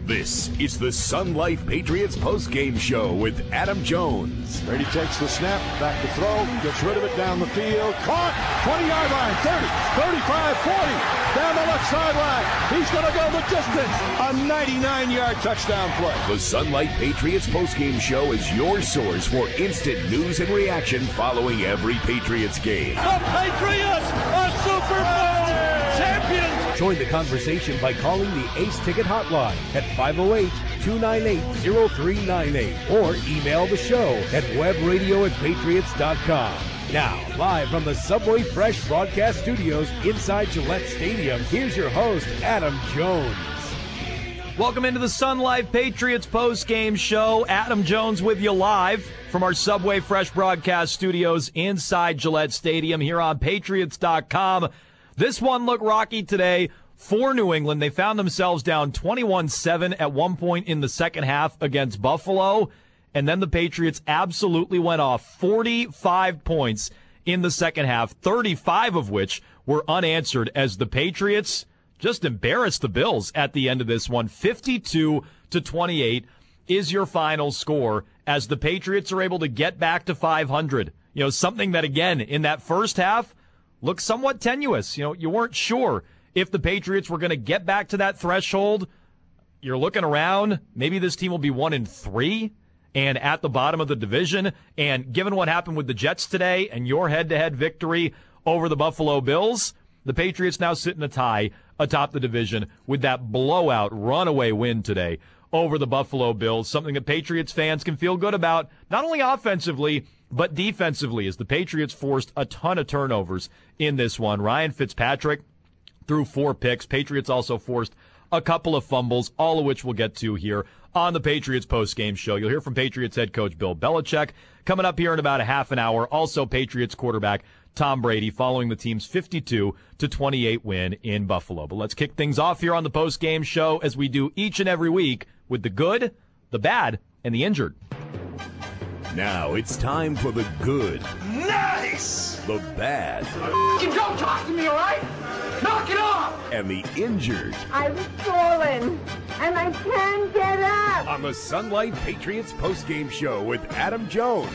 This is the Sun Life Patriots postgame show with Adam Jones. Brady takes the snap, back to throw, gets rid of it down the field, caught, 20-yard line, 30, 35, 40, down the left sideline. He's going to go the distance. A 99-yard touchdown play. The Sun Life Patriots postgame show is your source for instant news and reaction following every Patriots game. The Patriots are Super Bowl champions. Join the conversation by calling the Ace Ticket Hotline at 508-298-0398 or email the show at webradio@patriots.com. Now, live from the Subway Fresh broadcast studios inside Gillette Stadium, here's your host, Adam Jones. Welcome into the Sun Life Patriots post-game show. Adam Jones with you live from our Subway Fresh broadcast studios inside Gillette Stadium here on Patriots.com. This one looked rocky today for New England. They found themselves down 21-7 at one point in the second half against Buffalo, and then the Patriots absolutely went off 45 points in the second half, 35 of which were unanswered as the Patriots just embarrassed the Bills at the end of this one. 52-28 is your final score as the Patriots are able to get back to 500. You know, something that, again, in that first half looked somewhat tenuous. You know, you weren't sure if the Patriots were going to get back to that threshold. You're looking around. Maybe this team will be 1-3 and at the bottom of the division. And given what happened with the Jets today and your head-to-head victory over the Buffalo Bills, the Patriots now sit in a tie atop the division with that blowout runaway win today over the Buffalo Bills, something that Patriots fans can feel good about, not only offensively, but defensively, as the Patriots forced a ton of turnovers in this one. Ryan Fitzpatrick threw 4 picks. Patriots also forced a couple of fumbles, all of which we'll get to here on the Patriots postgame show. You'll hear from Patriots head coach Bill Belichick coming up here in about a half an hour. Also, Patriots quarterback Tom Brady following the team's 52-28 win in Buffalo. But let's kick things off here on the postgame show as we do each and every week with the good, the bad, and the injured. Now it's time for the good, Nice! the bad, You don't talk to me, all right? Knock it off! and the injured I've fallen, and I can't get up. on the Sun Life Patriots postgame show with Adam Jones.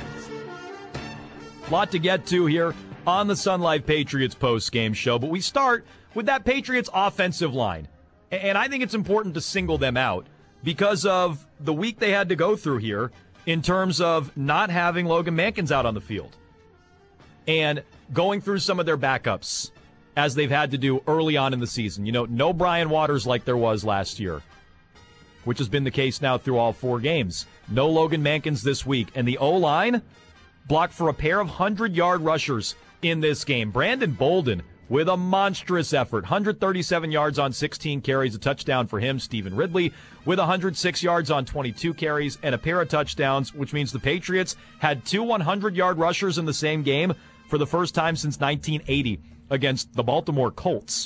Lot to get to here on the Sun Life Patriots postgame show, but we start with that Patriots offensive line. And I think it's important to single them out because of the week they had to go through here in terms of not having Logan Mankins out on the field and going through some of their backups as they've had to do early on in the season. You know, no Brian Waters like there was last year, which has been the case now through all 4 games. No Logan Mankins this week. And the O-line blocked for a pair of 100-yard rushers in this game. Brandon Bolden with a monstrous effort. 137 yards on 16 carries, a touchdown for him. Stephen Ridley with 106 yards on 22 carries and a pair of touchdowns, which means the Patriots had 2 100-yard rushers in the same game for the first time since 1980 against the Baltimore Colts.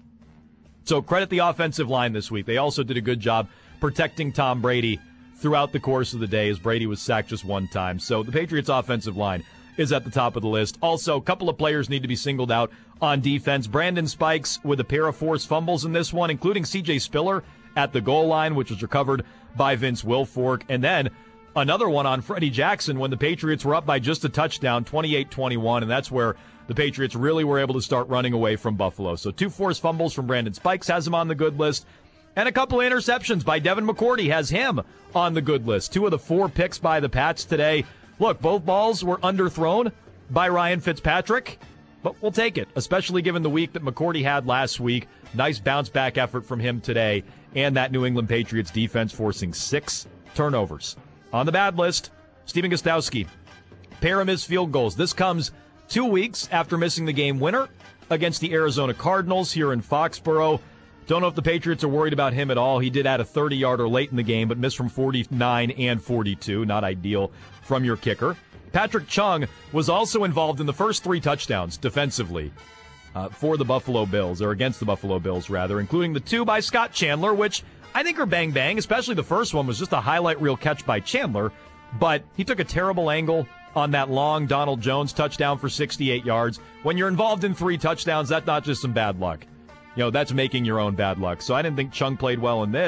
So credit the offensive line this week. They also did a good job protecting Tom Brady throughout the course of the day as Brady was sacked just one time. So the Patriots offensive line is at the top of the list. Also, a couple of players need to be singled out on defense. Brandon Spikes with a pair of forced fumbles in this one, including C.J. Spiller at the goal line, which was recovered by Vince Wilfork. And then another one on Freddie Jackson when the Patriots were up by just a touchdown, 28-21, and that's where the Patriots really were able to start running away from Buffalo. So 2 forced fumbles from Brandon Spikes has him on the good list. And a couple of interceptions by Devin McCourty has him on the good list. 2 of the 4 picks by the Pats today. Look, both balls were underthrown by Ryan Fitzpatrick, but we'll take it, especially given the week that McCourty had last week. Nice bounce-back effort from him today, and that New England Patriots defense forcing 6 turnovers. On the bad list, Stephen Gostkowski, pair of missed field goals. This comes 2 weeks after missing the game winner against the Arizona Cardinals here in Foxborough. Don't know if the Patriots are worried about him at all. He did add a 30-yarder late in the game, but missed from 49 and 42. Not ideal from your kicker. Patrick Chung was also involved in the first 3 touchdowns defensively for the Buffalo Bills, or against the Buffalo Bills, rather, including the 2 by Scott Chandler, which I think are bang-bang, especially the first one was just a highlight reel catch by Chandler, but he took a terrible angle on that long Donald Jones touchdown for 68 yards. When you're involved in 3 touchdowns, that's not just some bad luck. You know, that's making your own bad luck. So I didn't think Chung played well in this.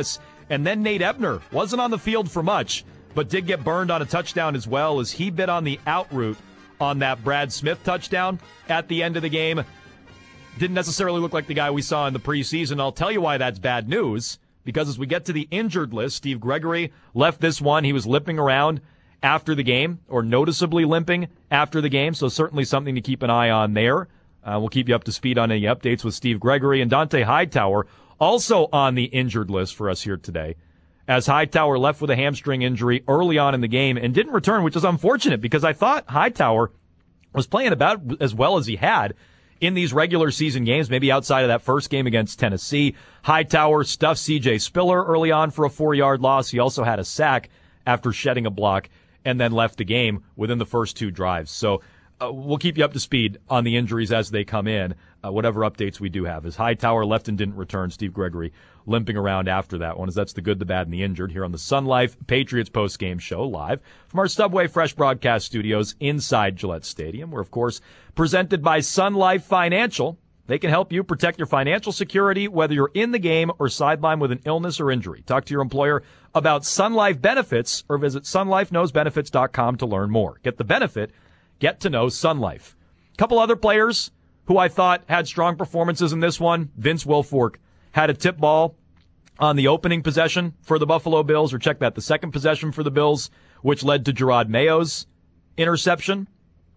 And then Nate Ebner wasn't on the field for much, but did get burned on a touchdown as well as he bit on the out route on that Brad Smith touchdown at the end of the game. Didn't necessarily look like the guy we saw in the preseason. I'll tell you why that's bad news, because as we get to the injured list, Steve Gregory left this one. He was limping around after the game, or noticeably limping after the game, so certainly something to keep an eye on there. We'll keep you up to speed on any updates with Steve Gregory. And Dante Hightower also on the injured list for us here today, as Hightower left with a hamstring injury early on in the game and didn't return, which is unfortunate because I thought Hightower was playing about as well as he had in these regular season games, maybe outside of that first game against Tennessee. Hightower stuffed C.J. Spiller early on for a 4-yard loss. He also had a sack after shedding a block and then left the game within the first 2 drives. So we'll keep you up to speed on the injuries as they come in, whatever updates we do have. As Hightower left and didn't return, Steve Gregory limping around after that one, as that's the good, the bad, and the injured here on the Sun Life Patriots postgame show live from our Subway Fresh broadcast studios inside Gillette Stadium. We're, of course, presented by Sun Life Financial. They can help you protect your financial security, whether you're in the game or sidelined with an illness or injury. Talk to your employer about Sun Life benefits or visit sunlifeknowsbenefits.com to learn more. Get the benefit. Get to know Sun Life. A couple other players who I thought had strong performances in this one. Vince Wilfork had a tip ball on the opening possession for the Buffalo Bills, or check that, the second possession for the Bills, which led to Gerard Mayo's interception.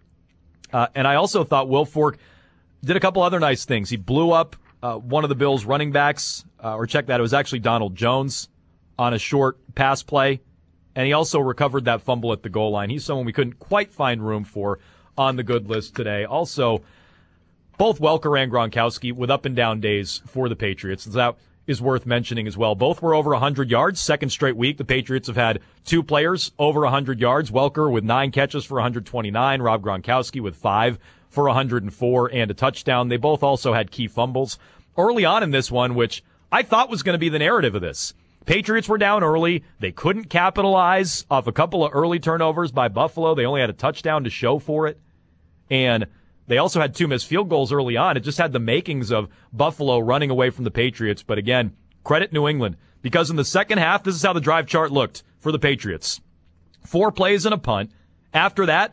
And I also thought Wilfork did a couple other nice things. He blew up one of the Bills' running backs, or check that, it was actually Donald Jones on a short pass play. And he also recovered that fumble at the goal line. He's someone we couldn't quite find room for on the good list today. Also, both Welker and Gronkowski with up-and-down days for the Patriots. That is worth mentioning as well. Both were over 100 yards. Second straight week, the Patriots have had 2 players over 100 yards. Welker with 9 catches for 129. Rob Gronkowski with 5 for 104 and a touchdown. They both also had key fumbles early on in this one, which I thought was going to be the narrative of this. Patriots were down early. They couldn't capitalize off a couple of early turnovers by Buffalo. They only had a touchdown to show for it. And they also had 2 missed field goals early on. It just had the makings of Buffalo running away from the Patriots. But again, credit New England, because in the second half, this is how the drive chart looked for the Patriots. 4 plays and a punt. After that,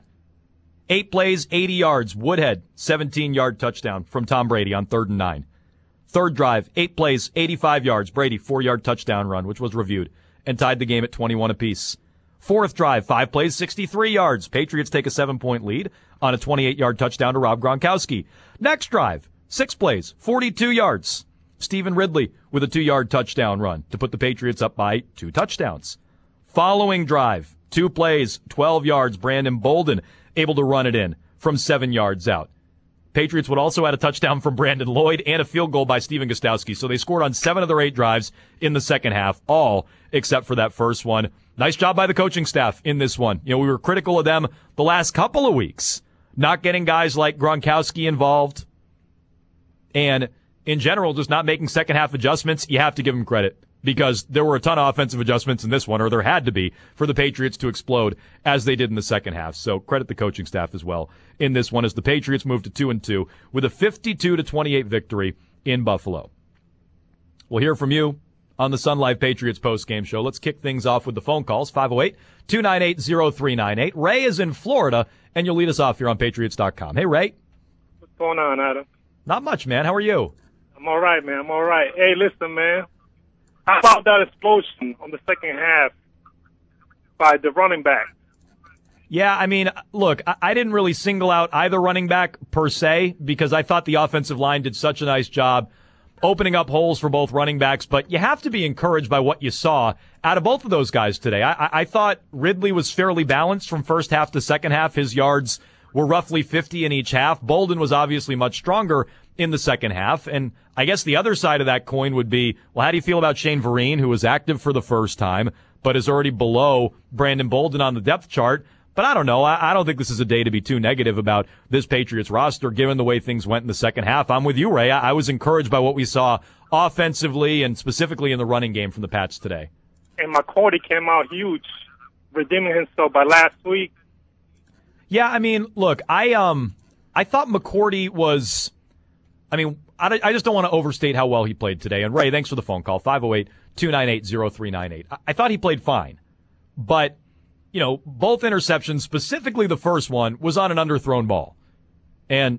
8 plays, 80 yards. Woodhead, 17-yard touchdown from Tom Brady on 3rd and 9. Third drive, 8 plays, 85 yards. Brady, 4-yard touchdown run, which was reviewed, and tied the game at 21 apiece. Fourth drive, 5 plays, 63 yards. Patriots take a 7-point lead on a 28-yard touchdown to Rob Gronkowski. Next drive, 6 plays, 42 yards. Stephen Ridley with a 2-yard touchdown run to put the Patriots up by 2 touchdowns. Following drive, 2 plays, 12 yards. Brandon Bolden able to run it in from 7 yards out. Patriots would also add a touchdown from Brandon Lloyd and a field goal by Steven Gostkowski. So they scored on 7 of their 8 drives in the second half, all except for that first one. Nice job by the coaching staff in this one. You know, we were critical of them the last couple of weeks, not getting guys like Gronkowski involved, and in general, just not making second half adjustments. You have to give them credit, because there were a ton of offensive adjustments in this one, or there had to be, for the Patriots to explode as they did in the second half. So credit the coaching staff as well in this one, as the Patriots moved to 2-2 with a 52-28 victory in Buffalo. We'll hear from you on the Sun Life Patriots postgame show. Let's kick things off with the phone calls, 508-298-0398. Ray is in Florida, and you'll lead us off here on Patriots.com. Hey, Ray. What's going on, Adam? Not much, man. How are you? I'm all right, man. I'm all right. Hey, listen, man. How about that explosion on the second half by the running back? Yeah, I mean, look, I didn't really single out either running back per se, because I thought the offensive line did such a nice job opening up holes for both running backs, but you have to be encouraged by what you saw out of both of those guys today. I thought Ridley was fairly balanced from first half to second half. His yards were roughly 50 in each half. Bolden was obviously much stronger in the second half. And I guess the other side of that coin would be, well, how do you feel about Shane Vereen, who was active for the first time, but is already below Brandon Bolden on the depth chart? But I don't know. I don't think this is a day to be too negative about this Patriots roster, given the way things went in the second half. I'm with you, Ray. I was encouraged by what we saw offensively and specifically in the running game from the Pats today. And McCourty came out huge, redeeming himself by last week. Yeah, I mean, look, I thought McCourty was, I mean, I just don't want to overstate how well he played today. And Ray, thanks for the phone call, 508-298-0398. I thought he played fine. But, both interceptions, specifically the first one, was on an underthrown ball. And,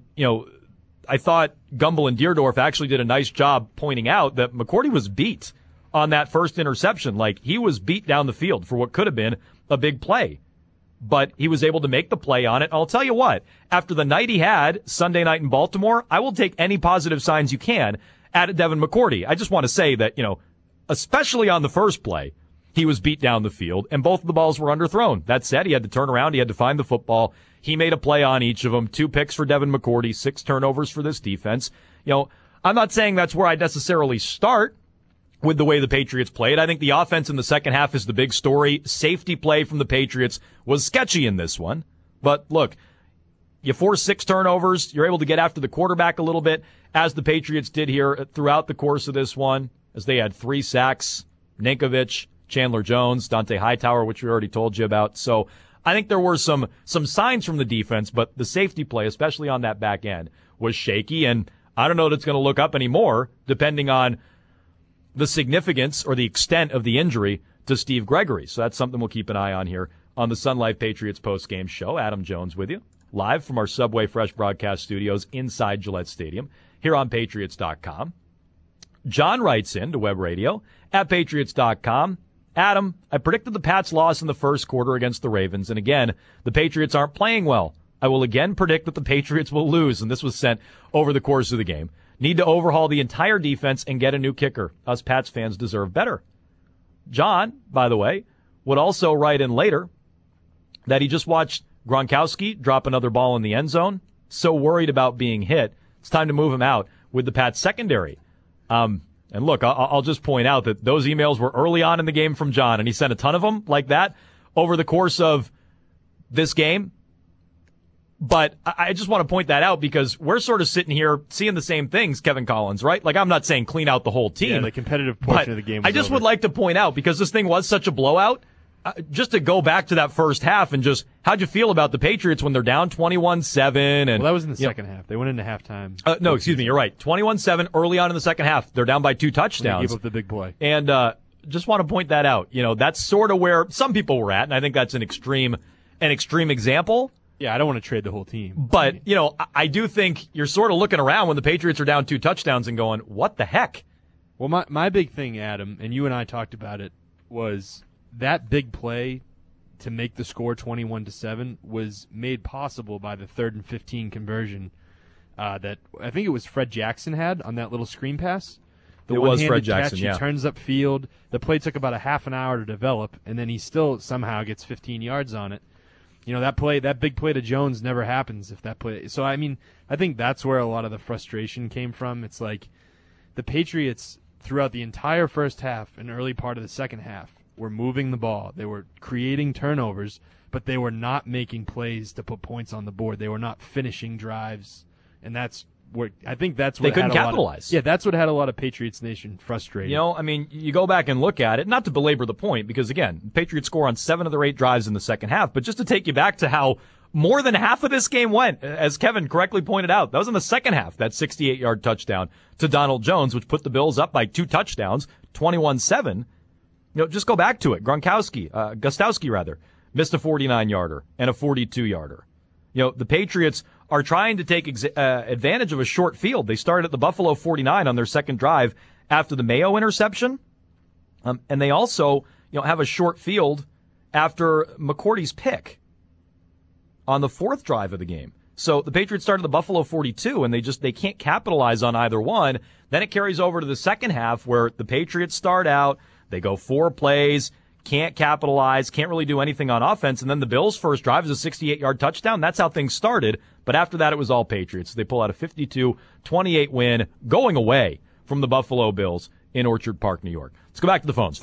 I thought Gumbel and Deerdorf actually did a nice job pointing out that McCourty was beat on that first interception. Like, he was beat down the field for what could have been a big play. But he was able to make the play on it. I'll tell you what, after the night he had Sunday night in Baltimore, I will take any positive signs you can at Devin McCourty. I just want to say that, especially on the first play, he was beat down the field, and both of the balls were underthrown. That said, he had to turn around, he had to find the football. He made a play on each of them. 2 picks for Devin McCourty, 6 turnovers for this defense. I'm not saying that's where I'd necessarily start with the way the Patriots played. I think the offense in the second half is the big story. Safety play from the Patriots was sketchy in this one. But look, you force 6 turnovers. You're able to get after the quarterback a little bit, as the Patriots did here throughout the course of this one, as they had 3 sacks. Ninkovich, Chandler Jones, Dante Hightower, which we already told you about. So I think there were some signs from the defense, but the safety play, especially on that back end, was shaky. And I don't know that it's going to look up anymore, depending on the significance or the extent of the injury to Steve Gregory. So that's something we'll keep an eye on here on the Sun Life Patriots postgame show. Adam Jones with you, live from our Subway Fresh broadcast studios inside Gillette Stadium here on Patriots.com. John writes in to Web Radio at Patriots.com. Adam, I predicted the Pats' loss in the first quarter against the Ravens, and again, the Patriots aren't playing well. I will again predict that the Patriots will lose, and this was sent over the course of the game. Need to overhaul the entire defense and get a new kicker. Us Pats fans deserve better. John, by the way, would also write in later that he just watched Gronkowski drop another ball in the end zone. So worried about being hit, it's time to move him out with the Pats secondary. And look, I'll just point out that those emails were early on in the game from John, and he sent a ton of them like that over the course of this game. But I just want to point that out because we're sort of sitting here seeing the same things, Kevin Collins, right? Like, I'm not saying clean out the whole team. Yeah, the competitive portion of the game was I just over. would like to point out, because this thing was such a blowout, just to go back to that first half and just, how'd you feel about the Patriots when they're down 21-7? And, well, that was in the second half. They went into halftime. No, excuse me, you're right. 21-7 early on in the second half. They're down by 2 touchdowns. They gave up the big play. And just want to point that out. That's sort of where some people were at, and I think that's an extreme example. Yeah, I don't want to trade the whole team. But, I do think you're sort of looking around when the Patriots are down 2 touchdowns and going, what the heck? Well, my big thing, Adam, and you and I talked about it, was that big play to make the score 21-7 was made possible by the 3rd and 15 conversion that I think it was Fred Jackson had on that little screen pass. It was Fred Jackson, catch, yeah. He turns up field. The play took about a half an hour to develop, and then he still somehow gets 15 yards on it. That big play to Jones never happens if that play. So, I think that's where a lot of the frustration came from. It's like the Patriots, throughout the entire first half and early part of the second half, were moving the ball. They were creating turnovers, but they were not making plays to put points on the board. They were not finishing drives, and that's where I think that's what they couldn't capitalize. That's what had a lot of Patriots Nation frustrated. You go back and look at it, not to belabor the point, because again, the Patriots score on 7 of their 8 drives in the second half, but just to take you back to how more than half of this game went, as Kevin correctly pointed out. That was in the second half, that 68-yard touchdown to Donald Jones, which put the Bills up by 2 touchdowns, 21-7. Just go back to it. Gostowski, missed a 49-yarder and a 42-yarder. The Patriots are trying to take advantage of a short field. They started at the Buffalo 49 on their second drive after the Mayo interception. And they also, have a short field after McCourty's pick on the 4th drive of the game. So the Patriots started the Buffalo 42, and they can't capitalize on either one. Then it carries over to the second half where the Patriots start out, they go 4 plays, can't capitalize, can't really do anything on offense, and then the Bills' first drive is a 68-yard touchdown. That's how things started, but after that it was all Patriots. They pull out a 52-28 win going away from the Buffalo Bills in Orchard Park, New York. Let's go back to the phones.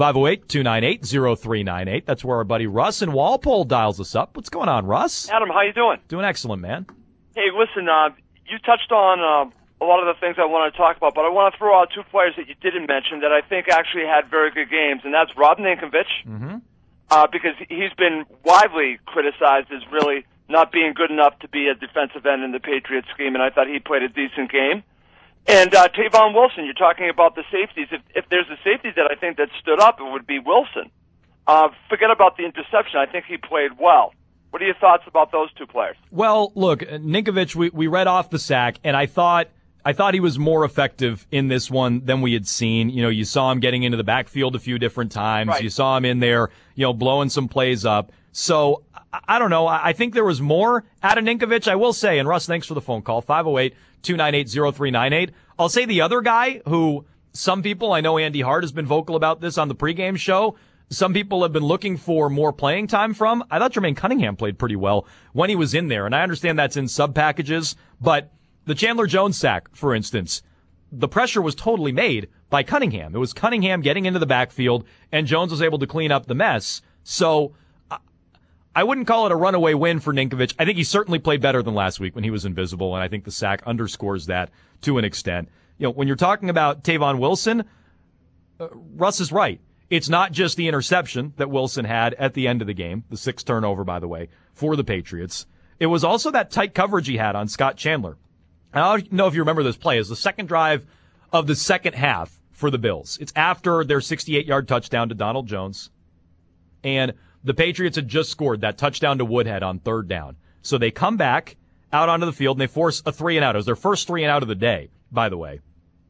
508-298-0398. That's where our buddy Russ in Walpole dials us up. What's going on, Russ? Adam, how you doing? Doing excellent, man. Hey, listen, you touched on a lot of the things I want to talk about, but I want to throw out 2 players that you didn't mention that I think actually had very good games, and that's Rob Ninkovich, because he's been widely criticized as really not being good enough to be a defensive end in the Patriots scheme, and I thought he played a decent game. And Tavon Wilson, you're talking about the safeties. If there's a safety that I think that stood up, it would be Wilson. Forget about the interception. I think he played well. What are your thoughts about those two players? Well, look, Ninkovich, we read off the sack, and I thought he was more effective in this one than we had seen. You know, you saw him getting into the backfield a few different times. Right. You saw him in there, blowing some plays up. So, I don't know. I think there was more out of Ninkovich, I will say. And Russ, thanks for the phone call, 508-298-0398. I'll say the other guy who some people, I know Andy Hart has been vocal about this on the pregame show, some people have been looking for more playing time from. I thought Jermaine Cunningham played pretty well when he was in there. And I understand that's in sub packages, but the Chandler Jones sack, for instance, the pressure was totally made by Cunningham. It was Cunningham getting into the backfield, and Jones was able to clean up the mess. So I wouldn't call it a runaway win for Ninkovich. I think he certainly played better than last week when he was invisible, and I think the sack underscores that to an extent. When you're talking about Tavon Wilson, Russ is right. It's not just the interception that Wilson had at the end of the game, the 6th turnover, by the way, for the Patriots. It was also that tight coverage he had on Scott Chandler. I don't know if you remember this play. It's the second drive of the second half for the Bills. It's after their 68-yard touchdown to Donald Jones. And the Patriots had just scored that touchdown to Woodhead on 3rd down. So they come back out onto the field, and they force a 3-and-out. It was their first 3-and-out of the day, by the way.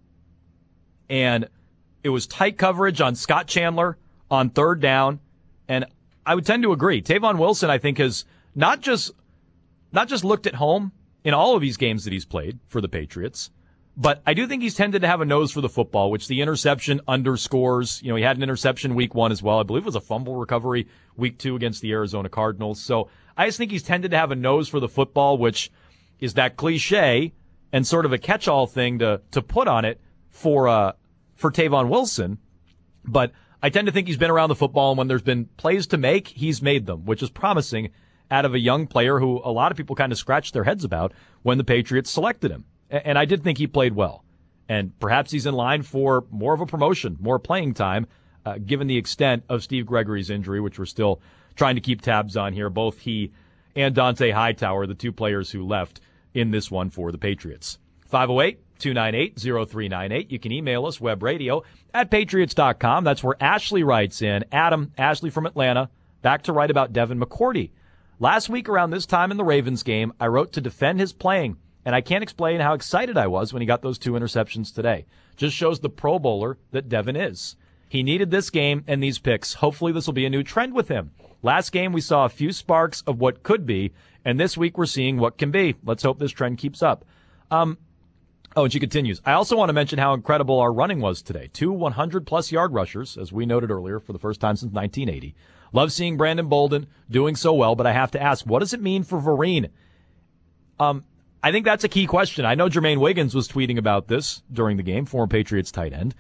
And it was tight coverage on Scott Chandler on 3rd down. And I would tend to agree. Tavon Wilson, I think, has not just looked at home in all of these games that he's played for the Patriots, but I do think he's tended to have a nose for the football, which the interception underscores. He had an interception week 1 as well. I believe it was a fumble recovery week 2 against the Arizona Cardinals. So I just think he's tended to have a nose for the football, which is that cliche and sort of a catch-all thing to put on it for Tavon Wilson. But I tend to think he's been around the football, and when there's been plays to make, he's made them, which is promising out of a young player who a lot of people kind of scratched their heads about when the Patriots selected him. And I did think he played well. And perhaps he's in line for more of a promotion, more playing time, given the extent of Steve Gregory's injury, which we're still trying to keep tabs on here. Both he and Dante Hightower, the two players who left in this one for the Patriots. 508-298-0398. You can email us, webradio@patriots.com. That's where Ashley writes in. Ashley from Atlanta, back to write about Devin McCourty. Last week around this time in the Ravens game, I wrote to defend his playing, and I can't explain how excited I was when he got those 2 interceptions today. Just shows the Pro Bowler that Devin is. He needed this game and these picks. Hopefully this will be a new trend with him. Last game we saw a few sparks of what could be, and this week we're seeing what can be. Let's hope this trend keeps up. And she continues. I also want to mention how incredible our running was today. 2 100-plus yard rushers, as we noted earlier, for the first time since 1980. Love seeing Brandon Bolden doing so well, but I have to ask, what does it mean for Vereen? I think that's a key question. I know Jermaine Wiggins was tweeting about this during the game, former Patriots tight end.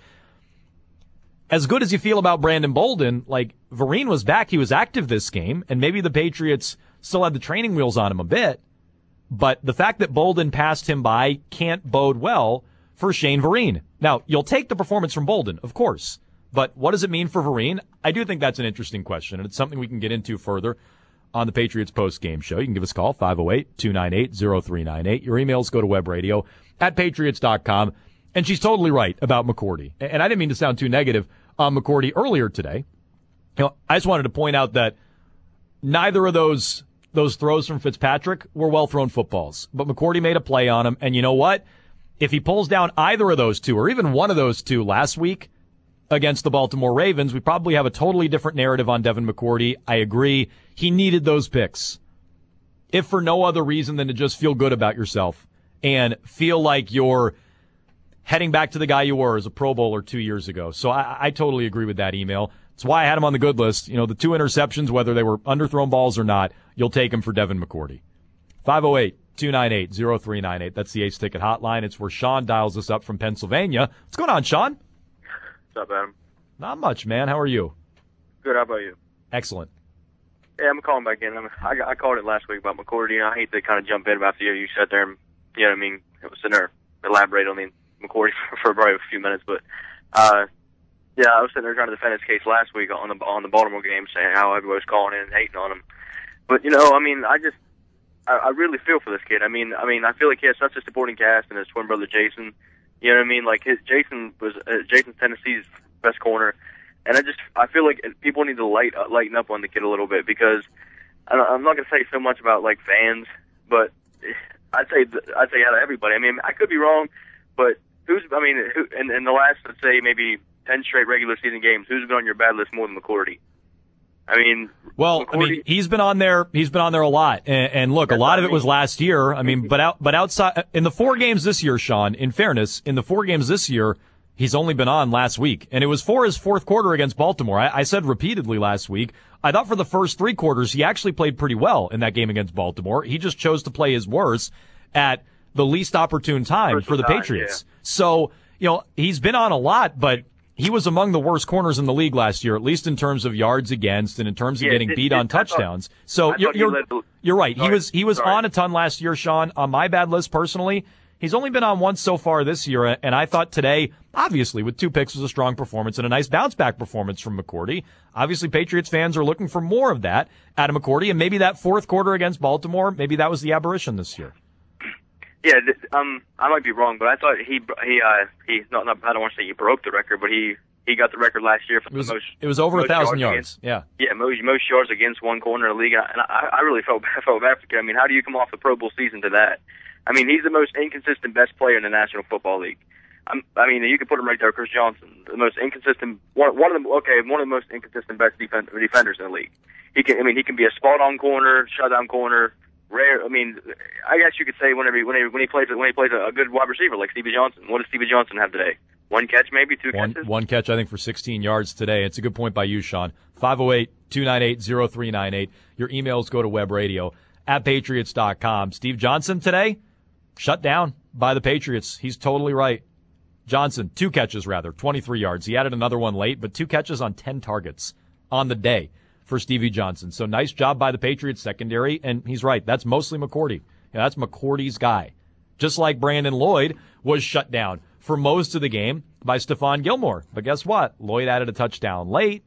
As good as you feel about Brandon Bolden, Vereen was back, he was active this game, and maybe the Patriots still had the training wheels on him a bit, but the fact that Bolden passed him by can't bode well for Shane Vereen. Now, you'll take the performance from Bolden, of course, but what does it mean for Vereen? I do think that's an interesting question, and it's something we can get into further on the Patriots post-game show. You can give us a call, 508-298-0398. Your emails go to webradio@patriots.com. And she's totally right about McCourty. And I didn't mean to sound too negative on McCourty earlier today. I just wanted to point out that neither of those throws from Fitzpatrick were well-thrown footballs. But McCourty made a play on him. And you know what? If he pulls down either of those two, or even one of those two last week against the Baltimore Ravens, we probably have a totally different narrative on Devin McCourty. I agree. He needed those picks, if for no other reason than to just feel good about yourself and feel like you're heading back to the guy you were as a Pro Bowler 2 years ago. So I totally agree with that email. That's why I had him on the good list. The 2 interceptions, whether they were underthrown balls or not, you'll take him for Devin McCourty. 508-298-0398. That's the Ace Ticket hotline. It's where Sean dials us up from Pennsylvania. What's going on, Sean? What's up, Adam? Not much, man. How are you? Good. How about you? Excellent. Yeah, I'm calling back in. I called it last week about McCourty. I hate to kind of jump in about the year you sat there and, it was sitting there elaborate on the McCourty for probably a few minutes, but I was sitting there trying to defend his case last week on the Baltimore game, saying how everybody was calling in and hating on him. But I really feel for this kid. I feel like he has such a supporting cast, and his twin brother Jason. You know what I mean? Like Jason's Tennessee's best corner, and I feel like people need to lighten up on the kid a little bit, because I'm not going to say so much about like fans, but I'd say out of everybody. I mean, I could be wrong, but who in the last, let's say, maybe 10 straight regular season games, who's been on your bad list more than McCourty? I mean, he's been on there. He's been on there a lot. And look, a lot of it was last year. I mean, but outside in the 4 games this year, Sean, in fairness, in the 4 games this year, he's only been on last week, and it was for his fourth quarter against Baltimore. I said repeatedly last week, I thought for the first 3 quarters, he actually played pretty well in that game against Baltimore. He just chose to play his worst at the least opportune time for the Patriots. Yeah. So, he's been on a lot, but he was among the worst corners in the league last year, at least in terms of yards against and in terms of getting beat on touchdowns. So you're right. He was on a ton last year, Sean. On my bad list personally, he's only been on once so far this year, and I thought today, obviously, with 2 picks, was a strong performance and a nice bounce-back performance from McCourty. Obviously, Patriots fans are looking for more of that out of McCourty, and maybe that fourth quarter against Baltimore, maybe that was the aberration this year. Yeah, I might be wrong, but I thought he I don't want to say he broke the record, but he got the record last year for the most. It was over 1,000 yards. Yeah, most yards against one corner in the league, and I really felt bad for him. I mean, how do you come off the Pro Bowl season to that? I mean, he's the most inconsistent best player in the National Football League. I mean, you can put him right there, Chris Johnson, the most inconsistent, one of the most inconsistent best defenders in the league. He can be a spot-on corner, shutdown corner. Rare. I mean, I guess you could say when he plays a good wide receiver like Stevie Johnson. What does Stevie Johnson have today? 1 catch, maybe 2 catches. One catch, I think, for 16 yards today. It's a good point by you, Sean. 508-298-0398. Your emails go to webradio@patriots.com. Steve Johnson today shut down by the Patriots. He's totally right. Johnson, 2 catches rather, 23 yards. He added another one late, but 2 catches on 10 targets on the day for Stevie Johnson. So nice job by the Patriots secondary, and he's right. That's mostly McCourty. Yeah, that's McCourty's guy. Just like Brandon Lloyd was shut down for most of the game by Stephon Gilmore. But guess what? Lloyd added a touchdown late.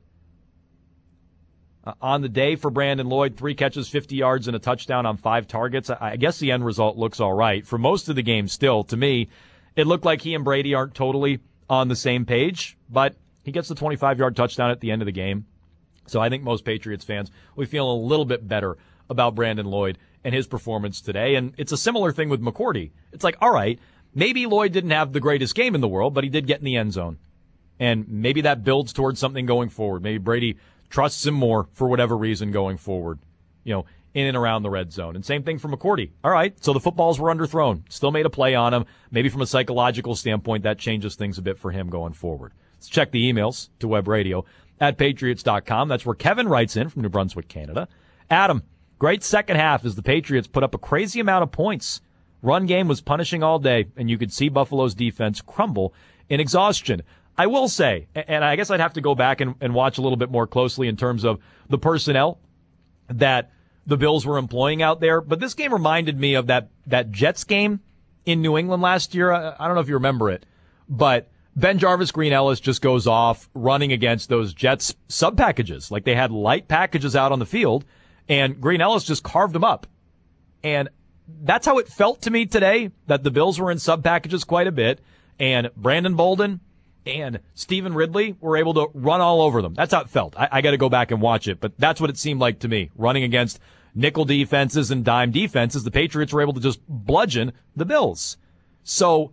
On the day for Brandon Lloyd, 3 catches, 50 yards, and a touchdown on 5 targets. I guess the end result looks all right. For most of the game still, to me, it looked like he and Brady aren't totally on the same page, but he gets the 25-yard touchdown at the end of the game. So I think most Patriots fans will feel a little bit better about Brandon Lloyd and his performance today. And it's a similar thing with McCourty. It's like, all right, maybe Lloyd didn't have the greatest game in the world, but he did get in the end zone. And maybe that builds towards something going forward. Maybe Brady trusts him more for whatever reason going forward, in and around the red zone. And same thing for McCourty. All right, so the footballs were underthrown. Still made a play on him. Maybe from a psychological standpoint, that changes things a bit for him going forward. Let's check the emails to webradio@patriots.com. That's where Kevin writes in from New Brunswick, Canada. Adam, great second half as the Patriots put up a crazy amount of points. Run game was punishing all day, and you could see Buffalo's defense crumble in exhaustion. I will say, and I guess I'd have to go back and watch a little bit more closely in terms of the personnel that the Bills were employing out there, but this game reminded me of that Jets game in New England last year. I don't know if you remember it, but Ben Jarvis Green Ellis just goes off running against those Jets sub packages. Like they had light packages out on the field, and Green Ellis just carved them up. And that's how it felt to me today, that the Bills were in sub packages quite a bit, and Brandon Bolden and Stephen Ridley were able to run all over them. That's how it felt. I got to go back and watch it, but that's what it seemed like to me. Running against nickel defenses and dime defenses, the Patriots were able to just bludgeon the Bills. So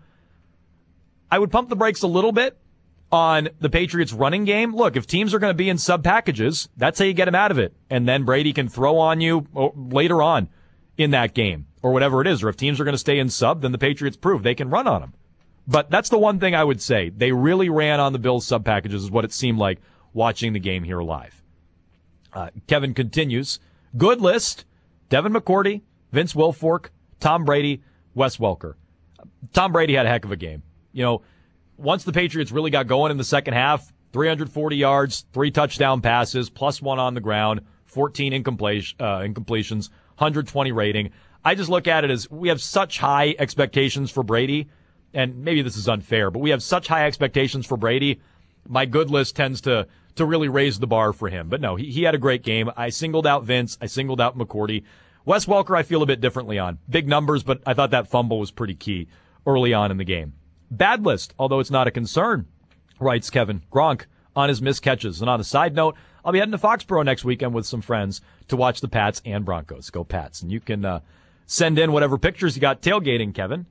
I would pump the brakes a little bit on the Patriots running game. Look, if teams are going to be in sub packages, that's how you get them out of it. And then Brady can throw on you later on in that game or whatever it is. Or if teams are going to stay in sub, then the Patriots prove they can run on them. But that's the one thing I would say. They really ran on the Bills sub packages is what it seemed like watching the game here live. Kevin continues. Good list. Devin McCourty, Vince Wilfork, Tom Brady, Wes Welker. Tom Brady had a heck of a game. Once the Patriots really got going in the second half, 340 yards, 3 touchdown passes, +1 on the ground, 14 incompletions, 120 rating. I just look at it as we have such high expectations for Brady, and maybe this is unfair, but we have such high expectations for Brady. My good list tends to really raise the bar for him. But no, he had a great game. I singled out Vince. I singled out McCourty. Wes Welker I feel a bit differently on. Big numbers, but I thought that fumble was pretty key early on in the game. bad list, although it's not a concern, writes Kevin Gronk on his missed catches. And on a side note, I'll be heading to Foxborough next weekend with some friends to watch the Pats and Broncos. Go Pats. And you can send in whatever pictures you got tailgating, Kevin,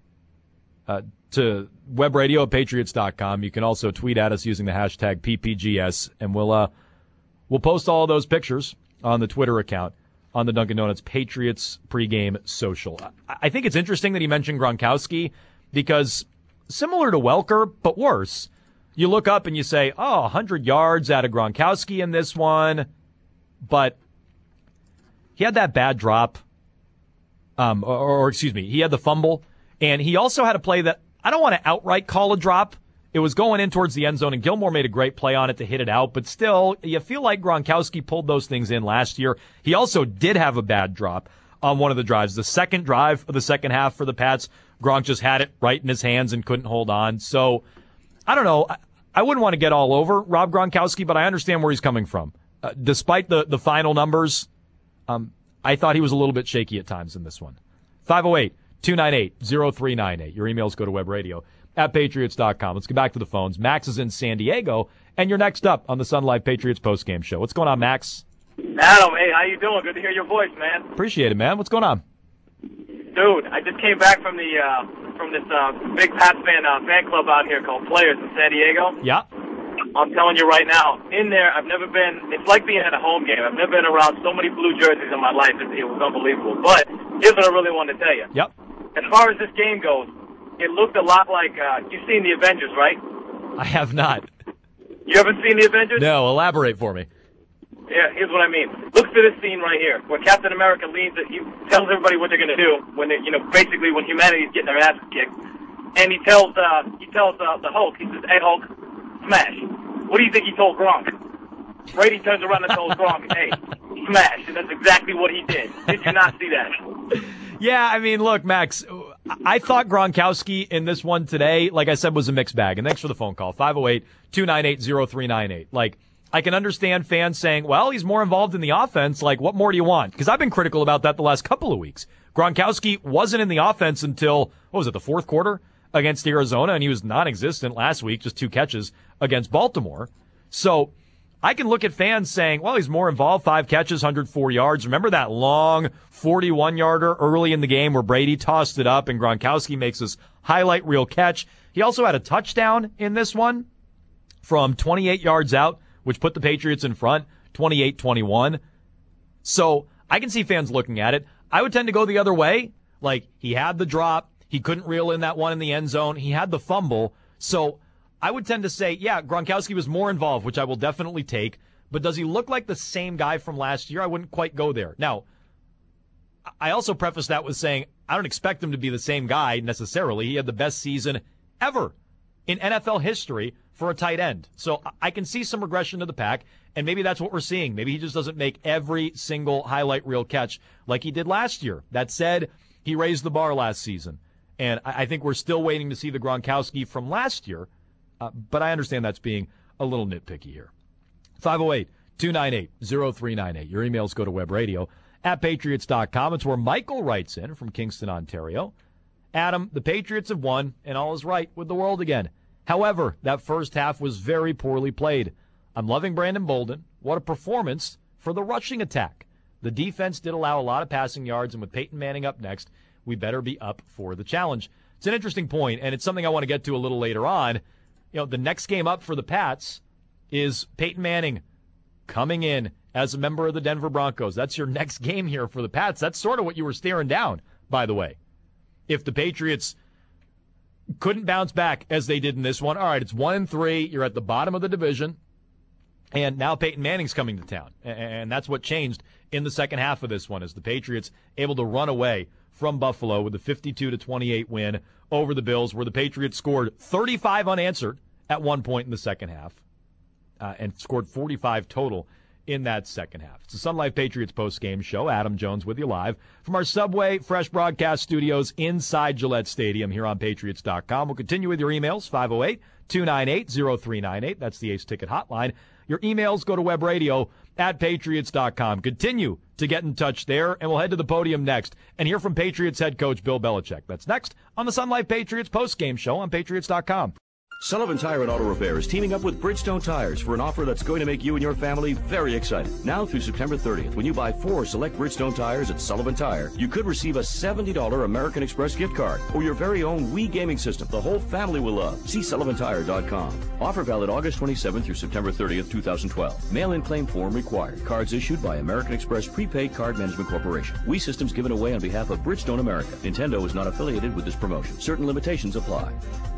to webradio@patriots.com. You can also tweet at us using the hashtag PPGS, and we'll post all of those pictures on the Twitter account on the Dunkin' Donuts Patriots pregame social. I think it's interesting that he mentioned Gronkowski because similar to Welker, but worse, you look up and you say, 100 yards out of Gronkowski in this one, but he had that bad drop, he had the fumble, and he also had a play that I don't want to outright call a drop. It was going in towards the end zone, and Gilmore made a great play on it to hit it out, but still, you feel like Gronkowski pulled those things in last year. He also did have a bad drop on one of the drives. The second drive of the second half for the Pats, Gronk just had it right in his hands and couldn't hold on. So, I don't know. I wouldn't want to get all over Rob Gronkowski, but I understand where he's coming from. Despite the final numbers, I thought he was a little bit shaky at times in this one. 508-298-0398. Your emails go to webradio@patriots.com. Let's get back to the phones. Max is in San Diego, and you're next up on the Sun Life Patriots postgame show. What's going on, Max? Adam, hey, how you doing? Good to hear your voice, man. Appreciate it, man. What's going on? Dude, I just came back from this big Pats fan club out here called Players in San Diego. Yeah. I'm telling you right now, in there, I've never been, it's like being at a home game. I've never been around so many blue jerseys in my life. It was unbelievable. But here's what I really want to tell you. Yep. As far as this game goes, it looked a lot like, you've seen The Avengers, right? I have not. You haven't seen The Avengers? No, elaborate for me. Yeah, here's what I mean. Look for this scene right here, where Captain America leads it. He tells everybody what they're going to do when they, basically when humanity's getting their asses kicked. And he tells the Hulk, he says, "Hey Hulk, smash." What do you think he told Gronk? Right? He turns around and tells Gronk, "Hey, smash." And that's exactly what he did. Did you not see that? Yeah, I mean, look, Max, I thought Gronkowski in this one today, like I said, was a mixed bag. And thanks for the phone call, 508-298-0398. Like, I can understand fans saying, well, he's more involved in the offense. Like, what more do you want? Because I've been critical about that the last couple of weeks. Gronkowski wasn't in the offense until, the fourth quarter against Arizona, and he was non-existent last week, just 2 catches against Baltimore. So I can look at fans saying, well, he's more involved, 5 catches, 104 yards. Remember that long 41-yarder early in the game where Brady tossed it up and Gronkowski makes this highlight reel catch. He also had a touchdown in this one from 28 yards out, which put the Patriots in front, 28-21. So I can see fans looking at it. I would tend to go the other way. Like, he had the drop. He couldn't reel in that one in the end zone. He had the fumble. So I would tend to say, yeah, Gronkowski was more involved, which I will definitely take. But does he look like the same guy from last year? I wouldn't quite go there. Now, I also preface that with saying I don't expect him to be the same guy necessarily. He had the best season ever in NFL history for a tight end. So I can see some regression to the pack, and maybe that's what we're seeing. Maybe he just doesn't make every single highlight reel catch like he did last year. That said, he raised the bar last season, and I think we're still waiting to see the Gronkowski from last year, but I understand that's being a little nitpicky here. 508-298-0398. Your emails go to webradio@patriots.com. It's where Michael writes in from Kingston, Ontario. Adam, the Patriots have won, and all is right with the world again. However, that first half was very poorly played. I'm loving Brandon Bolden. What a performance for the rushing attack. The defense did allow a lot of passing yards, and with Peyton Manning up next, we better be up for the challenge. It's an interesting point, and it's something I want to get to a little later on. The next game up for the Pats is Peyton Manning coming in as a member of the Denver Broncos. That's your next game here for the Pats. That's sort of what you were staring down, by the way. If the Patriots couldn't bounce back as they did in this one, all right, it's 1-3. You're at the bottom of the division, and now Peyton Manning's coming to town. And that's what changed in the second half of this one, is the Patriots able to run away from Buffalo with a 52-28 win over the Bills, where the Patriots scored 35 unanswered at one point in the second half and scored 45 total in that second half. It's the Sun Life Patriots post-game show. Adam Jones with you live from our Subway Fresh Broadcast Studios inside Gillette Stadium here on Patriots.com. We'll continue with your emails, 508-298-0398. That's the Ace Ticket hotline. Your emails go to webradio@patriots.com. Continue to get in touch there, and we'll head to the podium next and hear from Patriots head coach Bill Belichick. That's next on the Sun Life Patriots post-game show on Patriots.com. Sullivan Tire and Auto Repair is teaming up with Bridgestone Tires for an offer that's going to make you and your family very excited. Now through September 30th, when you buy 4 select Bridgestone tires at Sullivan Tire, you could receive a $70 American Express gift card or your very own Wii gaming system the whole family will love. See SullivanTire.com. Offer valid August 27th through September 30th, 2012. Mail-in claim form required. Cards issued by American Express Prepaid Card Management Corporation. Wii systems given away on behalf of Bridgestone America. Nintendo is not affiliated with this promotion. Certain limitations apply.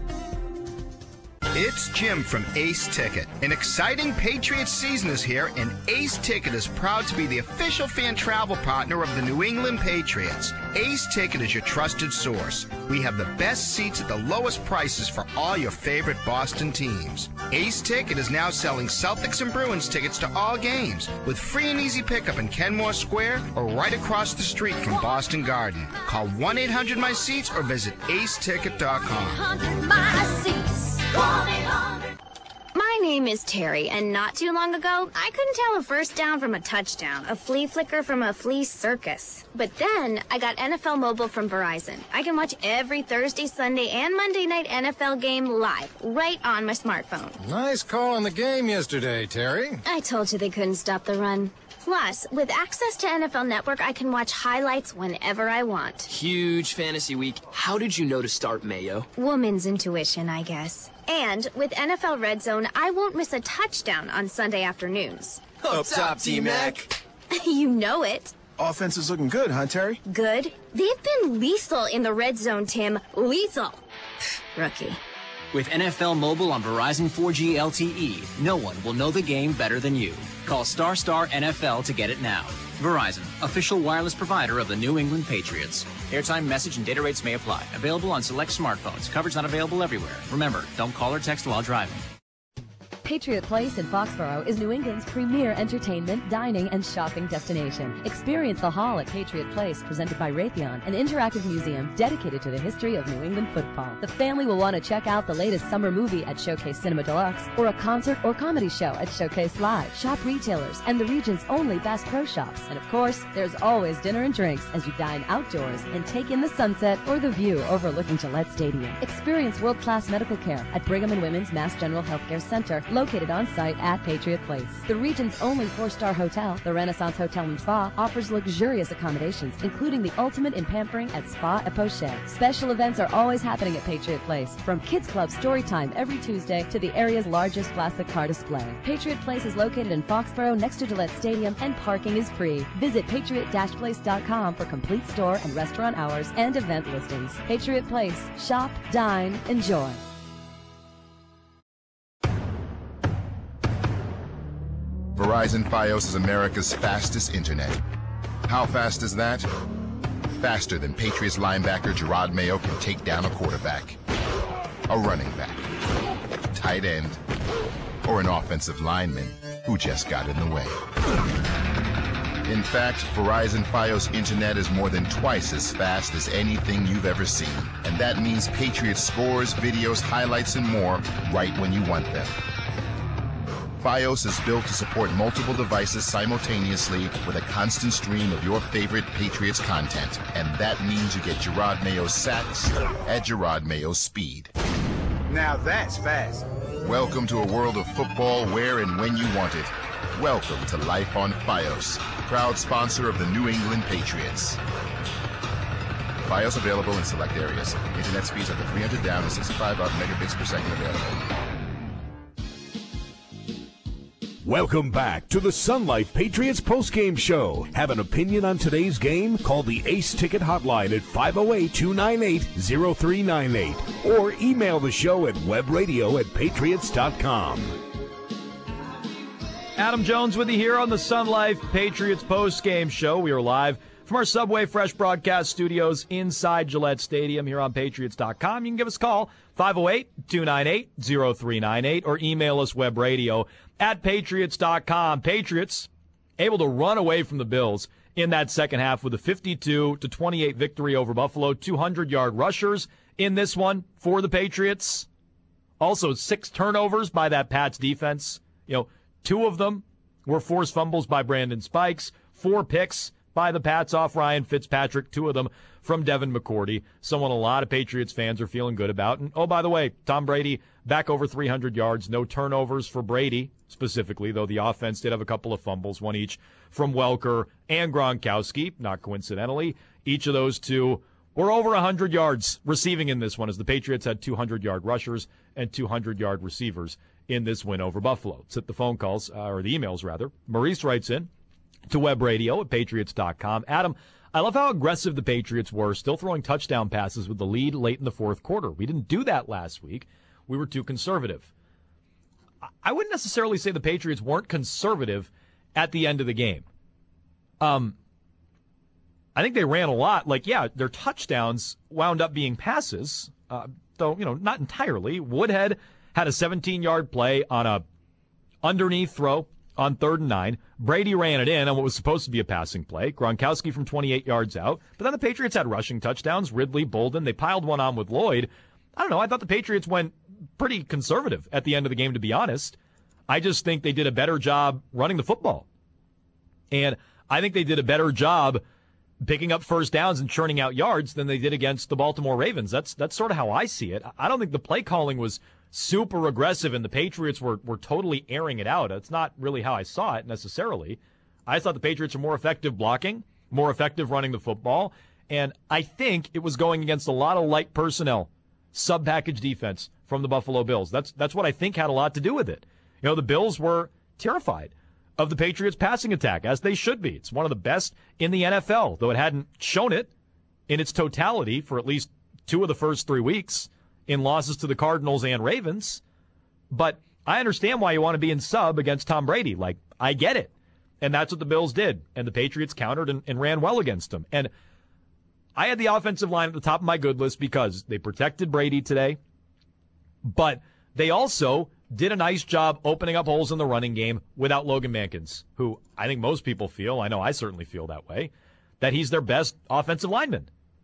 It's Jim from Ace Ticket. An exciting Patriots season is here, and Ace Ticket is proud to be the official fan travel partner of the New England Patriots. Ace Ticket is your trusted source. We have the best seats at the lowest prices for all your favorite Boston teams. Ace Ticket is now selling Celtics and Bruins tickets to all games with free and easy pickup in Kenmore Square or right across the street from Boston Garden. Call 1-800-MY-SEATS or visit aceticket.com. My name is Terry, and not too long ago, I couldn't tell a first down from a touchdown, a flea flicker from a flea circus. But then, I got NFL Mobile from Verizon. I can watch every Thursday, Sunday, and Monday night NFL game live, right on my smartphone. Nice call on the game yesterday, Terry. I told you they couldn't stop the run. Plus, with access to NFL Network, I can watch highlights whenever I want. Huge fantasy week. How did you know to start Mayo? Woman's intuition, I guess. And with NFL Red Zone, I won't miss a touchdown on Sunday afternoons. Up top, T-Mac. You know it. Offense is looking good, huh, Terry? Good? They've been lethal in the Red Zone, Tim. Lethal. Rookie. With NFL Mobile on Verizon 4G LTE, no one will know the game better than you. Call ** NFL to get it now. Verizon, official wireless provider of the New England Patriots. Airtime, message, and data rates may apply. Available on select smartphones. Coverage not available everywhere. Remember, don't call or text while driving. Patriot Place in Foxborough is New England's premier entertainment, dining, and shopping destination. Experience the Hall at Patriot Place, presented by Raytheon, an interactive museum dedicated to the history of New England football. The family will want to check out the latest summer movie at Showcase Cinema Deluxe, or a concert or comedy show at Showcase Live. Shop retailers and the region's only Bass Pro Shops. And of course, there's always dinner and drinks as you dine outdoors and take in the sunset or the view overlooking Gillette Stadium. Experience world-class medical care at Brigham and Women's Mass General Healthcare Center, located on site at Patriot Place. The region's only 4-star hotel, the Renaissance Hotel and Spa, offers luxurious accommodations, including the ultimate in pampering at Spa et Poche. Special events are always happening at Patriot Place, from Kids Club story time every Tuesday to the area's largest classic car display. Patriot Place is located in Foxborough next to Gillette Stadium, and parking is free. Visit patriot-place.com for complete store and restaurant hours and event listings. Patriot Place. Shop, dine, enjoy. Verizon Fios is America's fastest internet. How fast is that? Faster than Patriots linebacker Gerard Mayo can take down a quarterback, a running back, tight end, or an offensive lineman who just got in the way. In fact, Verizon Fios internet is more than twice as fast as anything you've ever seen. And that means Patriots scores, videos, highlights, and more right when you want them. Fios is built to support multiple devices simultaneously with a constant stream of your favorite Patriots content. And that means you get Gerard Mayo's sacks at Gerard Mayo's speed. Now that's fast. Welcome to a world of football where and when you want it. Welcome to Life on Fios, proud sponsor of the New England Patriots. Fios available in select areas. Internet speeds up to 300 down and 65 up megabits per second available. Welcome back to the Sun Life Patriots postgame show. Have an opinion on today's game? Call the Ace Ticket hotline at 508-298-0398 or email the show at webradio@patriots.com. Adam Jones with you here on the Sun Life Patriots postgame show. We are live from our Subway Fresh Broadcast Studios inside Gillette Stadium here on Patriots.com. You can give us a call, 508-298-0398, or email us webradio@patriots.com. Patriots able to run away from the Bills in that second half with a 52-28 victory over Buffalo. 200-yard rushers in this one for the Patriots. Also 6 turnovers by that Pats defense. 2 of them were forced fumbles by Brandon Spikes. 4 picks by the Pats off Ryan Fitzpatrick, 2 of them from Devin McCourty, someone a lot of Patriots fans are feeling good about. And, oh, by the way, Tom Brady back over 300 yards, no turnovers for Brady specifically, though the offense did have a couple of fumbles, one each from Welker and Gronkowski, not coincidentally. Each of those 2 were over 100 yards receiving in this one, as the Patriots had 200-yard rushers and 200-yard receivers in this win over Buffalo. Let's hit the phone calls, or the emails, rather. Maurice writes in to webradio at patriots.com. Adam, I love how aggressive the Patriots were, still throwing touchdown passes with the lead late in the fourth quarter. We didn't do that last week. We were too conservative. I wouldn't necessarily say the Patriots weren't conservative at the end of the game. I think they ran a lot. Their touchdowns wound up being passes, though, not entirely. Woodhead had a 17-yard play on a underneath throw on 3rd and 9. Brady ran it in on what was supposed to be a passing play. Gronkowski from 28 yards out. But then the Patriots had rushing touchdowns. Ridley, Bolden, they piled one on with Lloyd. I don't know. I thought the Patriots went pretty conservative at the end of the game, to be honest. I just think they did a better job running the football. And I think they did a better job picking up first downs and churning out yards than they did against the Baltimore Ravens. That's sort of how I see it. I don't think the play calling was super aggressive and the Patriots were totally airing it out. That's not really how I saw it necessarily. I thought the Patriots were more effective blocking, more effective running the football, and I think it was going against a lot of light personnel, sub-package defense from the Buffalo Bills. That's what I think had a lot to do with it. The Bills were terrified of the Patriots' passing attack, as they should be. It's one of the best in the NFL, though it hadn't shown it in its totality for at least 2 of the first 3 weeks in losses to the Cardinals and Ravens. But I understand why you want to be in sub against Tom Brady. I get it. And that's what the Bills did. And the Patriots countered and ran well against them. And I had the offensive line at the top of my good list because they protected Brady today. But they also did a nice job opening up holes in the running game without Logan Mankins, who I think most people feel, I know I certainly feel that way, that he's their best offensive lineman.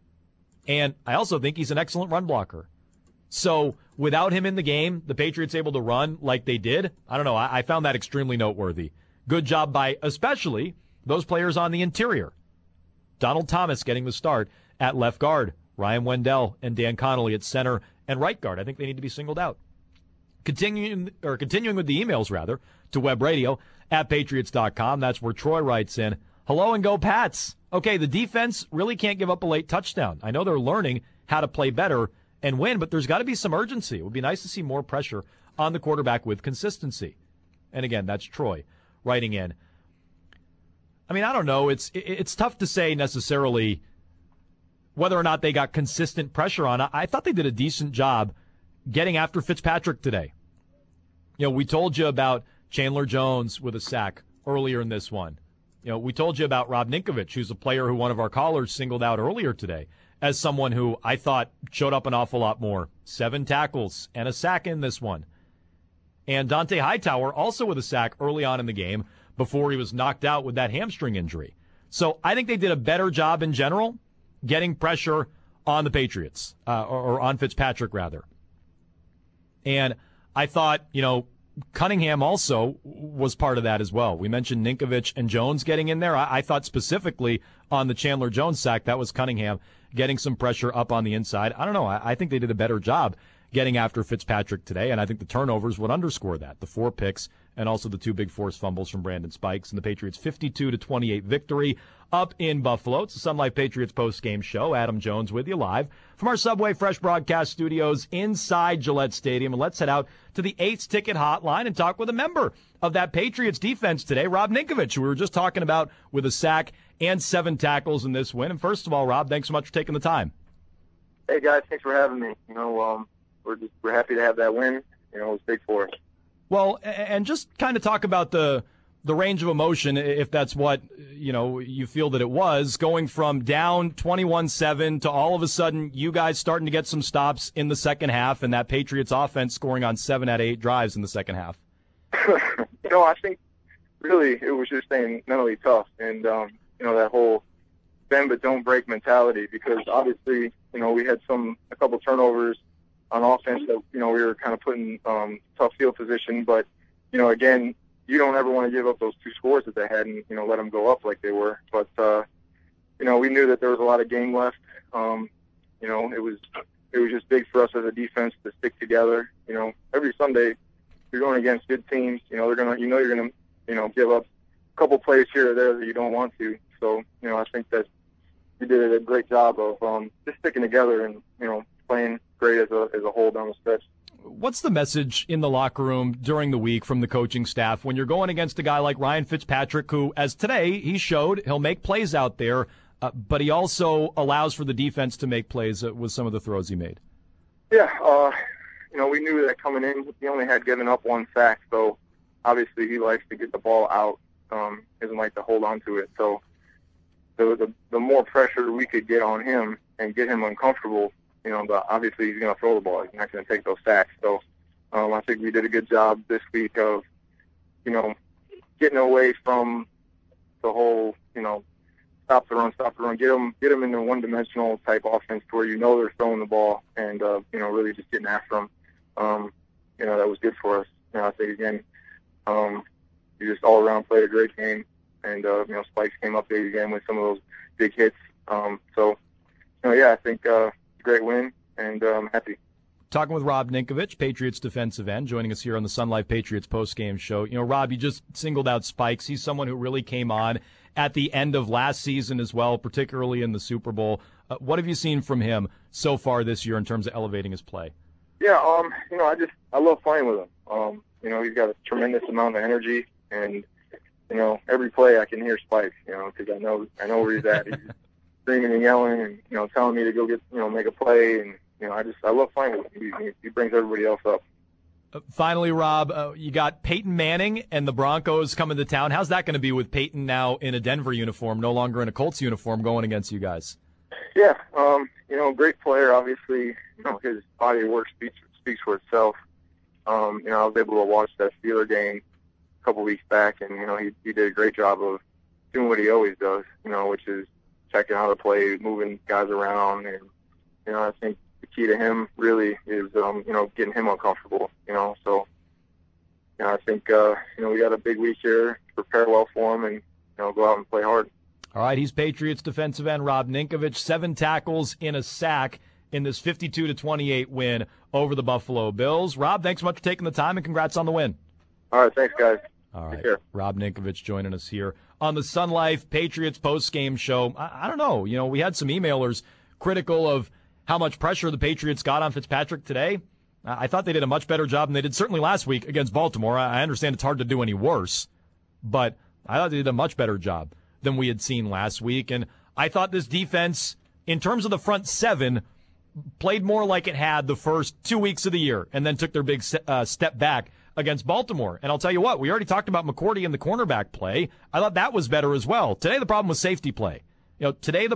And I also think he's an excellent run blocker. So without him in the game, the Patriots able to run like they did, I don't know, I found that extremely noteworthy. Good job by especially those players on the interior. Donald Thomas getting the start at left guard, Ryan Wendell and Dan Connolly at center and right guard. I think they need to be singled out. Continuing with the emails, rather, to webradio at patriots.com. That's where Troy writes in, hello and go Pats. Okay, the defense really can't give up a late touchdown. I know they're learning how to play better and win, but there's got to be some urgency. It would be nice to see more pressure on the quarterback with consistency. And again, that's Troy writing in. I mean, I don't know. It's tough to say necessarily whether or not they got consistent pressure on. I thought they did a decent job getting after Fitzpatrick today. We told you about Chandler Jones with a sack earlier in this one. We told you about Rob Ninkovich, who's a player who one of our callers singled out earlier today as someone who I thought showed up an awful lot more. 7 tackles and a sack in this one. And Dante Hightower also with a sack early on in the game before he was knocked out with that hamstring injury. So I think they did a better job in general getting pressure on the Patriots, or on Fitzpatrick, rather. And I thought, Cunningham also was part of that as well. We mentioned Ninkovich and Jones getting in there. I thought specifically on the Chandler Jones sack, that was Cunningham getting some pressure up on the inside. I don't know. I think they did a better job getting after Fitzpatrick today, and I think the turnovers would underscore that. The 4 picks and also the 2 big forced fumbles from Brandon Spikes, and the Patriots' 52-28 victory up in Buffalo. It's the Sun Life Patriots post-game show. Adam Jones with you live from our Subway Fresh broadcast studios inside Gillette Stadium. And let's head out to the Ace Ticket Hotline and talk with a member of that Patriots defense today, Rob Ninkovich, who we were just talking about with a sack and 7 tackles in this win. And first of all, Rob, thanks so much for taking the time. Hey, guys, thanks for having me. We're happy to have that win. It was big for us. Well, and just kind of talk about the range of emotion, if that's what, you feel that it was, going from down 21-7 to all of a sudden you guys starting to get some stops in the second half and that Patriots offense scoring on 7 out of 8 drives in the second half. I think really it was just staying mentally tough and, that whole bend but don't break mentality, because obviously, we had a couple turnovers on offense that, we were kind of put in tough field position. But, again, you don't ever want to give up those 2 scores that they had and, let them go up like they were. But, we knew that there was a lot of game left. It was just big for us as a defense to stick together. Every Sunday you're going against good teams. You're going to give up a couple plays here or there that you don't want to. So, I think that we did a great job of just sticking together and, playing great as a whole down the stretch. What's the message in the locker room during the week from the coaching staff when you're going against a guy like Ryan Fitzpatrick, who, as today, he showed he'll make plays out there, but he also allows for the defense to make plays with some of the throws he made? Yeah, we knew that coming in. He only had given up 1 sack, so obviously he likes to get the ball out. Doesn't like to hold on to it. So the more pressure we could get on him and get him uncomfortable, but obviously he's going to throw the ball. He's not going to take those sacks. So I think we did a good job this week of, getting away from the whole, stop the run, get them in a one-dimensional type offense to where they're throwing the ball and, really just getting after them. That was good for us. I think, again, we just all around played a great game. And, Spikes came up big again with some of those big hits. I think great win, and I'm happy. Talking with Rob Ninkovich, Patriots defensive end, joining us here on the Sun Life Patriots postgame show. Rob, you just singled out Spikes. He's someone who really came on at the end of last season as well, particularly in the Super Bowl. What have you seen from him so far this year in terms of elevating his play? Yeah, I love playing with him. He's got a tremendous amount of energy, and every play I can hear Spikes, because I know where he's at. He's screaming and yelling and, telling me to go get, make a play. And, I love playing with him. He brings everybody else up. Finally, Rob, you got Peyton Manning and the Broncos coming to town. How's that going to be with Peyton now in a Denver uniform, no longer in a Colts uniform, going against you guys? Yeah, great player. Obviously, his body of work speaks for itself. I was able to watch that Steeler game a couple weeks back, and, he did a great job of doing what he always does, which is checking how to play, moving guys around. And, I think the key to him really is, getting him uncomfortable, So, I think, we got a big week here, prepare well for him, and, go out and play hard. All right, he's Patriots defensive end Rob Ninkovich, 7 tackles in a sack in this 52-28 win over the Buffalo Bills. Rob, thanks so much for taking the time, and congrats on the win. All right, thanks, guys. All right, Rob Ninkovich joining us here on the Sun Life Patriots postgame show. I don't know. We had some emailers critical of how much pressure the Patriots got on Fitzpatrick today. I thought they did a much better job than they did certainly last week against Baltimore. I understand it's hard to do any worse, but I thought they did a much better job than we had seen last week. And I thought this defense, in terms of the front 7, played more like it had the first 2 weeks of the year and then took their big step back against Baltimore. And I'll tell you what, we already talked about McCourty and the cornerback play. I thought that was better as well. Today the problem was safety play. Today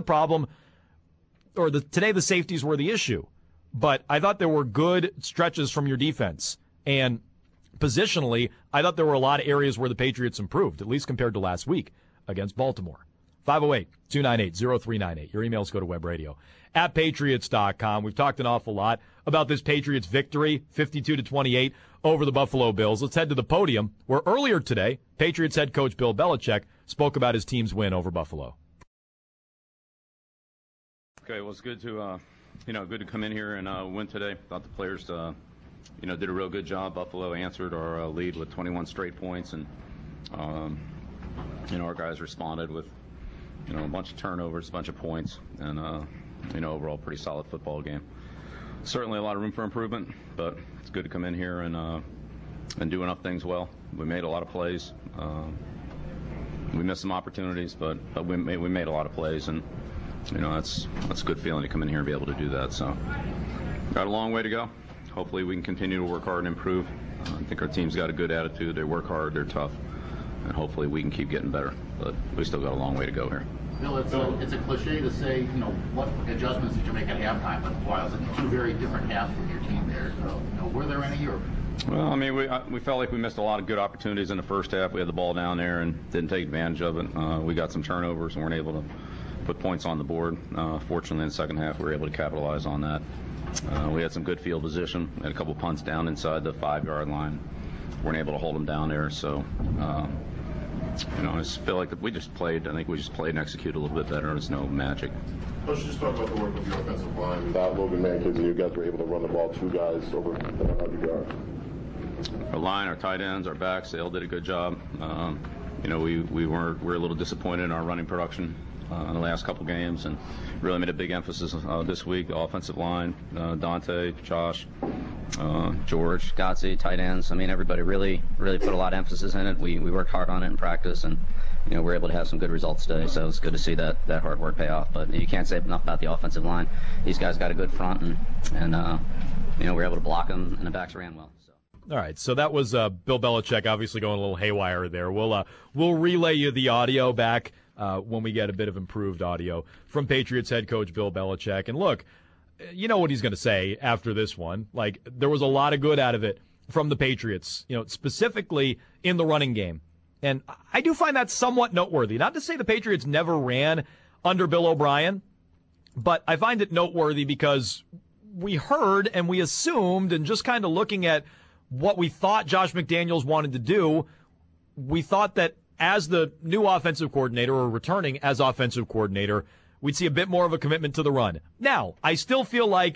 the safeties were the issue. But I thought there were good stretches from your defense. And positionally, I thought there were a lot of areas where the Patriots improved, at least compared to last week against Baltimore. 508-298-0398. Your emails go to webradio@patriots.com. We've talked an awful lot about this Patriots victory, 52-28 over the Buffalo Bills. Let's head to the podium, where earlier today, Patriots head coach Bill Belichick spoke about his team's win over Buffalo. Okay, well, it's good to good to come in here and win today. Thought the players did a real good job. Buffalo answered our lead with 21 straight points, and our guys responded with a bunch of turnovers, a bunch of points, and overall pretty solid football game. Certainly a lot of room for improvement, but it's good to come in here and do enough things well. We made a lot of plays. We missed some opportunities, but we made a lot of plays, and that's a good feeling to come in here and be able to do that. So got a long way to go. Hopefully we can continue to work hard and improve. I think our team's got a good attitude. They work hard. They're tough. And hopefully we can keep getting better. But we still got a long way to go here. Bill, it's a cliche to say, what adjustments did you make at halftime? But wow, it's 2 very different halves from your team there. So, were there any, or Well, I mean, we felt like we missed a lot of good opportunities in the first half. We had the ball down there and didn't take advantage of it. We got some turnovers and weren't able to put points on the board. Fortunately, in the second half, we were able to capitalize on that. We had some good field position. We had a couple punts down inside the 5-yard line. Weren't able to hold them down there. So, I just feel like we just played. I think we just played and executed a little bit better. There's no magic. Coach, just talk about the work of your offensive line. Without Logan Mankins, and you guys were able to run the ball 2 guys over 100 yards. Our line, our tight ends, our backs, they all did a good job. We're a little disappointed in our running production in the last couple games, and really made a big emphasis this week. The offensive line, Dante, Josh, George, Gotze, tight ends. I mean, everybody really put a lot of emphasis in it. We worked hard on it in practice, and we're able to have some good results today. So it's good to see that hard work pay off. But you can't say enough about the offensive line. These guys got a good front, and we're able to block them, and the backs ran well. All right, so that was Bill Belichick, obviously going a little haywire there. We'll relay you the audio back when we get a bit of improved audio from Patriots head coach Bill Belichick. And look, you know what he's going to say after this one. Like, there was a lot of good out of it from the Patriots, specifically in the running game. And I do find that somewhat noteworthy. Not to say the Patriots never ran under Bill O'Brien, but I find it noteworthy because we heard and we assumed, and just kind of looking at what we thought Josh McDaniels wanted to do, we thought that as the new offensive coordinator, or returning as offensive coordinator, we'd see a bit more of a commitment to the run. Now, I still feel like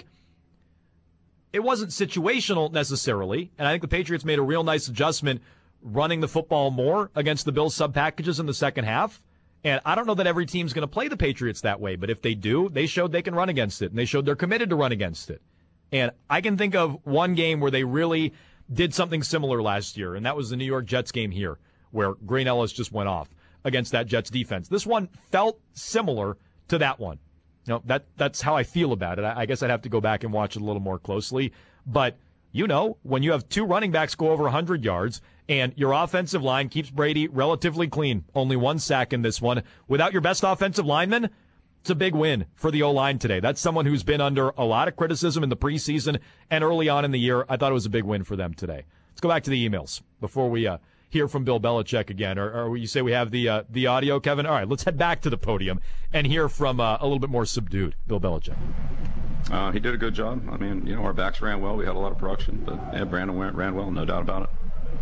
it wasn't situational necessarily, and I think the Patriots made a real nice adjustment running the football more against the Bills sub-packages in the second half. And I don't know that every team's going to play the Patriots that way, but if they do, they showed they can run against it, and they showed they're committed to run against it. And I can think of one game where they really did something similar last year, and that was the New York Jets game here, where Green Ellis just went off against that Jets defense. This one felt similar to that one. That's how I feel about it. I guess I'd have to go back and watch it a little more closely. But, when you have 2 running backs go over 100 yards and your offensive line keeps Brady relatively clean, only 1 sack in this one, without your best offensive lineman, it's a big win for the O-line today. That's someone who's been under a lot of criticism in the preseason and early on in the year. I thought it was a big win for them today. Let's go back to the emails before we hear from Bill Belichick again. Or you say we have the audio, Kevin? All right, let's head back to the podium and hear from a little bit more subdued Bill Belichick. He did a good job. I mean, our backs ran well. We had a lot of production, but Brandon ran well, no doubt about it.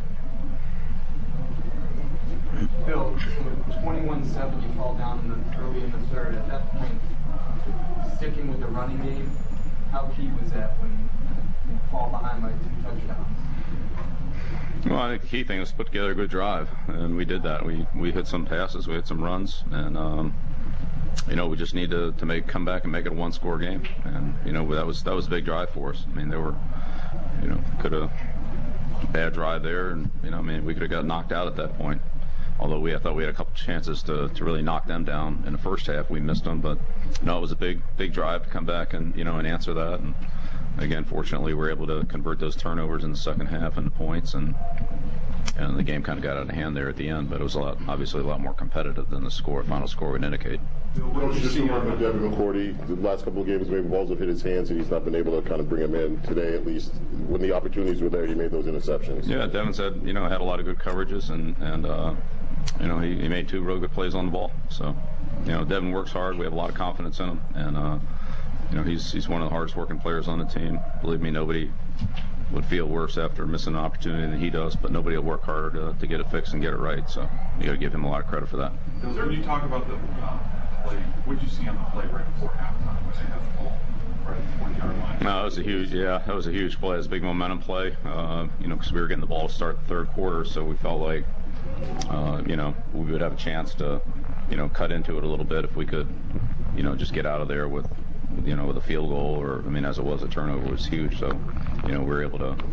Bill, 21-7, you fall down early in the third. At that point, sticking with the running game, how key was that when you fall behind by 2 touchdowns? Well, I think the key thing was to put together a good drive, and we did that. We hit some passes, we hit some runs, and we just need to come back and make it a 1-score game. And that was a big drive for us. I mean, there were could have bad drive there, and we could have got knocked out at that point. Although I thought we had a couple chances to really knock them down in the first half, we missed them. But no, it was a big drive to come back and and answer that. And again, fortunately, we were able to convert those turnovers in the second half into points, and the game kind of got out of hand there at the end. But it was obviously a lot more competitive than the final score would indicate. Coach, just in with Devin McCourty, the last couple of games, maybe balls have hit his hands, and he's not been able to kind of bring him in. Today, at least, when the opportunities were there, he made those interceptions. Yeah, Devin said, had a lot of good coverages, and he made 2 real good plays on the ball. So, Devin works hard. We have a lot of confidence in him, and he's one of the hardest working players on the team. Believe me, nobody would feel worse after missing an opportunity than he does, but nobody will work harder to get it fixed and get it right. So you got to give him a lot of credit for that. When you talk about the play, what did you see on the play right before halftime when they had the ball right at the 40-yard line? No, that was a huge play. It was a big momentum play, because we were getting the ball to start the third quarter, so we felt like, we would have a chance to, cut into it a little bit if we could, just get out of there with a field goal, or, as it was, a turnover was huge, so, we were able to,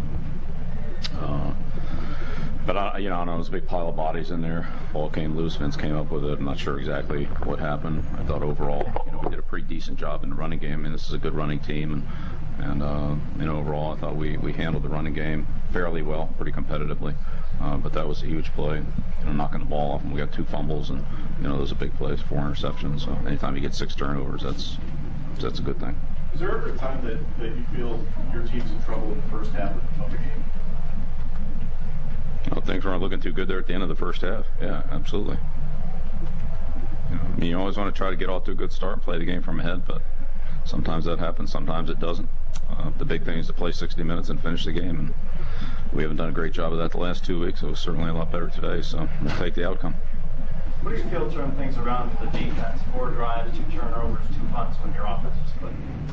but I don't know, it was a big pile of bodies in there. Ball came loose, Vince came up with it. I'm not sure exactly what happened. I thought overall, we did a pretty decent job in the running game. This is a good running team, and overall, I thought we handled the running game fairly well, pretty competitively. But that was a huge play, knocking the ball off, and we got 2 fumbles, and those are big plays, 4 interceptions. So anytime you get 6 turnovers, that's a good thing. Is there ever a time that you feel your team's in trouble in the first half of the game? Well, things weren't looking too good there at the end of the first half. Yeah, absolutely. You always want to try to get off to a good start and play the game from ahead, but sometimes that happens, sometimes it doesn't. The big thing is to play 60 minutes and finish the game, and we haven't done a great job of that the last 2 weeks. It was certainly a lot better today, so we'll take the outcome. What do you feel turn things around for the defense? 4 drives, 2 turnovers, 2 punts when your offense is split?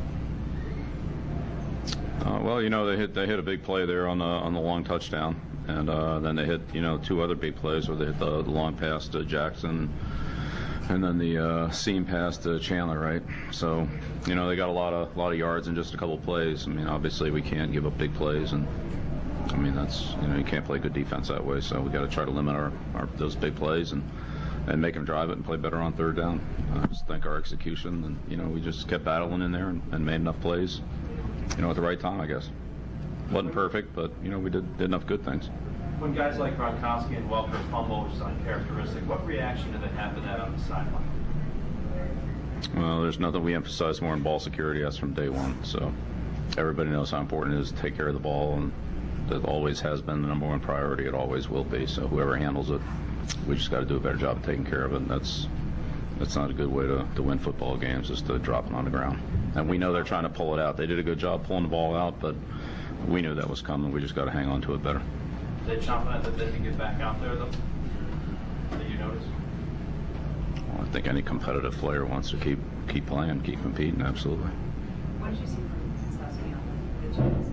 Well, they hit a big play there on the long touchdown, and then they hit 2 other big plays where they hit the long pass to Jackson, and then the seam pass to Chandler, right? So, they got a lot of yards in just a couple plays. I mean, obviously we can't give up big plays, and I mean that's you can't play good defense that way. So we got to try to limit our those big plays and make them drive it and play better on third down. I just think our execution, and we just kept battling in there and made enough plays, at the right time, I guess. Wasn't perfect, but we did enough good things. When guys like Gronkowski and Welker fumble, which is uncharacteristic, what reaction do they have to that on the sideline? Well, there's nothing we emphasize more in ball security. That's from day one. So everybody knows how important it is to take care of the ball, and that always has been the number one priority. It always will be. So whoever handles it, we just got to do a better job of taking care of it. And that's not a good way to win football games, is to drop it on the ground. And we know they're trying to pull it out. They did a good job pulling the ball out, but we knew that was coming. We just got to hang on to it better. They chomping at that they can get back out there, though? That you notice? Well, I think any competitive player wants to keep playing, keep competing, absolutely. What did you see from Saskia on the Giants?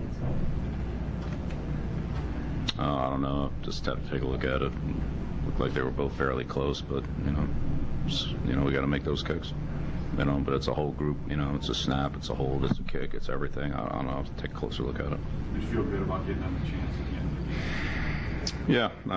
I don't know. Just have to take a look at it. Looked like they were both fairly close, but we got to make those kicks. But it's a whole group. It's a snap, it's a hold, it's a kick, it's everything. I don't know. I'll have to take a closer look at it. Did you feel good about getting them the chance at the end of the game? Yeah, I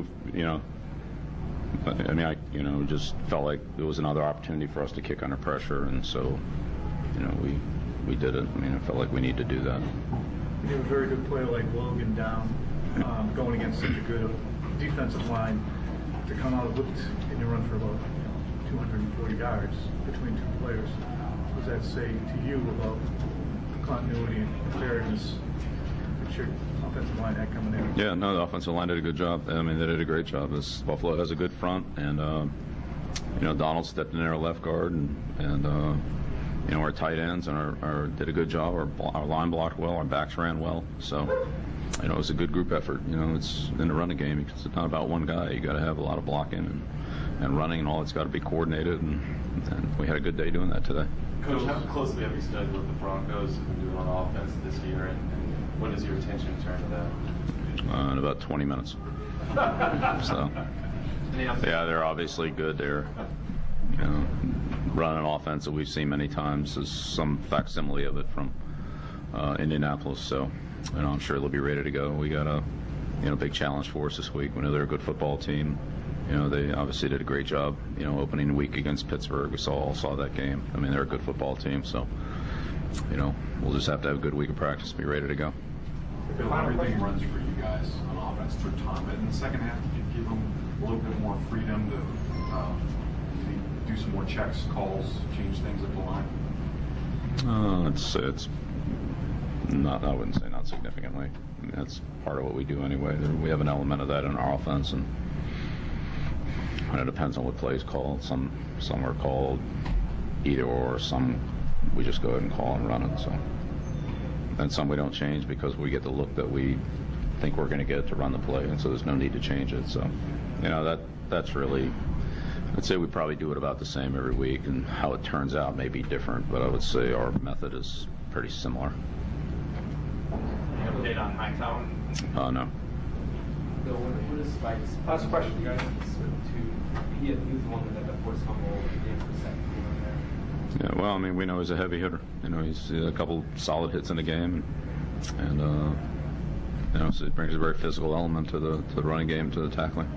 mean, just felt like there was another opportunity for us to kick under pressure, and so, we did it. I mean, I felt like we need to do that. You have a very good player like Logan down, going against such a good defensive line, to come out and you run for about 240 yards between 2 players. What does that say to you about continuity and preparedness that your offensive line had coming in? Yeah, no, the offensive line did a good job. I mean, they did a great job. Buffalo has a good front, and Donald stepped in there at left guard, and our tight ends and did a good job. Our line blocked well. Our backs ran well. So, it was a good group effort. It's in the running game. It's not about one guy. You got to have a lot of blocking and running, and all. It's got to be coordinated, and we had a good day doing that today. Coach, how closely have you studied what the Broncos have been doing on offense this year, and what is your attention turn to that? In about 20 minutes. So, yeah, they're obviously good. They're running an offense that we've seen many times. There's some facsimile of it from Indianapolis. So, I'm sure they'll be ready to go. We got a big challenge for us this week. We know they're a good football team. They obviously did a great job, opening the week against Pittsburgh. We all saw that game. I mean, they're a good football team, so, we'll just have to have a good week of practice and be ready to go. Bill, everything runs for you guys on offense through time, but in the second half, did you give them a little bit more freedom to do some more checks, calls, change things at the line? It's not, I wouldn't say not significantly. I mean, that's part of what we do anyway. We have an element of that in our offense, and it depends on what plays called. Some are called either or. Some we just go ahead and call and run it. So, and some we don't change because we get the look that we think we're going to get to run the play, and so there's no need to change it. So, that's really. I'd say we probably do it about the same every week, and how it turns out may be different, but I would say our method is pretty similar. Any update on Hightower? No. Bill, what is Spike's last question, you guys? He was the one that had that forced fumble at the end of the second game there. Yeah, well, I mean, we know he's a heavy hitter. He's a couple solid hits in the game, and so it brings a very physical element to the running game, to the tackling.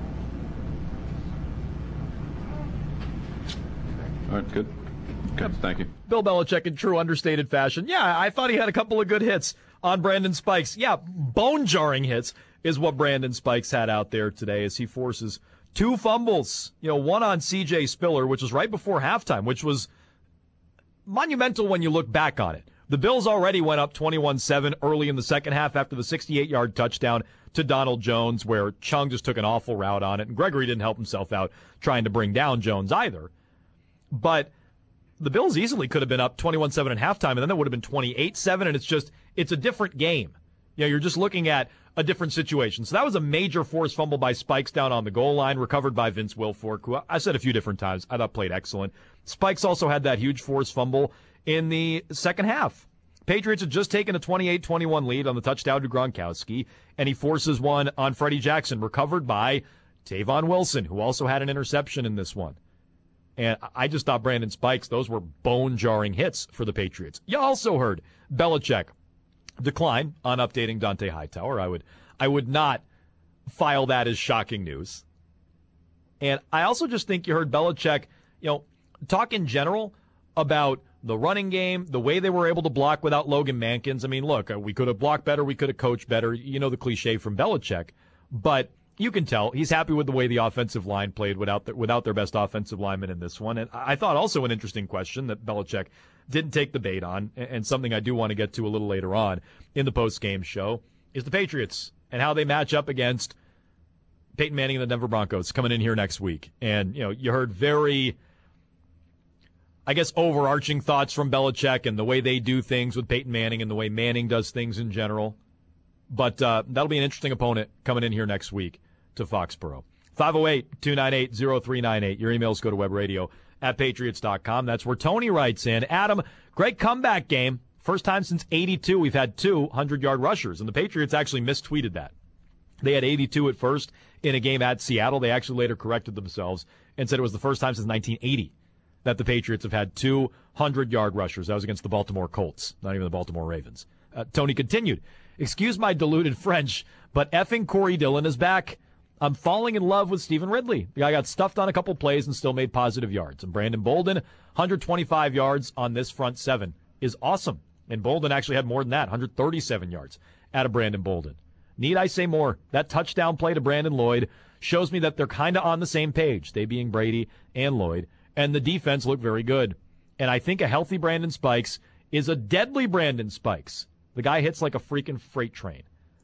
All right, good. Okay, thank you. Bill Belichick in true understated fashion. Yeah, I thought he had a couple of good hits on Brandon Spikes. Yeah, bone-jarring hits is what Brandon Spikes had out there today as he forces 2 fumbles. One on C.J. Spiller, which was right before halftime, which was monumental when you look back on it. The Bills already went up 21-7 early in the second half after the 68-yard touchdown to Donald Jones, where Chung just took an awful route on it, and Gregory didn't help himself out trying to bring down Jones either. But the Bills easily could have been up 21-7 at halftime, and then that would have been 28-7, and it's a different game. You know, you're just looking at a different situation. So that was a major forced fumble by Spikes down on the goal line, recovered by Vince Wilfork, who I said a few different times I thought played excellent. Spikes also had that huge forced fumble in the second half. Patriots had just taken a 28-21 lead on the touchdown to Gronkowski, and he forces one on Freddie Jackson, recovered by Tavon Wilson, who also had an interception in this one. And I just thought Brandon Spikes, those were bone-jarring hits for the Patriots. You also heard Belichick decline on updating Dante Hightower. I would not file that as shocking news. And I also just think you heard Belichick, talk in general about the running game, the way they were able to block without Logan Mankins. I mean, look, we could have blocked better, we could have coached better. You know the cliche from Belichick. But you can tell he's happy with the way the offensive line played without their best offensive lineman in this one. And I thought also an interesting question that Belichick didn't take the bait on, and something I do want to get to a little later on in the post-game show, is the Patriots and how they match up against Peyton Manning and the Denver Broncos coming in here next week. And, you heard very, I guess, overarching thoughts from Belichick and the way they do things with Peyton Manning and the way Manning does things in general. But that'll be an interesting opponent coming in here next week to Foxborough. 508-298-0398. Your emails go to webradio@patriots.com. That's where Tony writes in. Adam, great comeback game. First time since 82 we've had 200-yard rushers, and the Patriots actually mistweeted that. They had 82 at first in a game at Seattle. They actually later corrected themselves and said it was the first time since 1980 that the Patriots have had 200-yard rushers. That was against the Baltimore Colts, not even the Baltimore Ravens. Tony continued, excuse my diluted French, but effing Corey Dillon is back. I'm falling in love with Stephen Ridley. The guy got stuffed on a couple plays and still made positive yards. And Brandon Bolden, 125 yards on this front seven is awesome. And Bolden actually had more than that, 137 yards out of Brandon Bolden. Need I say more? That touchdown play to Brandon Lloyd shows me that they're kind of on the same page, they being Brady and Lloyd, and the defense looked very good. And I think a healthy Brandon Spikes is a deadly Brandon Spikes. The guy hits like a freaking freight train.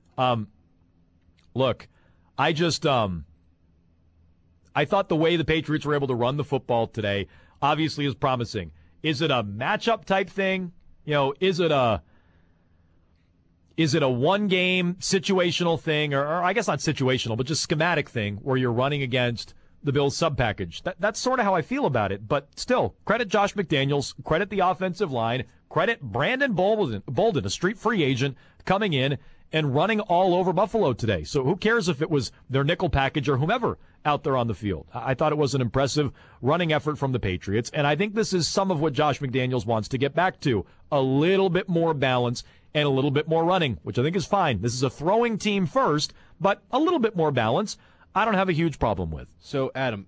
Look, I thought the way the Patriots were able to run the football today obviously is promising. Is it a matchup type thing? Is it a one-game situational thing, or I guess not situational, but just schematic thing where you're running against the Bills sub-package? That's sort of how I feel about it. But still, credit Josh McDaniels, credit the offensive line, credit Brandon Bolden, a street free agent, coming in and running all over Buffalo today. So who cares if it was their nickel package or whomever out there on the field? I thought it was an impressive running effort from the Patriots, and I think this is some of what Josh McDaniels wants to get back to, a little bit more balance and a little bit more running, which I think is fine. This is a throwing team first, but a little bit more balance I don't have a huge problem with. So, Adam,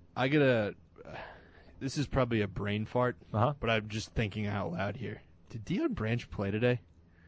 this is probably a brain fart, but I'm just thinking out loud here. Did Deion Branch play today?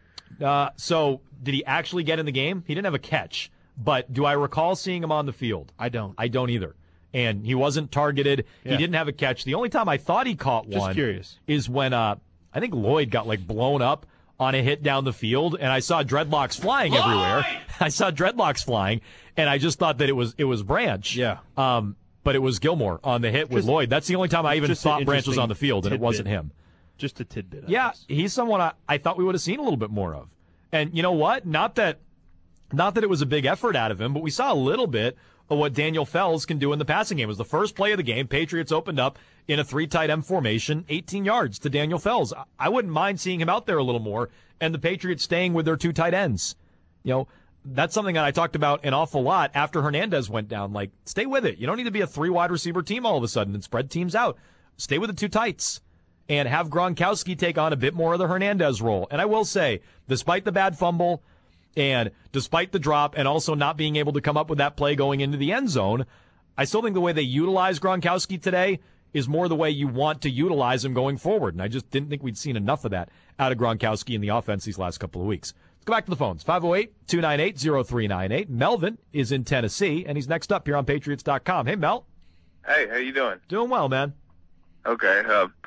So, did he actually get in the game? He didn't have a catch, but do I recall seeing him on the field? I don't. I don't either. And he wasn't targeted. Yeah. He didn't have a catch. The only time I thought he caught one is when I think Lloyd got blown up on a hit down the field, and I saw dreadlocks flying everywhere. I saw dreadlocks flying, and I just thought that it was Branch. Yeah. But it was Gilmore on the hit with Lloyd. That's the only time I even thought Branch was on the field, and it wasn't him. Just a tidbit. Yeah, he's someone I thought we would have seen a little bit more of. And you know what? Not that it was a big effort out of him, but we saw a little bit of what Daniel Fells can do in the passing game. It was the first play of the game. Patriots opened up in a 3 tight end formation, 18 yards to Daniel Fells. I wouldn't mind seeing him out there a little more, and the Patriots staying with their 2 tight ends. That's something that I talked about an awful lot after Hernandez went down. Stay with it. You don't need to be a 3 wide receiver team all of a sudden and spread teams out. Stay with the 2 tights and have Gronkowski take on a bit more of the Hernandez role. And I will say, despite the bad fumble and despite the drop and also not being able to come up with that play going into the end zone, I still think the way they utilize Gronkowski today is more the way you want to utilize him going forward. And I just didn't think we'd seen enough of that out of Gronkowski in the offense these last couple of weeks. Let's go back to the phones. 508-298-0398. Melvin is in Tennessee, and he's next up here on Patriots.com. Hey, Mel. Hey, how you doing? Doing well, man. Okay.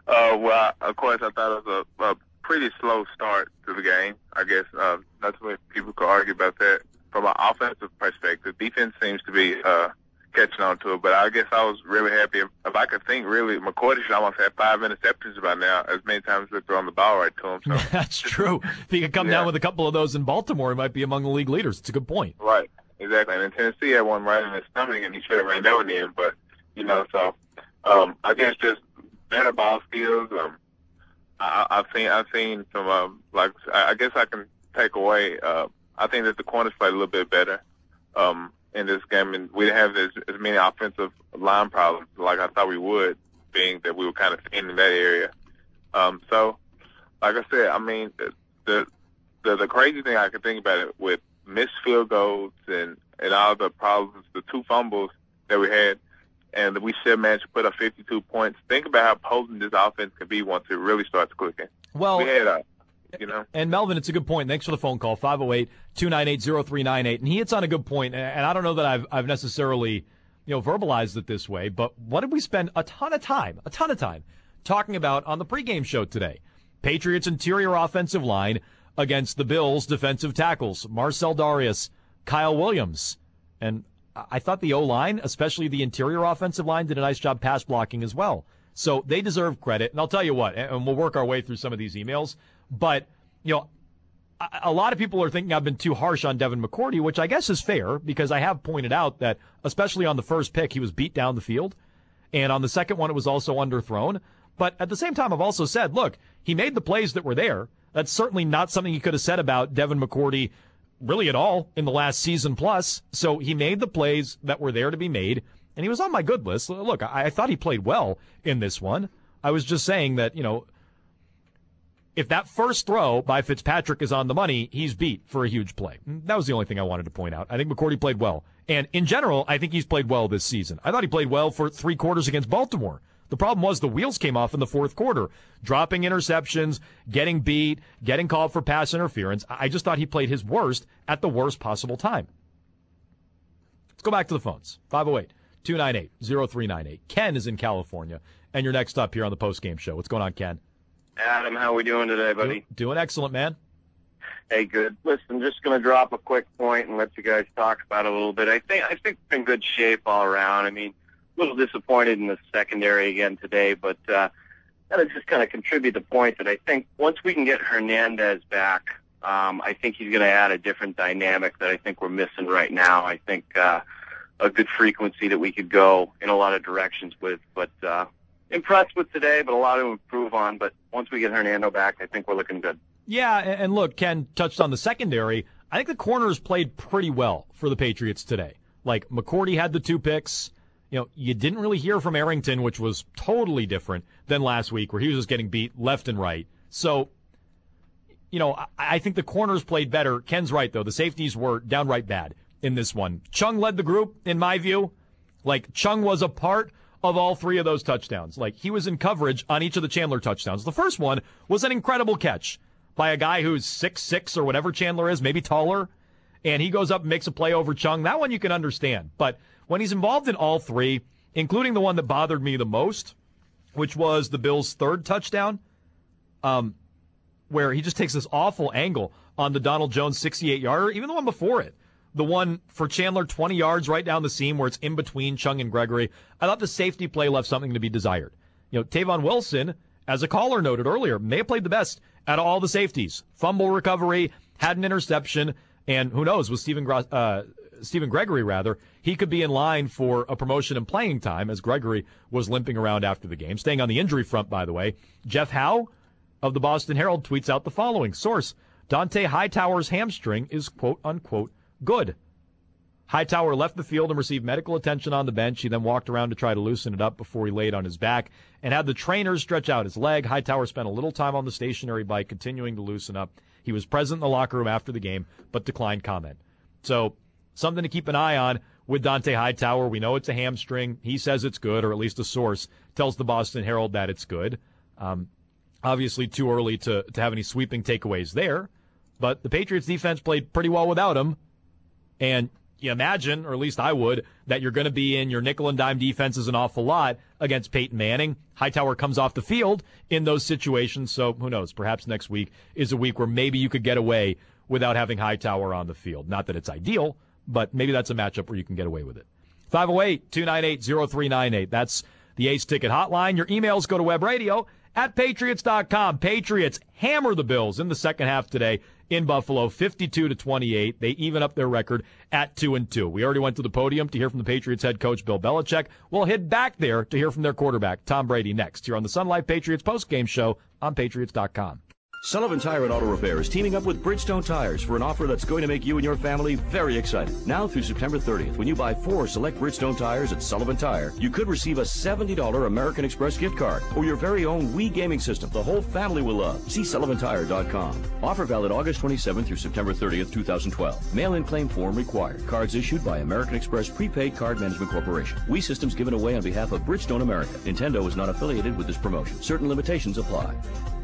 Well, of course, I thought it was a pretty slow start to the game. I guess not too many people could argue about that. From an offensive perspective, defense seems to be catching on to it. But I guess I was really happy. If I could think, really, McCourty should almost have 5 interceptions by now, as many times as they're throwing the ball right to him. So. That's true. If he could come down with a couple of those in Baltimore, he might be among the league leaders. It's a good point. Right, exactly. And in Tennessee had one right in his stomach, and he should have ran that one in. But, so I guess just better ball skills. I've seen some, I guess I can take away, I think that the corners played a little bit better in this game, and we didn't have as many offensive line problems like I thought we would, being that we were kind of thin in that area. So, like I said, I mean, the crazy thing I can think about it with missed field goals and all the problems, the 2 fumbles that we had, and we still managed to put up 52 points. Think about how potent this offense can be once it really starts clicking. Well, we had And Melvin, it's a good point. Thanks for the phone call, 508-298-0398. And he hits on a good point, and I don't know that I've necessarily, verbalized it this way, but what did we spend a ton of time talking about on the pregame show today? Patriots interior offensive line against the Bills defensive tackles, Marcel Darius, Kyle Williams. And I thought the O-line, especially the interior offensive line, did a nice job pass blocking as well. So they deserve credit. And I'll tell you what, and we'll work our way through some of these emails, but, a lot of people are thinking I've been too harsh on Devin McCourty, which I guess is fair because I have pointed out that, especially on the first pick, he was beat down the field. And on the second one, it was also underthrown. But at the same time, I've also said, look, he made the plays that were there. That's certainly not something you could have said about Devin McCourty really at all in the last season plus. So he made the plays that were there to be made, and he was on my good list. Look, I thought he played well in this one. I was just saying that, if that first throw by Fitzpatrick is on the money, he's beat for a huge play. That was the only thing I wanted to point out. I think McCourty played well. And in general, I think he's played well this season. I thought he played well for 3 quarters against Baltimore. The problem was the wheels came off in the fourth quarter, dropping interceptions, getting beat, getting called for pass interference. I just thought he played his worst at the worst possible time. Let's go back to the phones. 508-298-0398. Ken is in California, and you're next up here on the postgame show. What's going on, Ken? Adam, how we doing today, buddy? Doing excellent, man. Hey, good. Listen, just going to drop a quick point and let you guys talk about it a little bit. I think we're in good shape all around. I mean, a little disappointed in the secondary again today, but that'll just kind of contribute the point that I think once we can get Hernandez back, I think he's going to add a different dynamic that I think we're missing right now. I think a good frequency that we could go in a lot of directions with, but impressed with today, but a lot to improve on. But once we get Hernando back, I think we're looking good. Yeah, and look, Ken touched on the secondary. I think the corners played pretty well for the Patriots today. Like, McCourty had the 2 picks. You didn't really hear from Arrington, which was totally different than last week, where he was just getting beat left and right. So, I think the corners played better. Ken's right, though. The safeties were downright bad in this one. Chung led the group, in my view. Like, Chung was a part of all 3 of those touchdowns. Like, he was in coverage on each of the Chandler touchdowns. The first one was an incredible catch by a guy who's 6'6" or whatever Chandler is, maybe taller, and he goes up and makes a play over Chung. That one you can understand. But when he's involved in all 3, including the one that bothered me the most, which was the Bills' 3rd touchdown, where he just takes this awful angle on the Donald Jones 68-yarder, even the one before it. The one for Chandler, 20 yards right down the seam where it's in between Chung and Gregory. I thought the safety play left something to be desired. Tavon Wilson, as a caller noted earlier, may have played the best out of all the safeties. Fumble recovery, had an interception, and who knows, with Stephen Gregory, he could be in line for a promotion in playing time as Gregory was limping around after the game. Staying on the injury front, by the way, Jeff Howe of the Boston Herald tweets out the following. Source, Dante Hightower's hamstring is quote-unquote good. Hightower left the field and received medical attention on the bench. He then walked around to try to loosen it up before he laid on his back and had the trainers stretch out his leg. Hightower spent a little time on the stationary bike continuing to loosen up. He was present in the locker room after the game, but declined comment. So, something to keep an eye on with Dante Hightower. We know it's a hamstring. He says it's good, or at least a source tells the Boston Herald that it's good. Obviously too early to have any sweeping takeaways there, but the Patriots defense played pretty well without him. And you imagine, or at least I would, that you're going to be in your nickel and dime defenses an awful lot against Peyton Manning. Hightower comes off the field in those situations, so who knows? Perhaps next week is a week where maybe you could get away without having Hightower on the field. Not that it's ideal, but maybe that's a matchup where you can get away with it. 508-298-0398. That's the Ace Ticket hotline. Your emails go to webradio@patriots.com. Patriots hammer the Bills in the second half today in Buffalo, 52-28. They even up their record at 2-2. We already went to the podium to hear from the Patriots head coach Bill Belichick. We'll head back there to hear from their quarterback, Tom Brady, next here on the Sun Life Patriots postgame show on patriots.com. Sullivan Tire and Auto Repair is teaming up with Bridgestone Tires for an offer that's going to make you and your family very excited. Now through September 30th, when you buy 4 select Bridgestone tires at Sullivan Tire, you could receive a $70 American Express gift card or your very own Wii gaming system the whole family will love. See SullivanTire.com. Offer valid August 27th through September 30th, 2012. Mail-in claim form required. Cards issued by American Express Prepaid Card Management Corporation. Wii systems given away on behalf of Bridgestone America. Nintendo is not affiliated with this promotion. Certain limitations apply.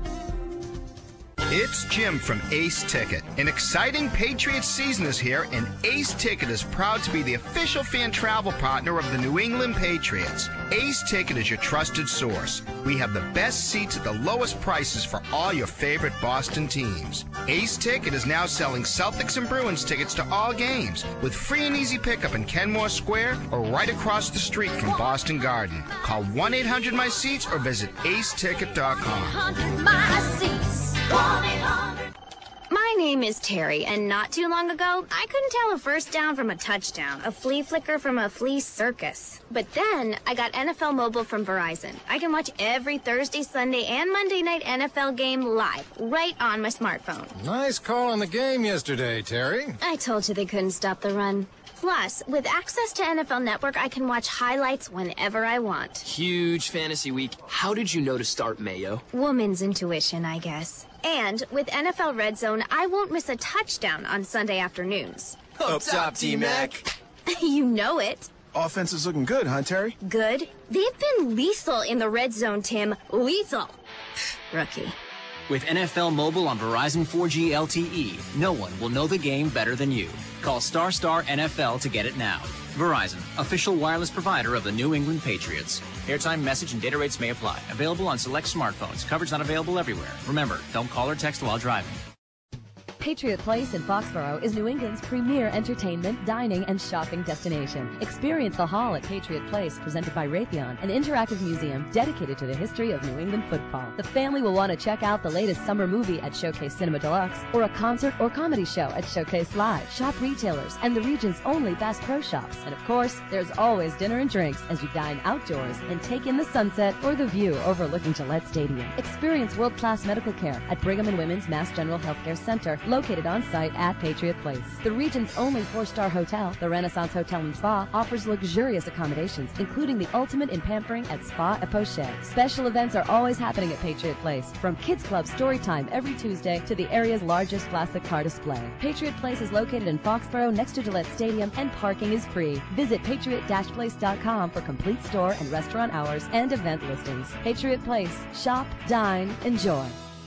It's Jim from Ace Ticket. An exciting Patriots season is here, and Ace Ticket is proud to be the official fan travel partner of the New England Patriots. Ace Ticket is your trusted source. We have the best seats at the lowest prices for all your favorite Boston teams. Ace Ticket is now selling Celtics and Bruins tickets to all games with free and easy pickup in Kenmore Square or right across the street from Boston Garden. Call 1-800-MY-SEATS or visit aceticket.com. My name is Terry, and not too long ago, I couldn't tell a first down from a touchdown, a flea flicker from a flea circus. But then, I got NFL Mobile from Verizon. I can watch every Thursday, Sunday, and Monday night NFL game live, right on my smartphone. Nice call on the game yesterday, Terry. I told you they couldn't stop the run. Plus, with access to NFL Network, I can watch highlights whenever I want. Huge fantasy week. How did you know to start Mayo? Woman's intuition, I guess. And with NFL Red Zone, I won't miss a touchdown on Sunday afternoons. Up top, T-Mac. You know it. Offense is looking good, huh, Terry? Good. They've been lethal in the Red Zone, Tim. Lethal. Rookie. With NFL Mobile on Verizon 4G LTE, no one will know the game better than you. Call ** NFL to get it now. Verizon, official wireless provider of the New England Patriots. Airtime, message, and data rates may apply. Available on select smartphones. Coverage not available everywhere. Remember, don't call or text while driving. Patriot Place in Foxborough is New England's premier entertainment, dining, and shopping destination. Experience the Hall at Patriot Place, presented by Raytheon, an interactive museum dedicated to the history of New England football. The family will want to check out the latest summer movie at Showcase Cinema Deluxe, or a concert or comedy show at Showcase Live. Shop retailers and the region's only Bass Pro Shops. And of course, there's always dinner and drinks as you dine outdoors and take in the sunset or the view overlooking Gillette Stadium. Experience world-class medical care at Brigham and Women's Mass General Healthcare Center, located on site at Patriot Place. The region's only 4-star hotel, the Renaissance Hotel and Spa, offers luxurious accommodations, including the ultimate in pampering at Spa et Poche. Special events are always happening at Patriot Place, from Kids Club Story Time every Tuesday to the area's largest classic car display. Patriot Place is located in Foxborough next to Gillette Stadium, and parking is free. Visit patriot-place.com for complete store and restaurant hours and event listings. Patriot Place. Shop, dine, enjoy.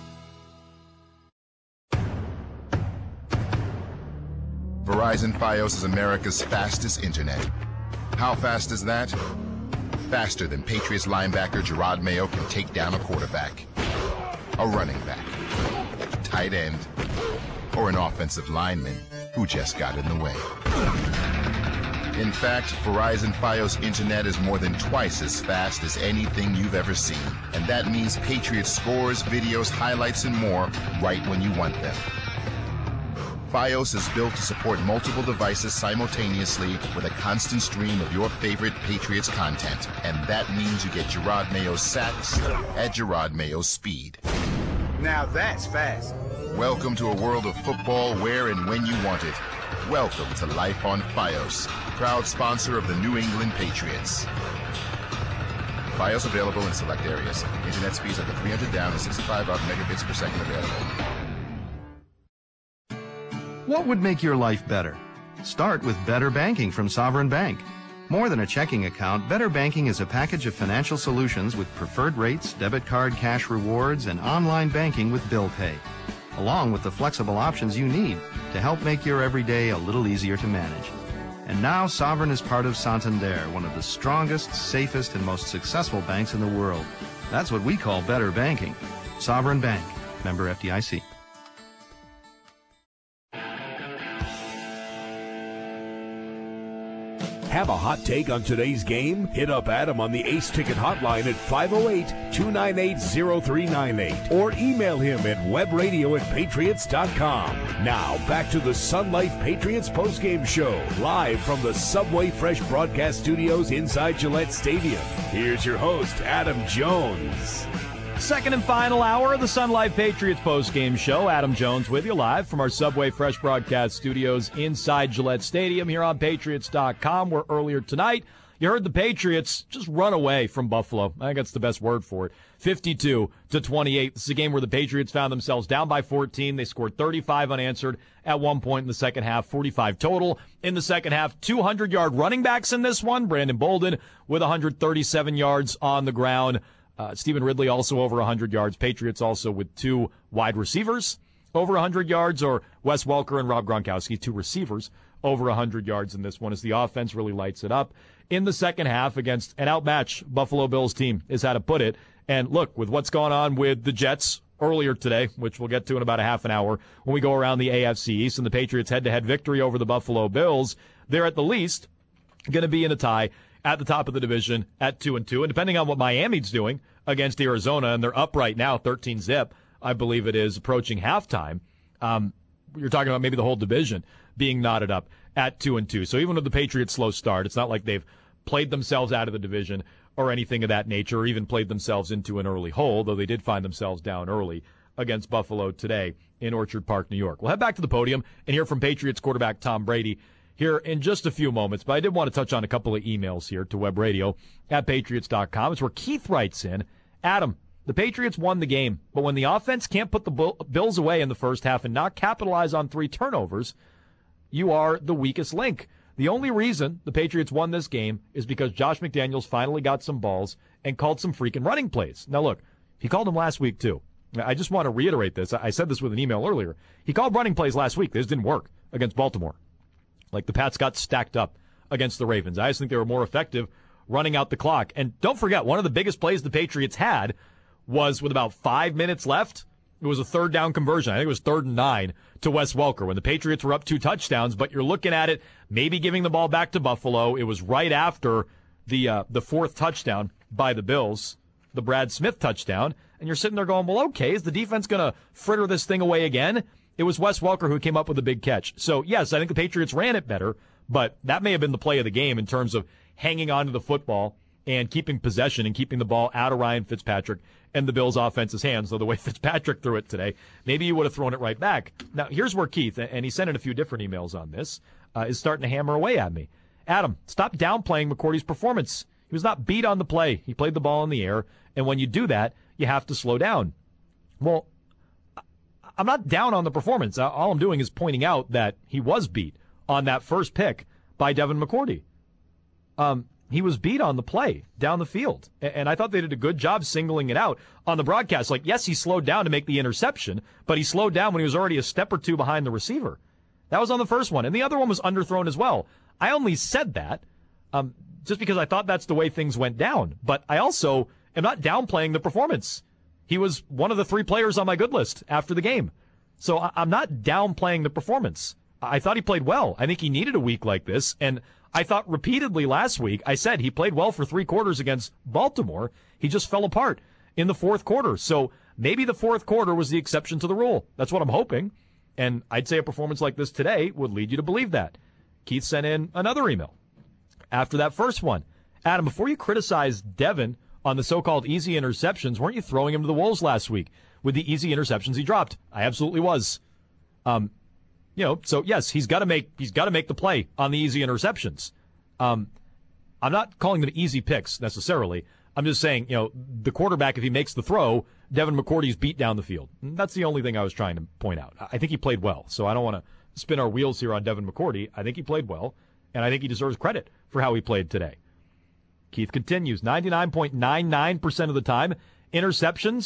Verizon Fios is America's fastest internet. How fast is that? Faster than Patriots linebacker Gerard Mayo can take down a quarterback, a running back, tight end, or an offensive lineman who just got in the way. In fact, Verizon Fios internet is more than twice as fast as anything you've ever seen. And that means Patriots scores, videos, highlights, and more right when you want them. Fios is built to support multiple devices simultaneously with a constant stream of your favorite Patriots content. And that means you get Gerard Mayo's sacks at Gerard Mayo's speed. Now that's fast. Welcome to a world of football where and when you want it. Welcome to Life on Fios, proud sponsor of the New England Patriots. Fios available in select areas. Internet speeds up to 300 down and 65 up megabits per second available. What would make your life better? Start with Better Banking from Sovereign Bank. More than a checking account, Better Banking is a package of financial solutions with preferred rates, debit card cash rewards, and online banking with bill pay, along with the flexible options you need to help make your everyday a little easier to manage. And now Sovereign is part of Santander, one of the strongest, safest, and most successful banks in the world. That's what we call better banking. Sovereign Bank, member FDIC. Have a hot take on today's game? Hit up Adam on the Ace Ticket hotline at 508-298-0398 or email him at webradio@patriots.com. Now, back to the Sun Life Patriots postgame show, live from the Subway Fresh broadcast studios inside Gillette Stadium. Here's your host, Adam Jones. Second and final hour of the Sun Life Patriots postgame show. Adam Jones with you live from our Subway Fresh broadcast studios inside Gillette Stadium here on Patriots.com, where earlier tonight you heard the Patriots just run away from Buffalo. I think that's the best word for it. 52-28. This is a game where the Patriots found themselves down by 14. They scored 35 unanswered at one point in the second half, 45 total in the second half. 200-yard running backs in this one. Brandon Bolden with 137 yards on the ground. Stephen Ridley also over 100 yards. Patriots also with 2 wide receivers over 100 yards, or Wes Welker and Rob Gronkowski, 2 receivers over 100 yards in this one, as the offense really lights it up in the second half against an outmatched Buffalo Bills team, is how to put it. And look, with what's gone on with the Jets earlier today, which we'll get to in about a half an hour when we go around the AFC East, and the Patriots' head-to-head victory over the Buffalo Bills, they're at the least going to be in a tie at the top of the division at 2-2. And depending on what Miami's doing against Arizona, and they're up right now, 13-zip, I believe it is, approaching halftime. You're talking about maybe the whole division being knotted up at 2-2. So even with the Patriots' slow start, it's not like they've played themselves out of the division or anything of that nature, or even played themselves into an early hole, though they did find themselves down early against Buffalo today in Orchard Park, New York. We'll head back to the podium and hear from Patriots quarterback Tom Brady here in just a few moments, but I did want to touch on a couple of emails here to webradio@patriots.com. It's where Keith writes in, Adam, the Patriots won the game, but when the offense can't put the Bills away in the first half and not capitalize on 3 turnovers, you are the weakest link. The only reason the Patriots won this game is because Josh McDaniels finally got some balls and called some freaking running plays. Now look, he called them last week too. I just want to reiterate this. I said this with an email earlier. He called running plays last week. This didn't work against Baltimore. Like, the Pats got stacked up against the Ravens. I just think they were more effective running out the clock. And don't forget, one of the biggest plays the Patriots had was with about 5 minutes left. It was a third down conversion. I think it was 3rd and 9 to Wes Welker when the Patriots were up 2 touchdowns. But you're looking at it, maybe giving the ball back to Buffalo. It was right after the 4th touchdown by the Bills, the Brad Smith touchdown. And you're sitting there going, well, okay, is the defense going to fritter this thing away again? It was Wes Welker who came up with a big catch. So, yes, I think the Patriots ran it better, but that may have been the play of the game in terms of hanging on to the football and keeping possession and keeping the ball out of Ryan Fitzpatrick and the Bills' offense's hands. Though the way Fitzpatrick threw it today, maybe he would have thrown it right back. Now, here's where Keith, and he sent in a few different emails on this, is starting to hammer away at me. Adam, stop downplaying McCourty's performance. He was not beat on the play. He played the ball in the air, and when you do that, you have to slow down. Well, I'm not down on the performance. All I'm doing is pointing out that he was beat on that first pick by Devin McCourty. He was beat on the play down the field, and I thought they did a good job singling it out on the broadcast. Like, yes, he slowed down to make the interception, but he slowed down when he was already a step or 2 behind the receiver. That was on the first one, and the other one was underthrown as well. I only said that just because I thought that's the way things went down, but I also am not downplaying the performance. He was one of the 3 players on my good list after the game. So I'm not downplaying the performance. I thought he played well. I think he needed a week like this. And I thought repeatedly last week, I said he played well for 3 quarters against Baltimore. He just fell apart in the 4th quarter. So maybe the 4th quarter was the exception to the rule. That's what I'm hoping. And I'd say a performance like this today would lead you to believe that. Keith sent in another email after that first one. Adam, before you criticize Devin on the so-called easy interceptions, weren't you throwing him to the wolves last week with the easy interceptions he dropped? I absolutely was. So yes, he's got to make the play on the easy interceptions. I'm not calling them easy picks necessarily. I'm just saying, the quarterback, if he makes the throw, Devin McCourty's beat down the field. That's the only thing I was trying to point out. I think he played well, so I don't want to spin our wheels here on Devin McCourty. I think he played well, and I think he deserves credit for how he played today. Keith continues, 99.99% of the time, interceptions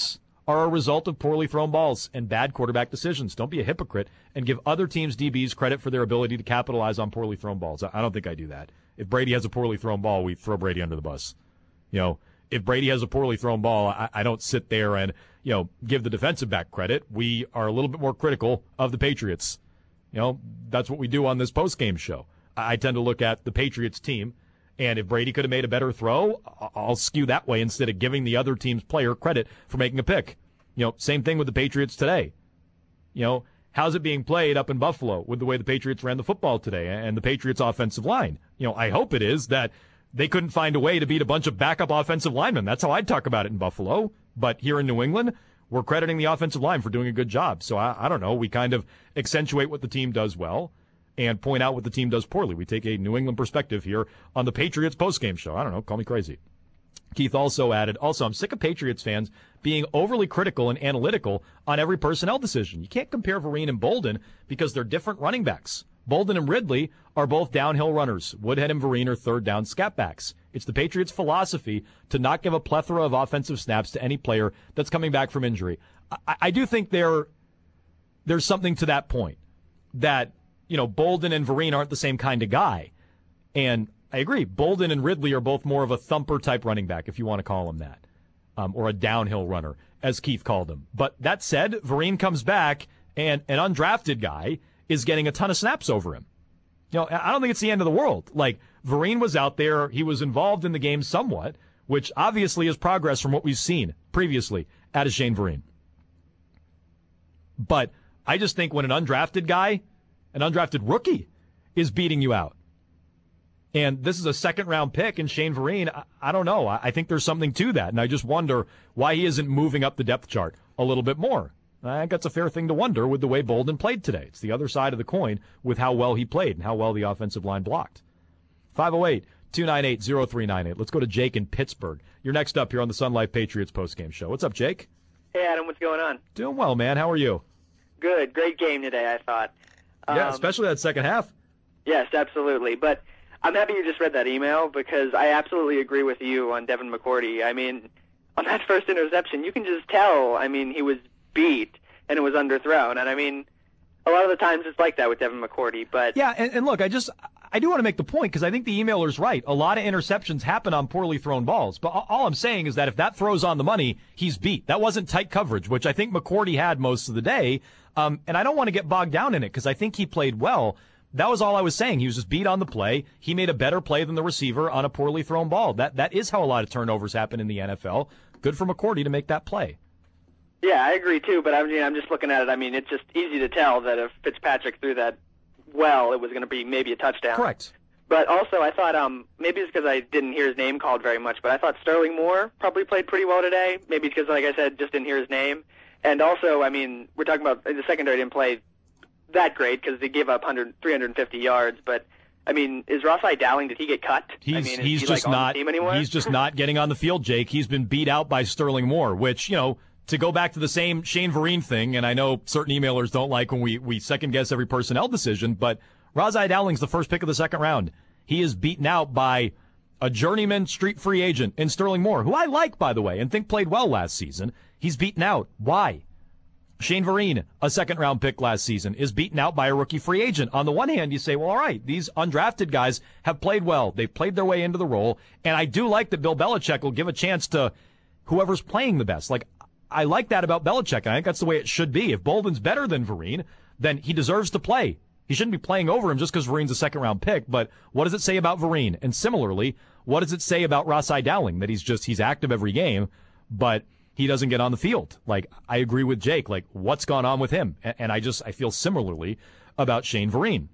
are a result of poorly thrown balls and bad quarterback decisions. Don't be a hypocrite and give other teams' DBs credit for their ability to capitalize on poorly thrown balls. I don't think I do that. If Brady has a poorly thrown ball, we throw Brady under the bus. If Brady has a poorly thrown ball, I don't sit there and, give the defensive back credit. We are a little bit more critical of the Patriots. That's what we do on this postgame show. I tend to look at the Patriots team, and if Brady could have made a better throw, I'll skew that way instead of giving the other team's player credit for making a pick. Same thing with the Patriots today. How's it being played up in Buffalo with the way the Patriots ran the football today and the Patriots offensive line? I hope it is that they couldn't find a way to beat a bunch of backup offensive linemen. That's how I'd talk about it in Buffalo. But here in New England, we're crediting the offensive line for doing a good job. So I don't know. We kind of accentuate what the team does well and point out what the team does poorly. We take a New England perspective here on the Patriots postgame show. I don't know. Call me crazy. Keith also added, I'm sick of Patriots fans being overly critical and analytical on every personnel decision. You can't compare Vereen and Bolden because they're different running backs. Bolden and Ridley are both downhill runners. Woodhead and Vereen are third down scat backs. It's the Patriots' philosophy to not give a plethora of offensive snaps to any player that's coming back from injury. I do think there's something to that point that, Bolden and Vereen aren't the same kind of guy. And I agree. Bolden and Ridley are both more of a thumper-type running back, if you want to call him that, or a downhill runner, as Keith called him. But that said, Vereen comes back, and an undrafted guy is getting a ton of snaps over him. I don't think it's the end of the world. Like, Vereen was out there. He was involved in the game somewhat, which obviously is progress from what we've seen previously out of Shane Vereen. But I just think when an undrafted guy, an undrafted rookie, is beating you out, and this is a second-round pick in Shane Vereen, I don't know. I think there's something to that, and I just wonder why he isn't moving up the depth chart a little bit more. I think that's a fair thing to wonder with the way Bolden played today. It's the other side of the coin with how well he played and how well the offensive line blocked. 508-298-0398. Let's go to Jake in Pittsburgh. You're next up here on the Sun Life Patriots postgame show. What's up, Jake? Hey, Adam. What's going on? Doing well, man. How are you? Good. Great game today, I thought. Yeah, especially that second half. Yes, absolutely. But I'm happy you just read that email because I absolutely agree with you on Devin McCourty. I mean, on that first interception, you can just tell, he was beat and it was underthrown. And, a lot of the times it's like that with Devin McCourty. But yeah, and look, I do want to make the point because I think the emailer's right. A lot of interceptions happen on poorly thrown balls. But all I'm saying is that if that throws on the money, he's beat. That wasn't tight coverage, which I think McCourty had most of the day. And I don't want to get bogged down in it because I think he played well. That was all I was saying. He was just beat on the play. He made a better play than the receiver on a poorly thrown ball. That is how a lot of turnovers happen in the NFL. Good for McCourty to make that play. Yeah, I agree too, but I'm just looking at it. It's just easy to tell that if Fitzpatrick threw that well, it was going to be maybe a touchdown. Correct. But also, I thought maybe it's because I didn't hear his name called very much, but I thought Sterling Moore probably played pretty well today. Maybe because, like I said, just didn't hear his name. And also, we're talking about the secondary didn't play that great because they gave up 350 yards. But is Ross-I Dowling? Did he get cut? He's just not. On the team anymore? He's just not getting on the field, Jake. He's been beat out by Sterling Moore, which to go back to the same Shane Vereen thing, and I know certain emailers don't like when we second guess every personnel decision, but Ross-I Dowling's the first pick of the second round. He is beaten out by a journeyman street free agent in Sterling Moore, who I like, by the way, and think played well last season. He's beaten out. Why? Shane Vereen, a second-round pick last season, is beaten out by a rookie free agent. On the one hand, you say, well, all right, these undrafted guys have played well. They've played their way into the role, and I do like that Bill Belichick will give a chance to whoever's playing the best. I like that about Belichick, and I think that's the way it should be. If Bolden's better than Vereen, then he deserves to play. He shouldn't be playing over him just because Vereen's a second-round pick, but what does it say about Vereen? And similarly, what does it say about Ross-I Dowling? That he's active every game, but he doesn't get on the field. I agree with Jake. What's gone on with him? And I feel similarly about Shane Vereen.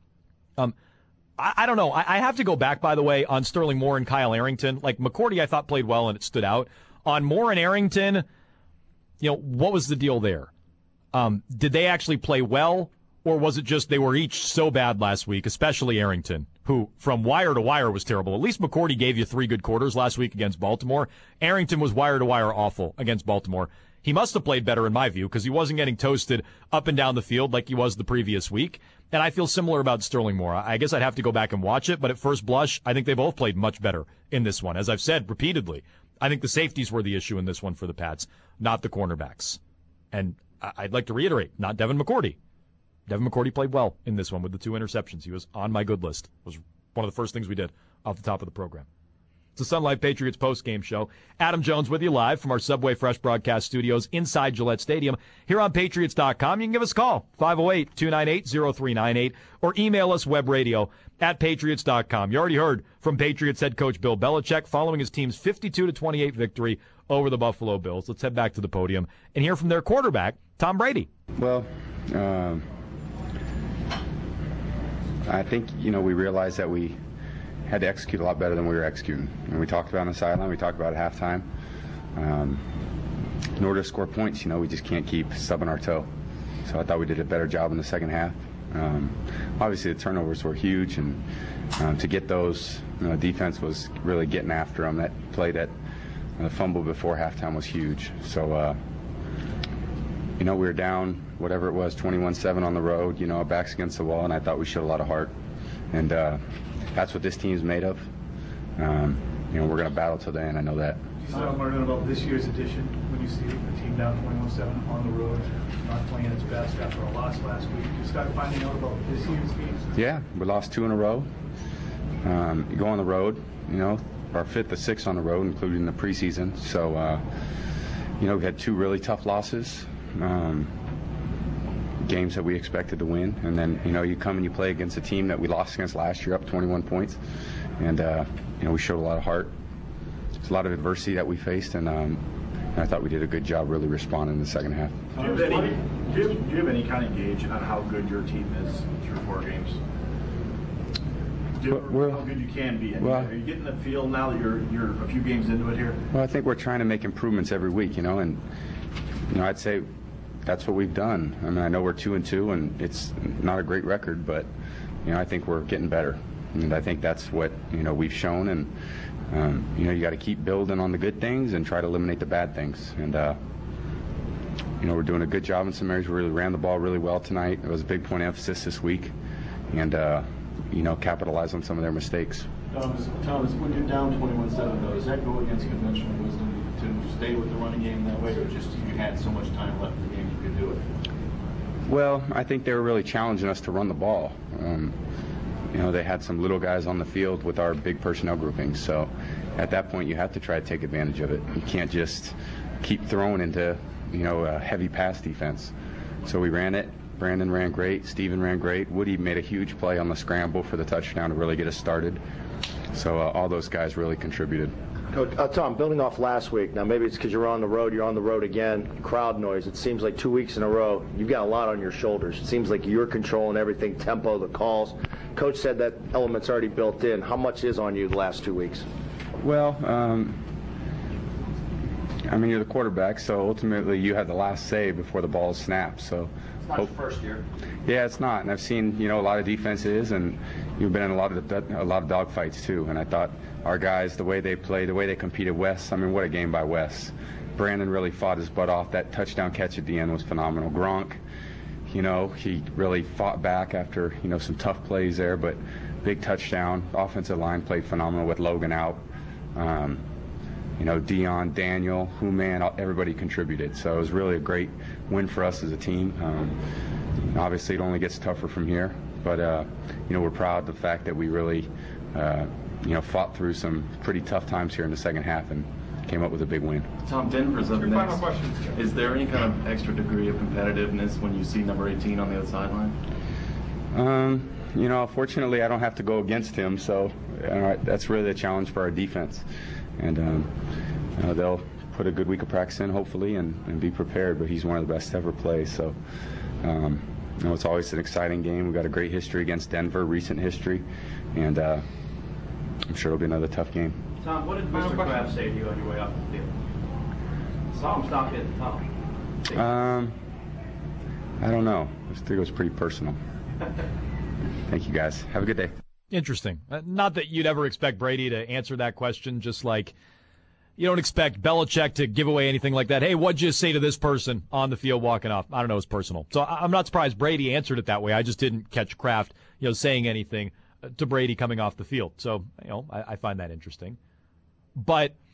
I don't know. I have to go back, by the way, on Sterling Moore and Kyle Arrington. McCourty I thought played well and it stood out. On Moore and Arrington, what was the deal there? Did they actually play well, or was it just they were each so bad last week, especially Arrington, who from wire to wire was terrible? At least McCourty gave you 3 good quarters last week against Baltimore. Arrington was wire to wire awful against Baltimore. He must have played better in my view because he wasn't getting toasted up and down the field like he was the previous week. And I feel similar about Sterling Moore. I guess I'd have to go back and watch it, but at first blush, I think they both played much better in this one. As I've said repeatedly, I think the safeties were the issue in this one for the Pats, not the cornerbacks. And I'd like to reiterate, not Devin McCourty. Devin McCourty played well in this one with the 2 interceptions. He was on my good list. It was one of the first things we did off the top of the program. It's the Sun Life Patriots post-game show. Adam Jones with you live from our Subway Fresh broadcast studios inside Gillette Stadium here on Patriots.com. You can give us a call, 508-298-0398, or email us webradio@Patriots.com. You already heard from Patriots head coach Bill Belichick following his team's 52-28 victory over the Buffalo Bills. Let's head back to the podium and hear from their quarterback, Tom Brady. Well, I think, we realized that we had to execute a lot better than we were executing. And we talked about it on the sideline, we talked about it at halftime. In order to score points, we just can't keep stubbing our toe. So I thought we did a better job in the second half. Obviously, the turnovers were huge, and to get those, defense was really getting after them. That play, that the fumble before halftime was huge. So, we were down, whatever it was, 21-7 on the road, our backs against the wall, and I thought we showed a lot of heart. And that's what this team's made of. We're going to battle till the end. I know that. Do you start learning about this year's edition when you see the team down 21-7 on the road, not playing its best after a loss last week? You start finding out about this year's game? Yeah, we lost 2 in a row. You go on the road, our 5th or 6th on the road, including the preseason. So, we had 2 really tough losses. Games that we expected to win, and then you come and you play against a team that we lost against last year, up 21 points, and we showed a lot of heart. There's a lot of adversity that we faced, and I thought we did a good job really responding in the second half. Do you have any kind of gauge on how good your team is through 4 games? How good you can be? Are you getting the feel now that you're a few games into it here? Well, I think we're trying to make improvements every week, and I'd say that's what we've done. I mean, I know we're 2-2, and it's not a great record, but I think we're getting better, and I think that's what we've shown. And you got to keep building on the good things and try to eliminate the bad things. And we're doing a good job in some areas. We really ran the ball really well tonight. It was a big point of emphasis this week, and capitalize on some of their mistakes. Thomas, when you're down 21-7, though, does that go against conventional wisdom to stay with the running game that way, or just you had so much time left in the game you could do it? Well, I think they were really challenging us to run the ball. They had some little guys on the field with our big personnel groupings, so at that point you have to try to take advantage of it. You can't just keep throwing into a heavy pass defense. So we ran it. Brandon ran great. Steven ran great. Woody made a huge play on the scramble for the touchdown to really get us started. So all those guys really contributed. Coach, Tom, building off last week, now maybe it's because you're on the road again, crowd noise. It seems like 2 weeks in a row, you've got a lot on your shoulders. It seems like you're controlling everything, tempo, the calls. Coach said that element's already built in. How much is on you the last 2 weeks? Well, you're the quarterback, so ultimately you have the last say before the ball snaps. So it's not your first year. Yeah, it's not, and I've seen a lot of defenses, and you've been in a lot of dogfights too. And I thought our guys, the way they played, the way they competed, Wes. What a game by Wes. Brandon really fought his butt off. That touchdown catch at the end was phenomenal. Gronk, he really fought back after some tough plays there, but big touchdown. Offensive line played phenomenal with Logan out. Dion, Daniel, everybody contributed. So it was really a great win for us as a team. Obviously, it only gets tougher from here, but we're proud of the fact that we really, fought through some pretty tough times here in the second half and came up with a big win. Tom, Denver's up next. Final question. Is there any kind of extra degree of competitiveness when you see number 18 on the other sideline? Fortunately, I don't have to go against him, so that's really a challenge for our defense. And they'll put a good week of practice in, hopefully, and be prepared. But he's one of the best to ever play. So, it's always an exciting game. We've got a great history against Denver, recent history, and I'm sure it'll be another tough game. Tom, what did Mr. Kraft say to you on your way off the field? Saw him stop hitting Tom. I don't know. I think it was pretty personal. Thank you, guys. Have a good day. Interesting. Not that you'd ever expect Brady to answer that question, just like you don't expect Belichick to give away anything like that. Hey, what'd you say to this person on the field walking off? I don't know. It's personal. So I'm not surprised Brady answered it that way. I just didn't catch Kraft, saying anything to Brady coming off the field. So, I find that interesting. But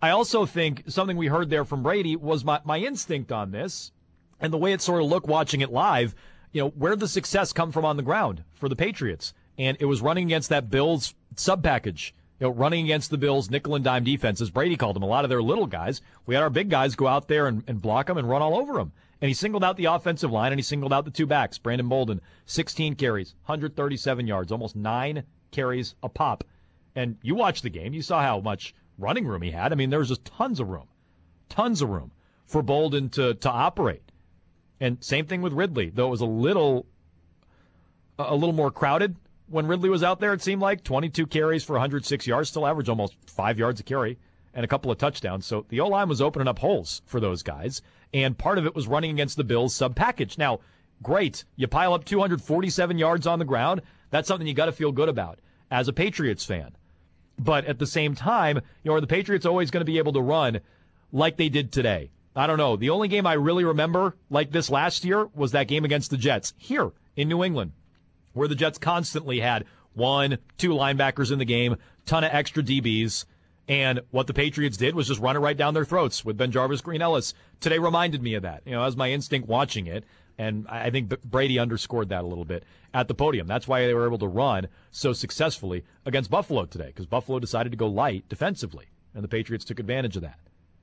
I also think something we heard there from Brady was my instinct on this, and the way it sort of looked watching it live, where did the success come from on the ground for the Patriots? And it was running against that Bills sub-package, running against the Bills' nickel and dime defense, as Brady called them, a lot of their little guys. We had our big guys go out there and block them and run all over them. And he singled out the offensive line, and he singled out the two backs. Brandon Bolden, 16 carries, 137 yards, almost 9 carries a pop. And you watched the game. You saw how much running room he had. I mean, there was just tons of room for Bolden to operate. And same thing with Ridley, though it was a little more crowded when Ridley was out there. It seemed like 22 carries for 106 yards, still average almost 5 yards a carry, and a couple of touchdowns. So the O-line was opening up holes for those guys, and part of it was running against the Bills sub-package. Now, great, you pile up 247 yards on the ground. That's something you got to feel good about as a Patriots fan. But at the same time, are the Patriots always going to be able to run like they did today? I don't know. The only game I really remember like this last year was that game against the Jets here in New England, where the Jets constantly had 1-2 linebackers in the game, ton of extra DBs, and what the Patriots did was just run it right down their throats with BenJarvus Green-Ellis. Today reminded me of that. That was my instinct watching it, and I think Brady underscored that a little bit at the podium. That's why they were able to run so successfully against Buffalo today, because Buffalo decided to go light defensively, and the Patriots took advantage of that.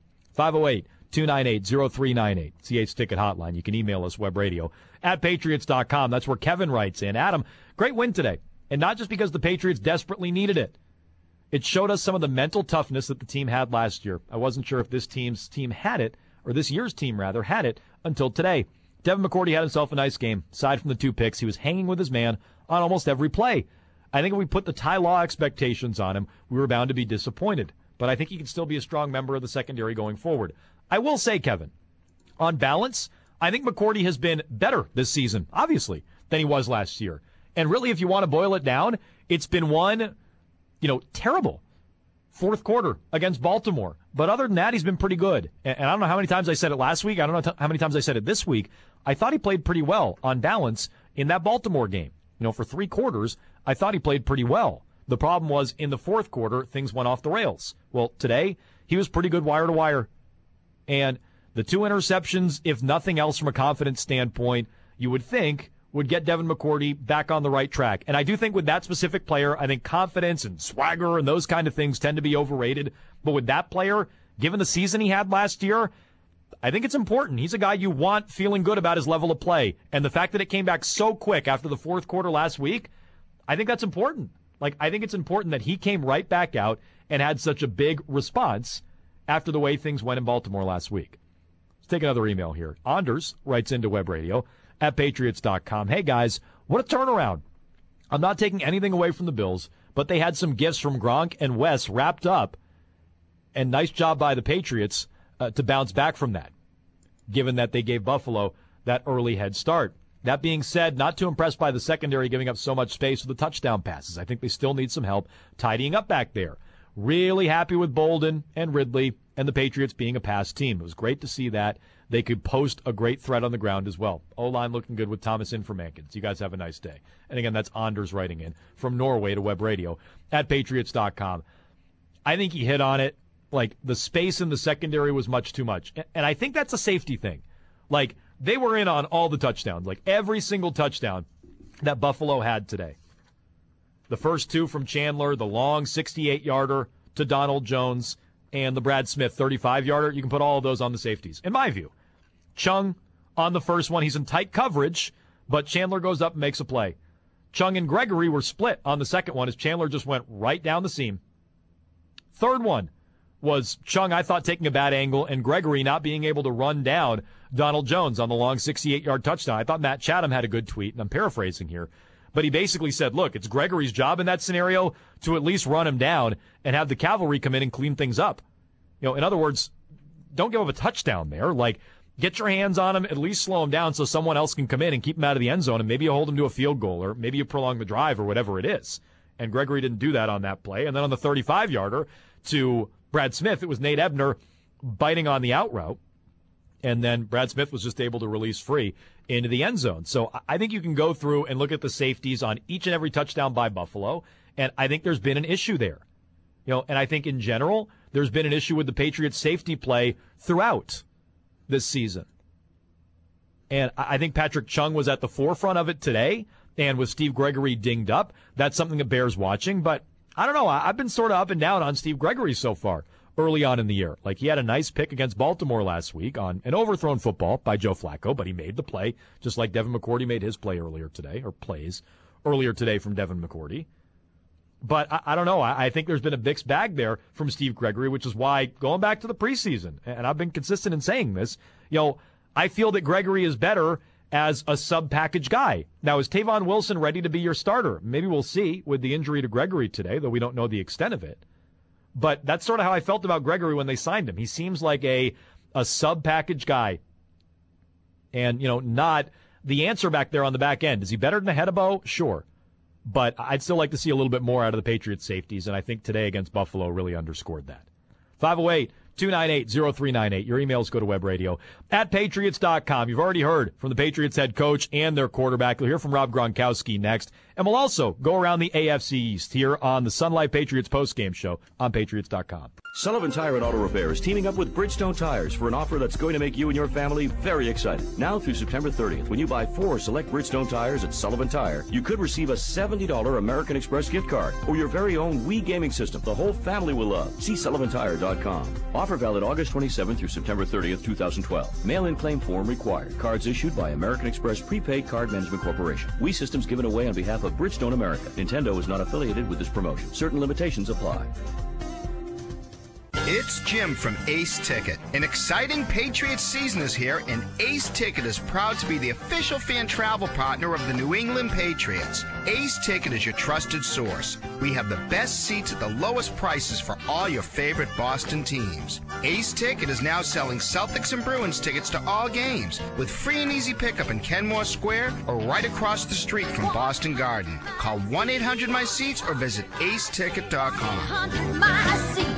508-298-0398, CH's Ticket Hotline. You can email us, webradio@patriots.com. That's where Kevin writes in. Adam, great win today, and not just because the Patriots desperately needed it. It showed us some of the mental toughness that the team had last year. I wasn't sure if this year's team had it until today. Devin McCourty had himself a nice game. Aside from the 2 picks, he was hanging with his man on almost every play. I think if we put the Ty Law expectations on him, we were bound to be disappointed. But I think he can still be a strong member of the secondary going forward. I will say, Kevin, on balance, I think McCourty has been better this season, obviously, than he was last year. And really, if you want to boil it down, it's been one, terrible fourth quarter against Baltimore. But other than that, he's been pretty good. And I don't know how many times I said it last week. I don't know how many times I said it this week. I thought he played pretty well on balance in that Baltimore game. For 3 quarters, I thought he played pretty well. The problem was in the fourth quarter, things went off the rails. Well, today, he was pretty good wire to wire. And the 2 interceptions, if nothing else from a confidence standpoint, you would think would get Devin McCourty back on the right track. And I do think with that specific player, I think confidence and swagger and those kind of things tend to be overrated. But with that player, given the season he had last year, I think it's important. He's a guy you want feeling good about his level of play. And the fact that it came back so quick after the fourth quarter last week, I think that's important. I think it's important that he came right back out and had such a big response after the way things went in Baltimore last week. Let's take another email here. Anders writes into webradio@patriots.com. Hey, guys, what a turnaround. I'm not taking anything away from the Bills, but they had some gifts from Gronk and Wes wrapped up, and nice job by the Patriots to bounce back from that, given that they gave Buffalo that early head start. That being said, not too impressed by the secondary giving up so much space with the touchdown passes. I think they still need some help tidying up back there. Really happy with Bolden and Ridley and the Patriots being a pass team. It was great to see that. They could post a great threat on the ground as well. O-line looking good with Thomas in for Mankins. You guys have a nice day. And again, that's Anders writing in from Norway to webradio@patriots.com. I think he hit on it. The space in the secondary was much too much. And I think that's a safety thing. They were in on all the touchdowns, every single touchdown that Buffalo had today. The first 2 from Chandler, the long 68-yarder to Donald Jones, and the Brad Smith 35-yarder. You can put all of those on the safeties, in my view. Chung on the first one, he's in tight coverage, but Chandler goes up and makes a play. Chung and Gregory were split on the second one as Chandler just went right down the seam. Third one was Chung, I thought, taking a bad angle, and Gregory not being able to run down Donald Jones on the long 68-yard touchdown. I thought Matt Chatham had a good tweet, and I'm paraphrasing here, but he basically said, look, it's Gregory's job in that scenario to at least run him down and have the cavalry come in and clean things up. In other words, don't give up a touchdown there. Get your hands on him, at least slow him down so someone else can come in and keep him out of the end zone, and maybe you hold him to a field goal, or maybe you prolong the drive, or whatever it is. And Gregory didn't do that on that play. And then on the 35-yarder to Brad Smith, it was Nate Ebner biting on the out route, and then Brad Smith was just able to release free into the end zone. So I think you can go through and look at the safeties on each and every touchdown by Buffalo, and I think there's been an issue there. And I think in general, there's been an issue with the Patriots' safety play throughout this season. And I think Patrick Chung was at the forefront of it today, and with Steve Gregory dinged up, that's something that bears watching. But I don't know. I've been sort of up and down on Steve Gregory so far early on in the year. Like, he had a nice pick against Baltimore last week on an overthrown football by Joe Flacco, but he made the play, just like Devin McCourty made his play earlier today, or plays earlier today from Devin McCourty. But I don't know. I think there's been a mixed bag there from Steve Gregory, which is why, going back to the preseason, and I've been consistent in saying this, I feel that Gregory is better as a sub-package guy. Now, is Tavon Wilson ready to be your starter? Maybe we'll see with the injury to Gregory today, though we don't know the extent of it. But that's sort of how I felt about Gregory when they signed him. He seems like a sub-package guy. And, not the answer back there on the back end. Is he better than Hedebo? Sure. But I'd still like to see a little bit more out of the Patriots safeties, and I think today against Buffalo really underscored that. 508-298-0398. Your emails go to webradio@patriots.com. You've already heard from the Patriots head coach and their quarterback. You'll hear from Rob Gronkowski next. And we'll also go around the AFC East here on the Sun Life Patriots postgame show on patriots.com. Sullivan Tire and Auto Repair is teaming up with Bridgestone Tires for an offer that's going to make you and your family very excited. Now through September 30th, when you buy 4 select Bridgestone tires at Sullivan Tire, you could receive a $70 American Express gift card or your very own Wii gaming system the whole family will love. See SullivanTire.com. Offer valid August 27th through September 30th, 2012. Mail-in claim form required. Cards issued by American Express Prepaid Card Management Corporation. Wii systems given away on behalf of Bridgestone America. Nintendo is not affiliated with this promotion. Certain limitations apply. It's Jim from Ace Ticket. An exciting Patriots season is here, and Ace Ticket is proud to be the official fan travel partner of the New England Patriots. Ace Ticket is your trusted source. We have the best seats at the lowest prices for all your favorite Boston teams. Ace Ticket is now selling Celtics and Bruins tickets to all games with free and easy pickup in Kenmore Square or right across the street from Boston Garden. Call 1-800-MY-SEATS or visit aceticket.com.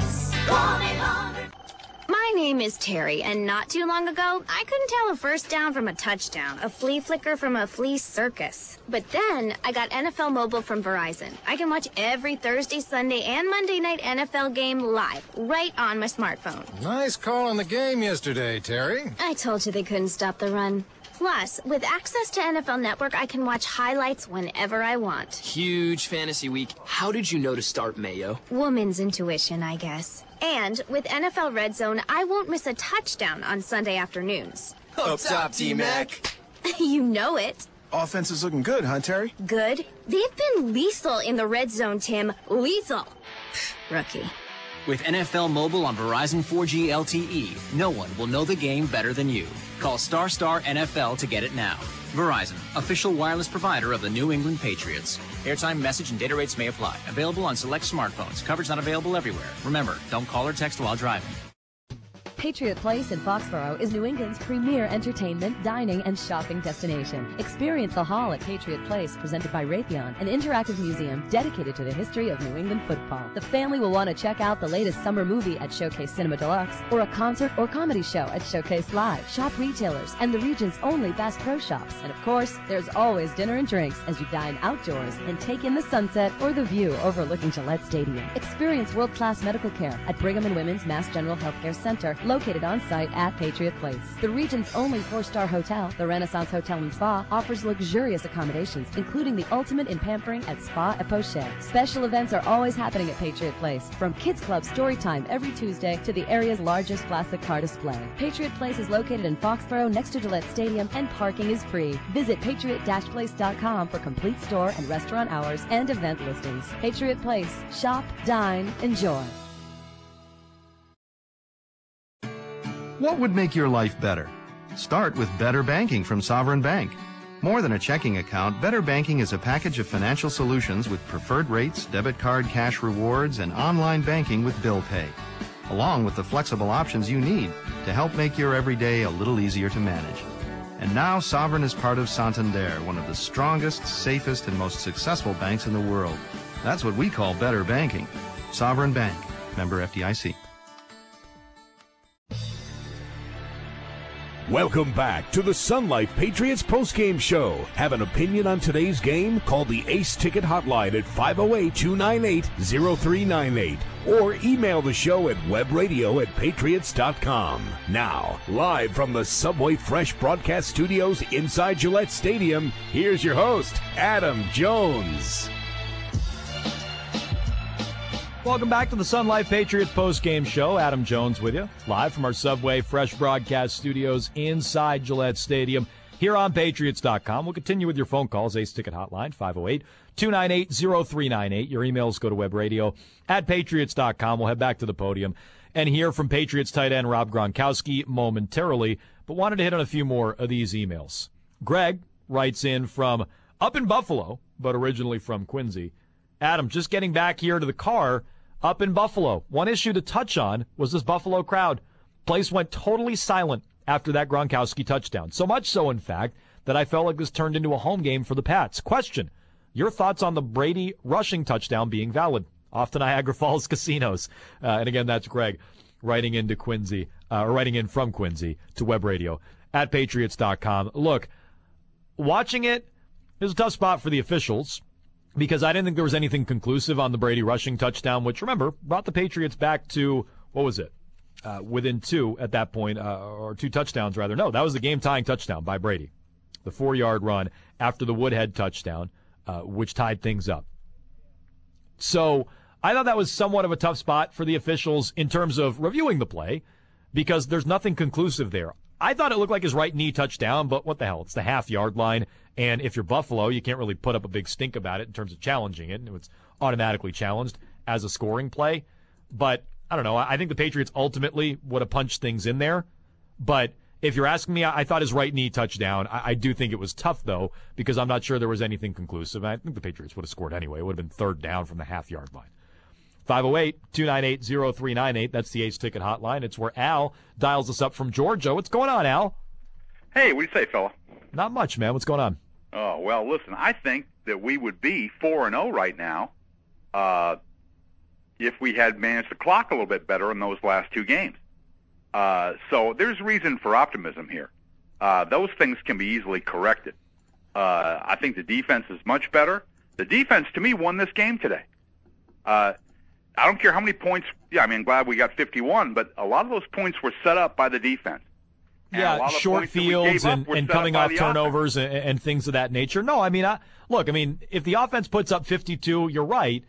My name is Terry, and not too long ago, I couldn't tell a first down from a touchdown, a flea flicker from a flea circus. But then, I got NFL Mobile from Verizon. I can watch every Thursday, Sunday, and Monday night NFL game live, right on my smartphone. Nice call on the game yesterday, Terry. I told you they couldn't stop the run. Plus, with access to NFL Network, I can watch highlights whenever I want. Huge fantasy week. How did you know to start Mayo? Woman's intuition, I guess. And with NFL Red Zone, I won't miss a touchdown on Sunday afternoons. Up top, T-Mac. You know it. Offense is looking good, huh, Terry? Good. They've been lethal in the Red Zone, Tim. Lethal. Rookie. With NFL Mobile on Verizon 4G LTE, no one will know the game better than you. Call Star NFL to get it now. Verizon, official wireless provider of the New England Patriots. Airtime, message, and data rates may apply. Available on select smartphones. Coverage not available everywhere. Remember, don't call or text while driving. Patriot Place in Foxborough is New England's premier entertainment, dining, and shopping destination. Experience the hall at Patriot Place, presented by Raytheon, an interactive museum dedicated to the history of New England football. The family will want to check out the latest summer movie at Showcase Cinema Deluxe, or a concert or comedy show at Showcase Live. Shop retailers and the region's only Bass Pro Shops. And of course, there's always dinner and drinks as you dine outdoors and take in the sunset or the view overlooking Gillette Stadium. Experience world-class medical care at Brigham and Women's Mass General Healthcare Center, located on site at Patriot Place. The region's only 4-star hotel, the Renaissance Hotel and Spa, offers luxurious accommodations, including the ultimate in pampering at Spa et Poche. Special events are always happening at Patriot Place, from Kids Club story time every Tuesday to the area's largest classic car display. Patriot Place is located in Foxborough next to Gillette Stadium, and parking is free. Visit patriot-place.com for complete store and restaurant hours and event listings. Patriot Place. Shop, dine, enjoy. What would make your life better? Start with Better Banking from Sovereign Bank. More than a checking account, Better Banking is a package of financial solutions with preferred rates, debit card cash rewards, and online banking with bill pay, along with the flexible options you need to help make your everyday a little easier to manage. And now Sovereign is part of Santander, one of the strongest, safest, and most successful banks in the world. That's what we call Better Banking. Sovereign Bank. Member FDIC. Welcome back to the Sun Life Patriots postgame show. Have an opinion on today's game? Call the Ace Ticket hotline at 508-298-0398 or email the show at webradio@patriots.com. Now, live from the Subway Fresh broadcast studios inside Gillette Stadium, here's your host, Adam Jones. Welcome back to the Sun Life Patriots postgame show. Adam Jones with you, live from our Subway Fresh broadcast studios inside Gillette Stadium here on Patriots.com. We'll continue with your phone calls, Ace Ticket Hotline, 508-298-0398. Your emails go to webradio@patriots.com. We'll head back to the podium and hear from Patriots tight end Rob Gronkowski momentarily, but wanted to hit on a few more of these emails. Greg writes in from up in Buffalo, but originally from Quincy. Adam, just getting back here to the car up in Buffalo. One issue to touch on was this Buffalo crowd. Place went totally silent after that Gronkowski touchdown. So much so, in fact, that I felt like this turned into a home game for the Pats. Question, your thoughts on the Brady rushing touchdown being valid? Off to Niagara Falls casinos. And again, that's Greg writing into Quincy, or writing in from Quincy to webradio@patriots.com. Look, watching it is a tough spot for the officials, because I didn't think there was anything conclusive on the Brady rushing touchdown, which, remember, brought the Patriots back to, what was it, within two at that point, or two touchdowns, rather. No, that was the game-tying touchdown by Brady, the 4-yard run after the Woodhead touchdown, which tied things up. So I thought that was somewhat of a tough spot for the officials in terms of reviewing the play, because there's nothing conclusive there. I thought it looked like his right knee touchdown, but what the hell? It's the half-yard line. And if you're Buffalo, you can't really put up a big stink about it in terms of challenging it. And it's automatically challenged as a scoring play. But, I don't know, I think the Patriots ultimately would have punched things in there. But if you're asking me, I thought his right knee touchdown. I do think it was tough, though, because I'm not sure there was anything conclusive. I think the Patriots would have scored anyway. It would have been third down from the half-yard line. 508-298-0398. That's the Ace Ticket hotline. It's where Al dials us up from Georgia. What's going on, Al? Hey, what do you say, fella? Not much, man. What's going on? Oh, well, listen, I think that we would be 4-0 right now if we had managed to clock a little bit better in those last two games. So there's reason for optimism here. Those things can be easily corrected. I think the defense is much better. The defense, to me, won this game today. I don't care how many points. Yeah, I mean, I'm glad we got 51, but a lot of those points were set up by the defense. Yeah, short fields and coming off turnovers and things of that nature. No, I mean, look, if the offense puts up 52, you're right.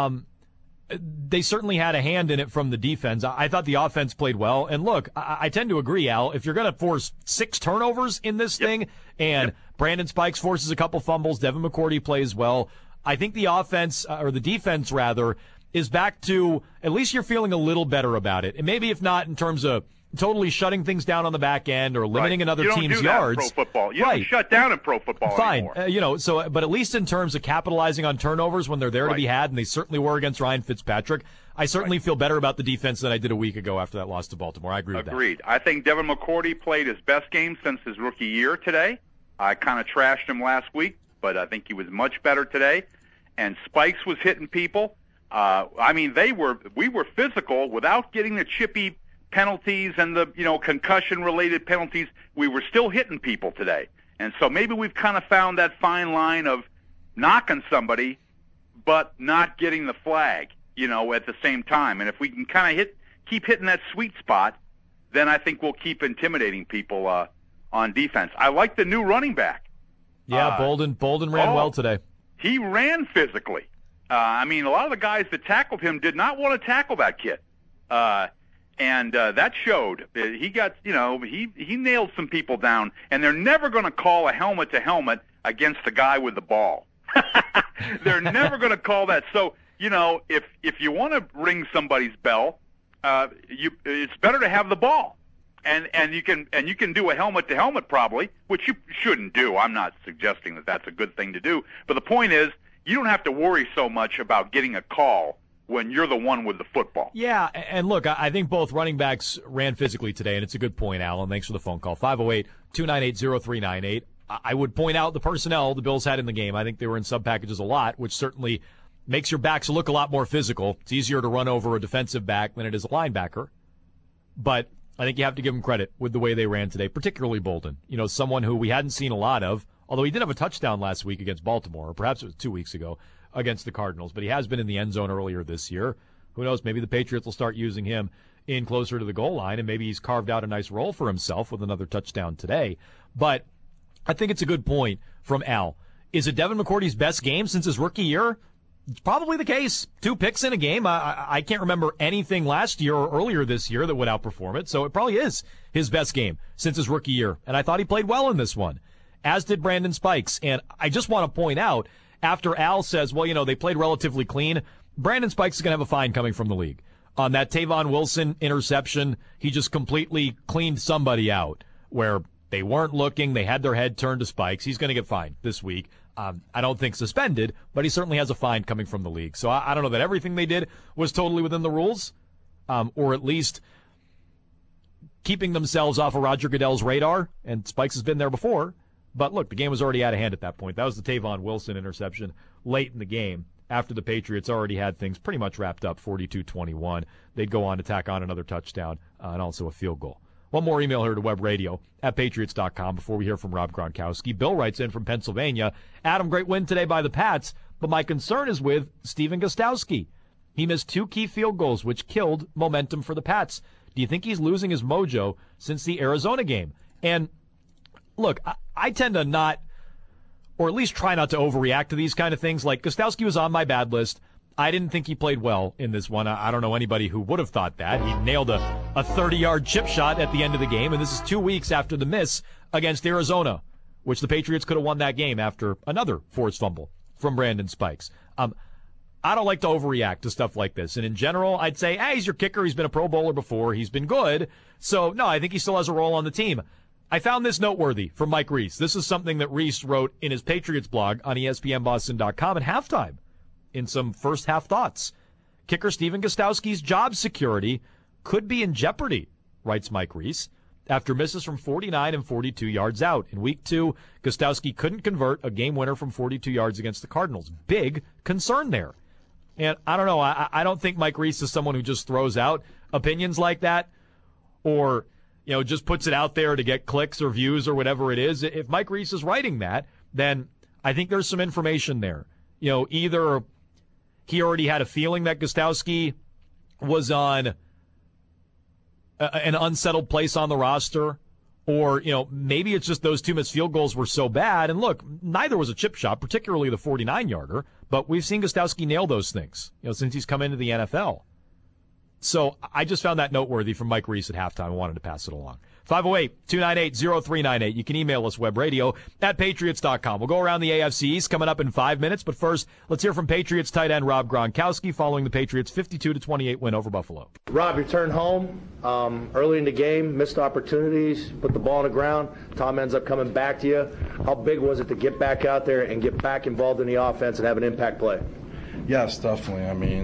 They certainly had a hand in it from the defense. I thought the offense played well. And look, I tend to agree, Al. If you're going to force 6 turnovers in this thing, and Brandon Spikes forces a couple fumbles, Devin McCourty plays well, I think the offense, or the defense rather, is back to, at least you're feeling a little better about it. And maybe if not in terms of totally shutting things down on the back end or limiting another team's yards. In pro football. You don't shut down in pro football Fine. anymore. But at least in terms of capitalizing on turnovers when they're there to be had, and they certainly were against Ryan Fitzpatrick, I certainly feel better about the defense than I did a week ago after that loss to Baltimore. I agree with that. Agreed. I think Devin McCourty played his best game since his rookie year today. I kind of trashed him last week, but I think he was much better today. And Spikes was hitting people. We were physical without getting the chippy penalties and the concussion-related penalties. We were still hitting people today. And so maybe we've kind of found that fine line of knocking somebody but not getting the flag, at the same time. And if we can kind of keep hitting that sweet spot, then I think we'll keep intimidating people on defense. I like the new running back. Yeah, Bolden ran well today. He ran physically. A lot of the guys that tackled him did not want to tackle that kid. And that showed. He got, he nailed some people down, and they're never going to call a helmet-to-helmet against the guy with the ball. They're never going to call that. So, if you want to ring somebody's bell, it's better to have the ball. And you can do a helmet-to-helmet probably, which you shouldn't do. I'm not suggesting that that's a good thing to do. But the point is, you don't have to worry so much about getting a call when you're the one with the football. Yeah, and look, I think both running backs ran physically today, and it's a good point, Alan. Thanks for the phone call. 508-298-0398. I would point out the personnel the Bills had in the game. I think they were in sub-packages a lot, which certainly makes your backs look a lot more physical. It's easier to run over a defensive back than it is a linebacker. But I think you have to give them credit with the way they ran today, particularly Bolden. You know, someone who we hadn't seen a lot of, although he did have a touchdown last week against Baltimore, or perhaps it was 2 weeks ago against the Cardinals, but he has been in the end zone earlier this year. Who knows, maybe the Patriots will start using him in closer to the goal line, and maybe he's carved out a nice role for himself with another touchdown today. But I think it's a good point from Al. Is it Devin McCourty's best game since his rookie year? It's probably the case. 2 picks in a game. I can't remember anything last year or earlier this year that would outperform it, so it probably is his best game since his rookie year. And I thought he played well in this one, as did Brandon Spikes. And I just want to point out, after Al says, well, you know, they played relatively clean, Brandon Spikes is going to have a fine coming from the league. On that Tavon Wilson interception, he just completely cleaned somebody out where they weren't looking. They had their head turned to Spikes. He's going to get fined this week. I don't think suspended, but he certainly has a fine coming from the league. So I don't know that everything they did was totally within the rules, or at least keeping themselves off of Roger Goodell's radar, and Spikes has been there before. But look, the game was already out of hand at that point. That was the Tavon Wilson interception late in the game after the Patriots already had things pretty much wrapped up, 42-21. They'd go on to tack on another touchdown and also a field goal. One more email here to webradio@patriots.com before we hear from Rob Gronkowski. Bill writes in from Pennsylvania, Adam, great win today by the Pats, but my concern is with Stephen Gostkowski. He missed 2 key field goals, which killed momentum for the Pats. Do you think he's losing his mojo since the Arizona game? And look, I tend to not, or at least try not to overreact to these kind of things. Like, Gostkowski was on my bad list. I didn't think he played well in this one. I don't know anybody who would have thought that. He nailed a 30-yard chip shot at the end of the game, and this is 2 weeks after the miss against Arizona, which the Patriots could have won that game after another forced fumble from Brandon Spikes. I don't like to overreact to stuff like this. And in general, I'd say, hey, he's your kicker. He's been a Pro Bowler before. He's been good. So, no, I think he still has a role on the team. I found this noteworthy from Mike Reese. This is something that Reese wrote in his Patriots blog on ESPNBoston.com at halftime in some first-half thoughts. Kicker Stephen Gostkowski's job security could be in jeopardy, writes Mike Reese, after misses from 49 and 42 yards out. In Week 2, Gostkowski couldn't convert a game winner from 42 yards against the Cardinals. Big concern there. And I don't know, I don't think Mike Reese is someone who just throws out opinions like that or, you know, just puts it out there to get clicks or views or whatever it is. If Mike Reese is writing that, then I think there's some information there. You know, either he already had a feeling that Gostkowski was on an unsettled place on the roster, or, you know, maybe it's just those 2 missed field goals were so bad. And look, neither was a chip shot, particularly the 49-yarder, but we've seen Gostkowski nail those things, you know, since he's come into the NFL. So I just found that noteworthy from Mike Reese at halftime. I wanted to pass it along. 508-298-0398. You can email us, webradio@patriots.com. We'll go around the AFC East coming up in 5 minutes, but first, let's hear from Patriots tight end Rob Gronkowski following the Patriots' 52-28 win over Buffalo. Rob, you returned home early in the game, missed opportunities, put the ball on the ground. Tom ends up coming back to you. How big was it to get back out there and get back involved in the offense and have an impact play? Yes, definitely. I mean,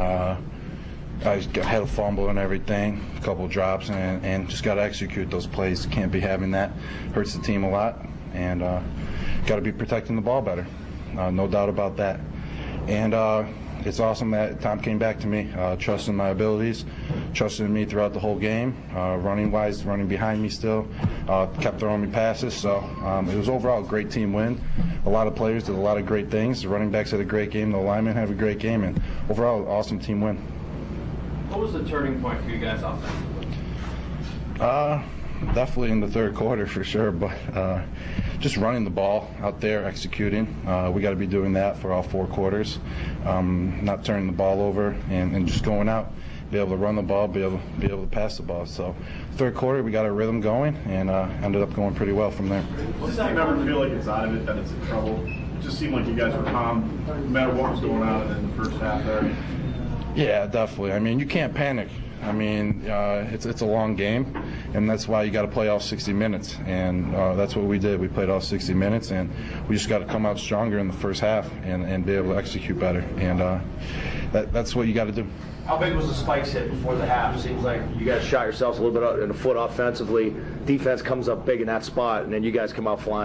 I had a fumble and everything, a couple drops, and just got to execute those plays. Can't be having that. Hurts the team a lot, and got to be protecting the ball better. No doubt about that. And it's awesome that Tom came back to me, trusting my abilities, trusting me throughout the whole game, running-wise, running behind me still, kept throwing me passes. So it was overall a great team win. A lot of players did a lot of great things. The running backs had a great game. The linemen had a great game, and overall, awesome team win. What was the turning point for you guys offensively? Definitely in the third quarter for sure, but just running the ball out there, executing. We got to be doing that for all 4 quarters, not turning the ball over and just going out, be able to run the ball, be able to pass the ball. So third quarter, we got our rhythm going and ended up going pretty well from there. Does that never feel like it's out of it, that it's in trouble? It just seemed like you guys were calm no matter what was going on in the first half there. Yeah, definitely. I mean, you can't panic. I mean, it's a long game, and that's why you got to play all 60 minutes. And that's what we did. We played all 60 minutes, and we just got to come out stronger in the first half and be able to execute better. And that's what you got to do. How big was the Spikes hit before the half? Seems like you guys shot yourselves a little bit in the foot offensively. Defense comes up big in that spot, and then you guys come out flying.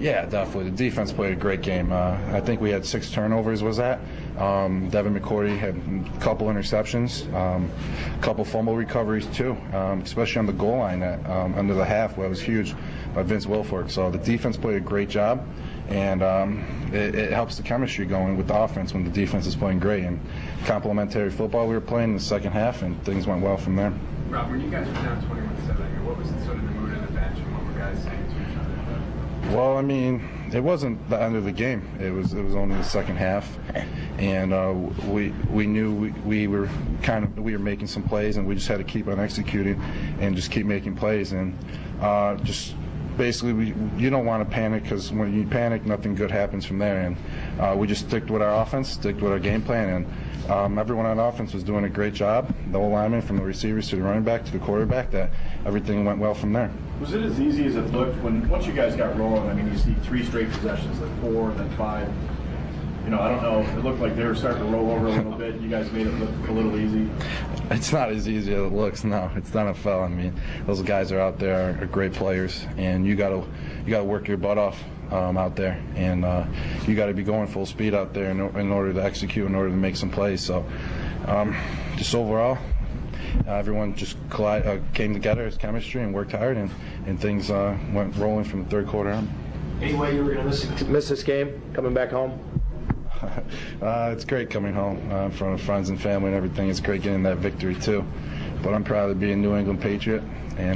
Yeah, definitely. The defense played a great game. I think we had 6 turnovers, was that? Devin McCourty had a couple interceptions, a couple fumble recoveries too, especially on the goal line under the half, where it was huge by Vince Wilfork. So the defense played a great job, and it helps the chemistry going with the offense when the defense is playing great. And complementary football we were playing in the second half, and things went well from there. Rob, when you guys were down 21-7, what was sort of the mood on the bench, and what were guys saying to each other? Well, I mean, it wasn't the end of the game. It was only the second half, and we knew we were making some plays, and we just had to keep on executing and just keep making plays, and just basically you don't want to panic, because when you panic, nothing good happens from there. And we just sticked with our offense, sticked with our game plan, and everyone on offense was doing a great job. The whole lineman, from the receivers to the running back to the quarterback, that everything went well from there. Was it as easy as it looked once you guys got rolling? I mean, you see 3 straight possessions, then 4, then 5. I don't know. It looked like they were starting to roll over a little bit. You guys made it look a little easy. It's not as easy as it looks. No, it's not NFL. I mean, those guys are out there are great players, and you gotta work your butt off out there, and you got to be going full speed out there in order to execute, in order to make some plays. So, just overall, everyone just came together as chemistry and worked hard, and things went rolling from the third quarter on. Any way you were going to miss this game coming back home? It's great coming home in front of friends and family and everything. It's great getting that victory too. But I'm proud to be a New England Patriot, and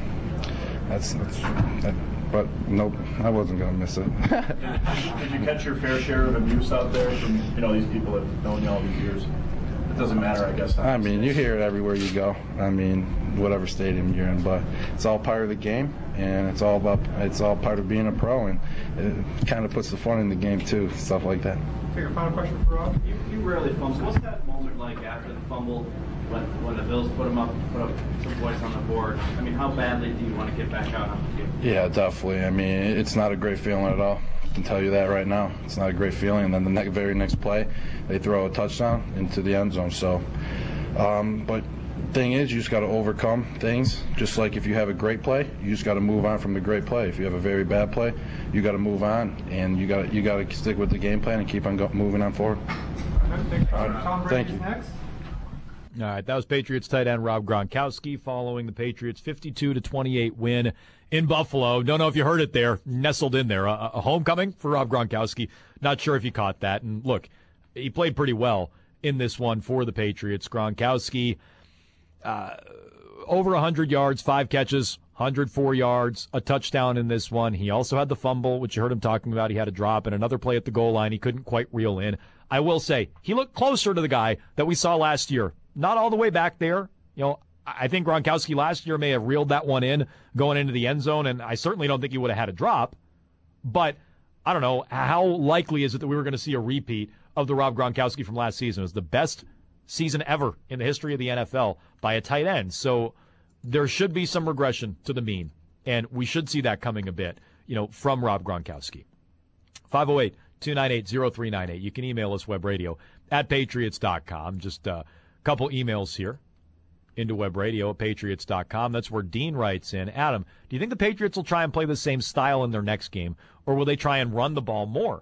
but nope, I wasn't going to miss it. Did you catch your fair share of abuse out there from these people that have known you all these years? It doesn't matter, I guess. I mean, you hear it everywhere you go. I mean, whatever stadium you're in, but it's all part of the game, and it's all part of being a pro, and it kind of puts the fun in the game too, stuff like that. Take a final question for Rob. You rarely fumble. What's that moment like after the fumble when the Bills put up some points on the board? I mean, how badly do you want to get back out on the field? Yeah, definitely. I mean, it's not a great feeling at all. I can tell you that right now. It's not a great feeling. And then the very next play, they throw a touchdown into the end zone. So, but the thing is, you just got to overcome things. Just like if you have a great play, you just got to move on from the great play. If you have a very bad play, you got to move on, and you got to stick with the game plan and keep on moving on forward. Thank you. All right, that was Patriots tight end Rob Gronkowski following the Patriots' 52-28 win in Buffalo. Don't know if you heard it there, nestled in there. A homecoming for Rob Gronkowski. Not sure if you caught that. And look, he played pretty well in this one for the Patriots. Gronkowski, over 100 yards, 5 catches, 104 yards, a touchdown in this one. He also had the fumble, which you heard him talking about. He had a drop and another play at the goal line. He couldn't quite reel in. I will say, he looked closer to the guy that we saw last year. Not all the way back there. I think Gronkowski last year may have reeled that one in going into the end zone, and I certainly don't think he would have had a drop. But I don't know, how likely is it that we were going to see a repeat of the Rob Gronkowski from last season? It was the best season ever in the history of the NFL by a tight end. So there should be some regression to the mean, and we should see that coming a bit, from Rob Gronkowski. 508-298-0398. You can email us, webradio@patriots.com. Just couple emails here into webradio at patriots.com. That's where Dean writes in. Adam, do you think the Patriots will try and play the same style in their next game, or will they try and run the ball more?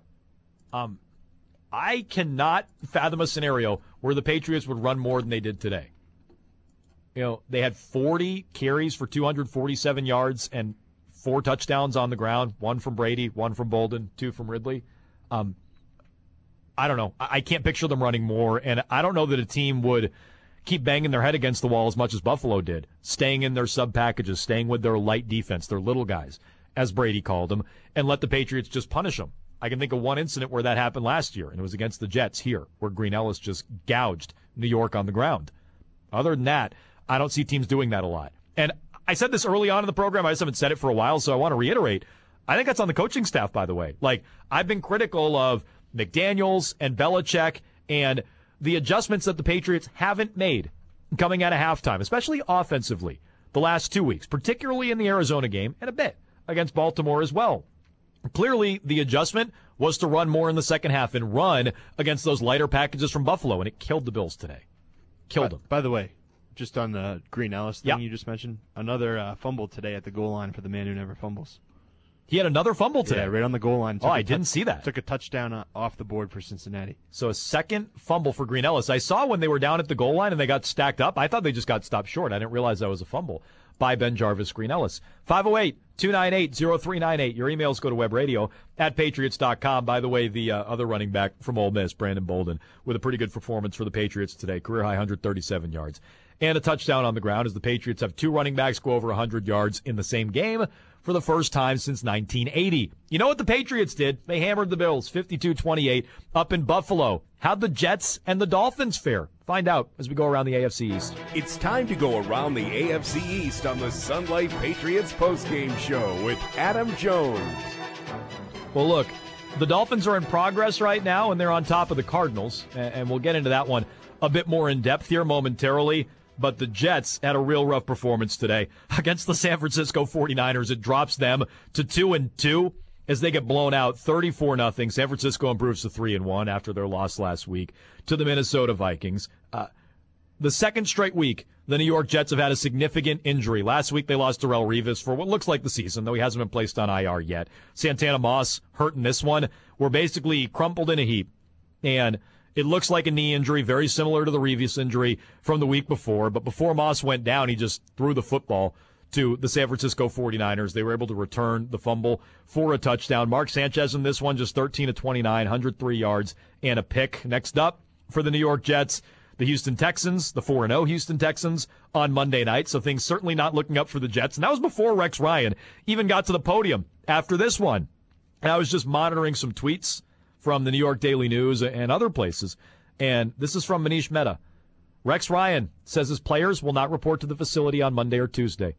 I cannot fathom a scenario where the Patriots would run more than they did today. They had 40 carries for 247 yards and 4 touchdowns on the ground, 1 from Brady, 1 from Bolden, 2 from Ridley. I don't know. I can't picture them running more, and I don't know that a team would keep banging their head against the wall as much as Buffalo did, staying in their sub-packages, staying with their light defense, their little guys, as Brady called them, and let the Patriots just punish them. I can think of one incident where that happened last year, and it was against the Jets here, where Green Ellis just gouged New York on the ground. Other than that, I don't see teams doing that a lot. And I said this early on in the program. I just haven't said it for a while, so I want to reiterate. I think that's on the coaching staff, by the way. I've been critical of McDaniels and Belichick and the adjustments that the Patriots haven't made coming out of halftime, especially offensively, the last 2 weeks, particularly in the Arizona game and a bit against Baltimore as well. Clearly, the adjustment was to run more in the second half and run against those lighter packages from Buffalo, and it killed the Bills today. Killed them. By the way, just on the Green Ellis thing you just mentioned, another fumble today at the goal line for the man who never fumbles. He had another fumble today. Yeah, right on the goal line. I didn't see that. Took a touchdown off the board for Cincinnati. So a second fumble for Green Ellis. I saw when they were down at the goal line and they got stacked up. I thought they just got stopped short. I didn't realize that was a fumble by Ben Jarvis Green Ellis. 508-298-0398. Your emails go to webradio@patriots.com. By the way, the other running back from Ole Miss, Brandon Bolden, with a pretty good performance for the Patriots today. Career-high 137 yards. And a touchdown on the ground as the Patriots have two running backs go over 100 yards in the same game for the first time since 1980. You know what the Patriots did? They hammered the Bills 52-28 up in Buffalo. How'd the Jets and the Dolphins fare? Find out as we go around the AFC East. It's time to go around the AFC East on the Sun Life Patriots postgame show with Adam Jones. Well, look, the Dolphins are in progress right now, and they're on top of the Cardinals, and we'll get into that one a bit more in depth here momentarily. But the Jets had a real rough performance today against the San Francisco 49ers. It drops them to 2-2 as they get blown out 34-0. San Francisco improves to 3-1 after their loss last week to the Minnesota Vikings. The second straight week, the New York Jets have had a significant injury. Last week they lost Darrelle Revis for what looks like the season, though he hasn't been placed on IR yet. Santana Moss hurt in this one. We're basically crumpled in a heap. And it looks like a knee injury, very similar to the Revis injury from the week before. But before Moss went down, he just threw the football to the San Francisco 49ers. They were able to return the fumble for a touchdown. Mark Sanchez in this one, just 13-29, 103 yards and a pick. Next up for the New York Jets, the Houston Texans, the 4-0 Houston Texans on Monday night. So things certainly not looking up for the Jets. And that was before Rex Ryan even got to the podium after this one. And I was just monitoring some tweets from the New York Daily News and other places. And this is from Manish Mehta. Rex Ryan says his players will not report to the facility on Monday or Tuesday.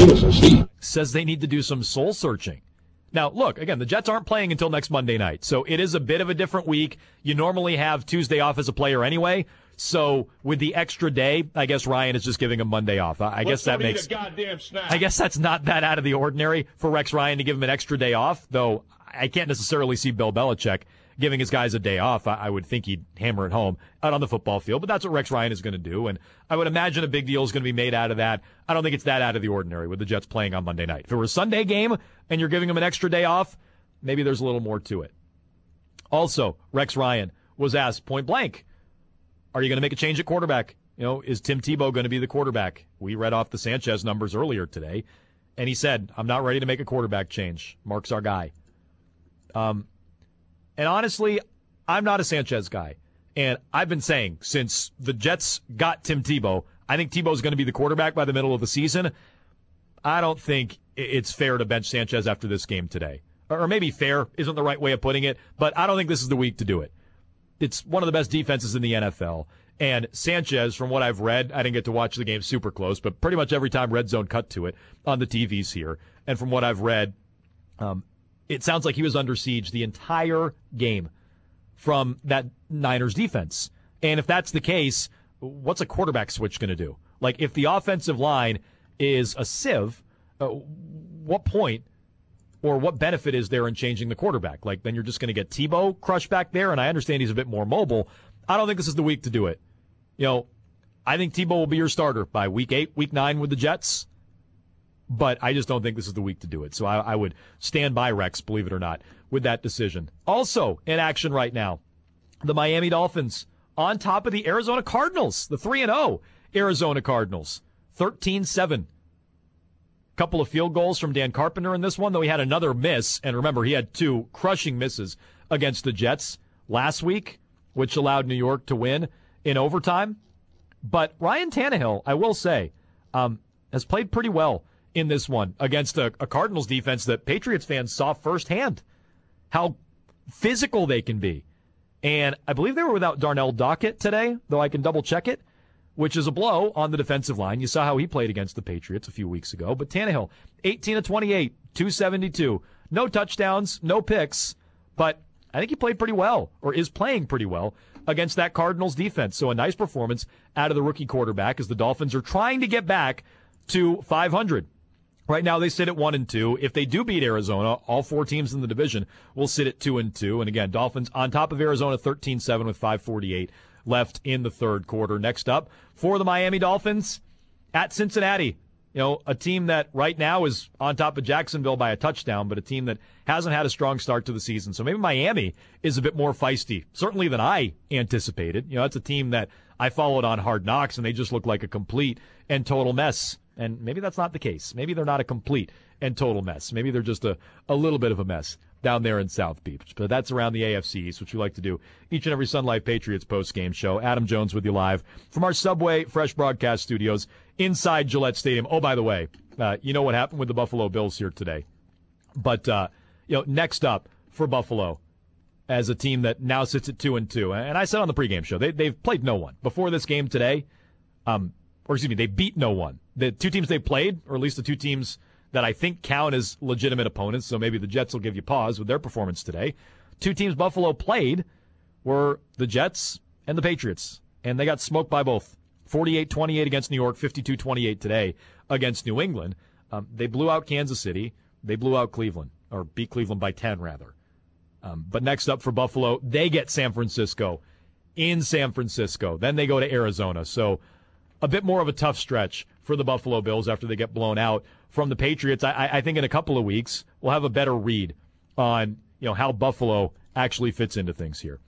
Says they need to do some soul searching. Now, look, again, the Jets aren't playing until next Monday night, so it is a bit of a different week. You normally have Tuesday off as a player anyway, so with the extra day, I guess Ryan is just giving him Monday off. I guess that makes. I guess that's not that out of the ordinary for Rex Ryan to give him an extra day off, though I can't necessarily see Bill Belichick giving his guys a day off. I would think he'd hammer it home out on the football field, but that's what Rex Ryan is going to do, and I would imagine a big deal is going to be made out of that. I don't think it's that out of the ordinary with the Jets playing on Monday night. If it were a Sunday game and you're giving them an extra day off, maybe there's a little more to it. Also, Rex Ryan was asked point blank, are you going to make a change at quarterback? You know, is Tim Tebow going to be the quarterback? We read off the Sanchez numbers earlier today, and he said, I'm not ready to make a quarterback change. Mark's our guy. And honestly, I'm not a Sanchez guy. And I've been saying since the Jets got Tim Tebow, I think Tebow's going to be the quarterback by the middle of the season. I don't think it's fair to bench Sanchez after this game today. Or maybe fair isn't the right way of putting it, but I don't think this is the week to do it. It's one of the best defenses in the NFL. And Sanchez, from what I've read, I didn't get to watch the game super close, but pretty much every time Red Zone cut to it on the TVs here. And from what I've read, it sounds like he was under siege the entire game from that Niners defense. And if that's the case, what's a quarterback switch going to do? Like, if the offensive line is a sieve, what point or what benefit is there in changing the quarterback? Like, then you're just going to get Tebow crushed back there, and I understand he's a bit more mobile. I don't think this is the week to do it. You know, I think Tebow will be your starter by week 8, week 9 with the Jets. But I just don't think this is the week to do it. So I would stand by Rex, believe it or not, with that decision. Also in action right now, the Miami Dolphins on top of the Arizona Cardinals, the 3-0 Arizona Cardinals, 13-7. Couple of field goals from Dan Carpenter in this one, though he had another miss. And remember, he had 2 crushing misses against the Jets last week, which allowed New York to win in overtime. But Ryan Tannehill, I will say, has played pretty well in this one against a Cardinals defense that Patriots fans saw firsthand how physical they can be. And I believe they were without Darnell Dockett today, though I can double check it, which is a blow on the defensive line. You saw how he played against the Patriots a few weeks ago. But Tannehill, 18-28, 272. No touchdowns, no picks, but I think he played pretty well, or is playing pretty well, against that Cardinals defense. So a nice performance out of the rookie quarterback as the Dolphins are trying to get back to 500. Right now, they sit at 1-2. If they do beat Arizona, all 4 teams in the division will sit at 2-2. And again, Dolphins on top of Arizona, 13-7 with 5:48 left in the third quarter. Next up for the Miami Dolphins at Cincinnati. A team that right now is on top of Jacksonville by a touchdown, but a team that hasn't had a strong start to the season. So maybe Miami is a bit more feisty, certainly than I anticipated. That's a team that I followed on Hard Knocks, and they just look like a complete and total mess. And maybe that's not the case. Maybe they're not a complete and total mess. Maybe they're just a little bit of a mess down there in South Beach. But that's around the AFC East, which we like to do each and every Sun Life Patriots post-game show. Adam Jones with you live from our Subway Fresh Broadcast Studios inside Gillette Stadium. Oh, by the way, you know what happened with the Buffalo Bills here today. But, next up for Buffalo as a team that now sits at 2-2. And I said on the pregame show, they've played no one. Before this game today, they beat no one. The two teams they played, or at least the two teams that I think count as legitimate opponents, so maybe the Jets will give you pause with their performance today. Two teams Buffalo played were the Jets and the Patriots, and they got smoked by both. 48-28 against New York, 52-28 today against New England. They blew out Kansas City. They blew out Cleveland, or beat Cleveland by 10, rather. But next up for Buffalo, they get San Francisco in San Francisco. Then they go to Arizona. So a bit more of a tough stretch for the Buffalo Bills after they get blown out from the Patriots. I think in a couple of weeks we'll have a better read on how Buffalo actually fits into things here.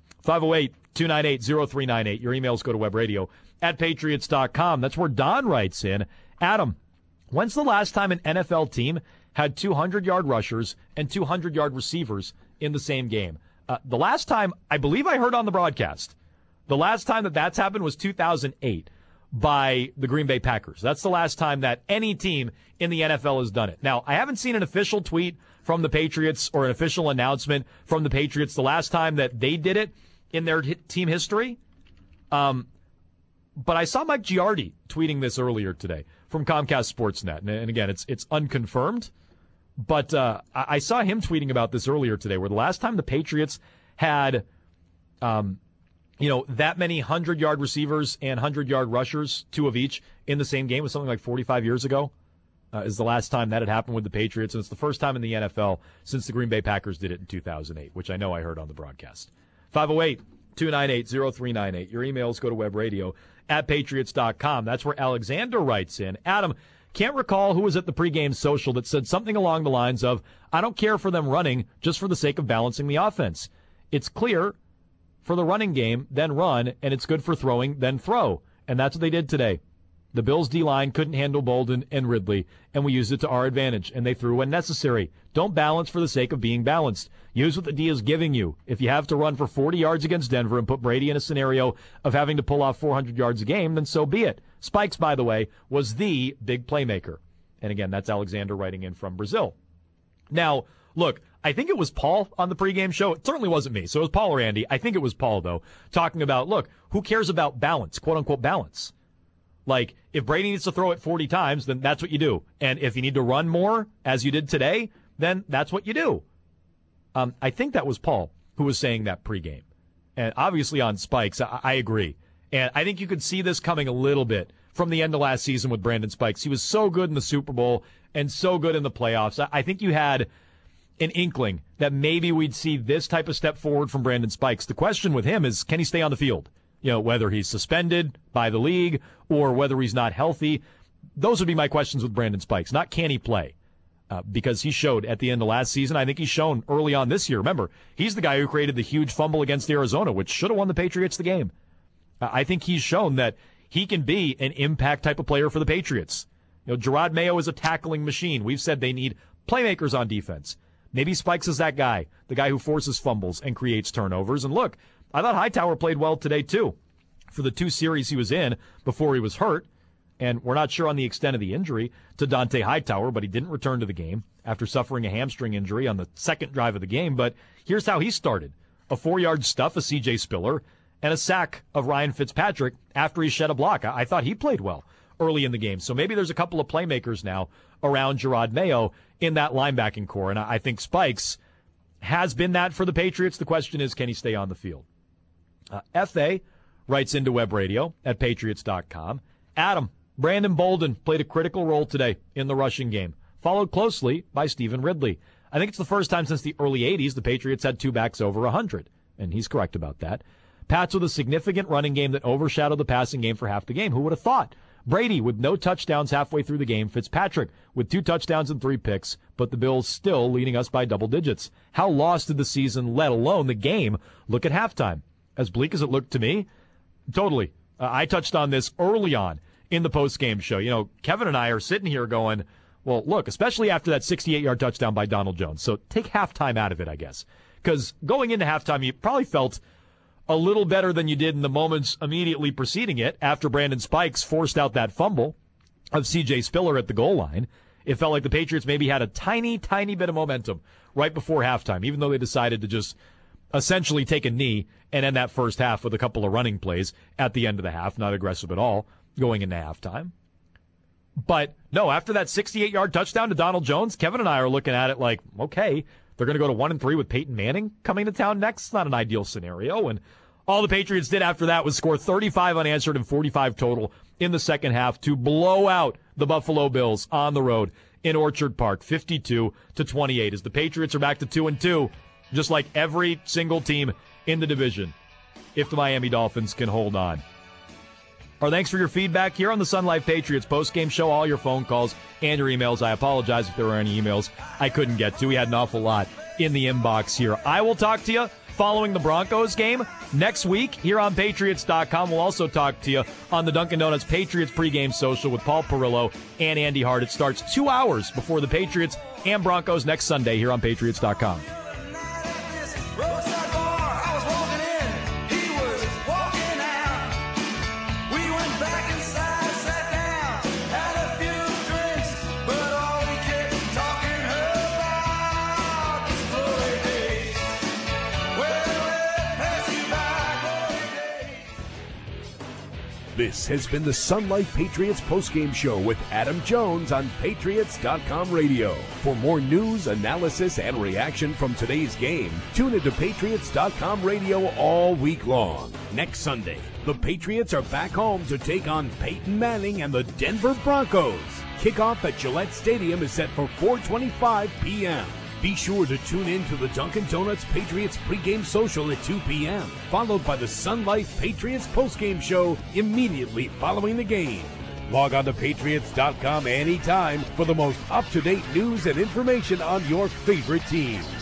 508-298-0398. Your emails go to webradio@patriots.com. That's where Don writes in. Adam, when's the last time an NFL team had 200-yard rushers and 200-yard receivers in the same game? The last time, I believe I heard on the broadcast, the last time that's happened was 2008 by the Green Bay Packers. That's the last time that any team in the NFL has done it. Now, I haven't seen an official tweet from the Patriots or an official announcement from the Patriots the last time that they did it in their team history. But I saw Mike Giardi tweeting this earlier today from Comcast Sportsnet. And again, it's unconfirmed. But I saw him tweeting about this earlier today, where the last time the Patriots had, that many 100-yard receivers and 100-yard rushers, two of each, in the same game was something like 45 years ago, is the last time that had happened with the Patriots. And it's the first time in the NFL since the Green Bay Packers did it in 2008, which I know I heard on the broadcast. 508-298-0398. Your emails go to webradio@patriots.com. That's where Alexander writes in. Adam, can't recall who was at the pregame social that said something along the lines of, I don't care for them running just for the sake of balancing the offense. It's clear for the running game, then run, and it's good for throwing, then throw. And that's what they did today. The Bills' D-line couldn't handle Bolden and Ridley, and we used it to our advantage, and they threw when necessary. Don't balance for the sake of being balanced. Use what the D is giving you. If you have to run for 40 yards against Denver and put Brady in a scenario of having to pull off 400 yards a game, then so be it. Spikes, by the way, was the big playmaker. And again, that's Alexander writing in from Brazil. Now, look, I think it was Paul on the pregame show. It certainly wasn't me. So it was Paul or Andy. I think it was Paul, though, talking about, look, who cares about balance, quote-unquote balance? Like, if Brady needs to throw it 40 times, then that's what you do. And if you need to run more, as you did today, then that's what you do. I think that was Paul who was saying that pregame. And obviously on Spikes, I agree. And I think you could see this coming a little bit from the end of last season with Brandon Spikes. He was so good in the Super Bowl and so good in the playoffs. I think you had an inkling that maybe we'd see this type of step forward from Brandon Spikes. The question with him is, can he stay on the field? Whether he's suspended by the league or whether he's not healthy. Those would be my questions with Brandon Spikes, not can he play. Because he showed at the end of last season. I think he's shown early on this year. Remember, he's the guy who created the huge fumble against Arizona, which should have won the Patriots the game. I think he's shown that he can be an impact type of player for the Patriots. Gerard Mayo is a tackling machine. We've said they need playmakers on defense. Maybe Spikes is that guy, the guy who forces fumbles and creates turnovers. And look, I thought Hightower played well today, too, for the two series he was in before he was hurt. And we're not sure on the extent of the injury to Dante Hightower, but he didn't return to the game after suffering a hamstring injury on the second drive of the game. But here's how he started. A 4-yard stuff of C.J. Spiller and a sack of Ryan Fitzpatrick after he shed a block. I thought he played well early in the game. So maybe there's a couple of playmakers now around Gerard Mayo in that linebacking core. And I think Spikes has been that for the Patriots. The question is, can he stay on the field? F.A. writes into webradio@patriots.com. Adam, Brandon Bolden played a critical role today in the rushing game, followed closely by Stephen Ridley. I think it's the first time since the early 80s the Patriots had two backs over 100, and he's correct about that. Pats with a significant running game that overshadowed the passing game for half the game. Who would have thought? Brady with no touchdowns halfway through the game. Fitzpatrick with 2 touchdowns and 3 picks, but the Bills still leading us by double digits. How lost did the season, let alone the game, look at halftime? As bleak as it looked to me? Totally. I touched on this early on in the post-game show. You know, Kevin and I are sitting here going, well, look, especially after that 68-yard touchdown by Donald Jones. So take halftime out of it, I guess. Because going into halftime, you probably felt a little better than you did in the moments immediately preceding it after Brandon Spikes forced out that fumble of C.J. Spiller at the goal line. It felt like the Patriots maybe had a tiny, tiny bit of momentum right before halftime, even though they decided to just essentially take a knee and end that first half with a couple of running plays at the end of the half, not aggressive at all going into halftime. But no, after that 68-yard touchdown to Donald Jones, Kevin and I are looking at it like, okay, they're going to go to 1-3 with Peyton Manning coming to town next. It's not an ideal scenario. And all the Patriots did after that was score 35 unanswered and 45 total in the second half to blow out the Buffalo Bills on the road in Orchard Park, 52-28, as the Patriots are back to 2-2, just like every single team in the division, if the Miami Dolphins can hold on. Our thanks for your feedback here on the Sun Life Patriots postgame show, all your phone calls and your emails. I apologize if there were any emails I couldn't get to. We had an awful lot in the inbox here. I will talk to you following the Broncos game next week here on Patriots.com. We'll also talk to you on the Dunkin' Donuts Patriots pregame social with Paul Perillo and Andy Hart. It starts 2 hours before the Patriots and Broncos next Sunday here on Patriots.com. This has been the Sun Life Patriots postgame show with Adam Jones on Patriots.com radio. For more news, analysis, and reaction from today's game, tune into Patriots.com radio all week long. Next Sunday, the Patriots are back home to take on Peyton Manning and the Denver Broncos. Kickoff at Gillette Stadium is set for 4:25 p.m. Be sure to tune in to the Dunkin' Donuts Patriots pregame social at 2 p.m., followed by the Sun Life Patriots postgame show immediately following the game. Log on to Patriots.com anytime for the most up-to-date news and information on your favorite teams.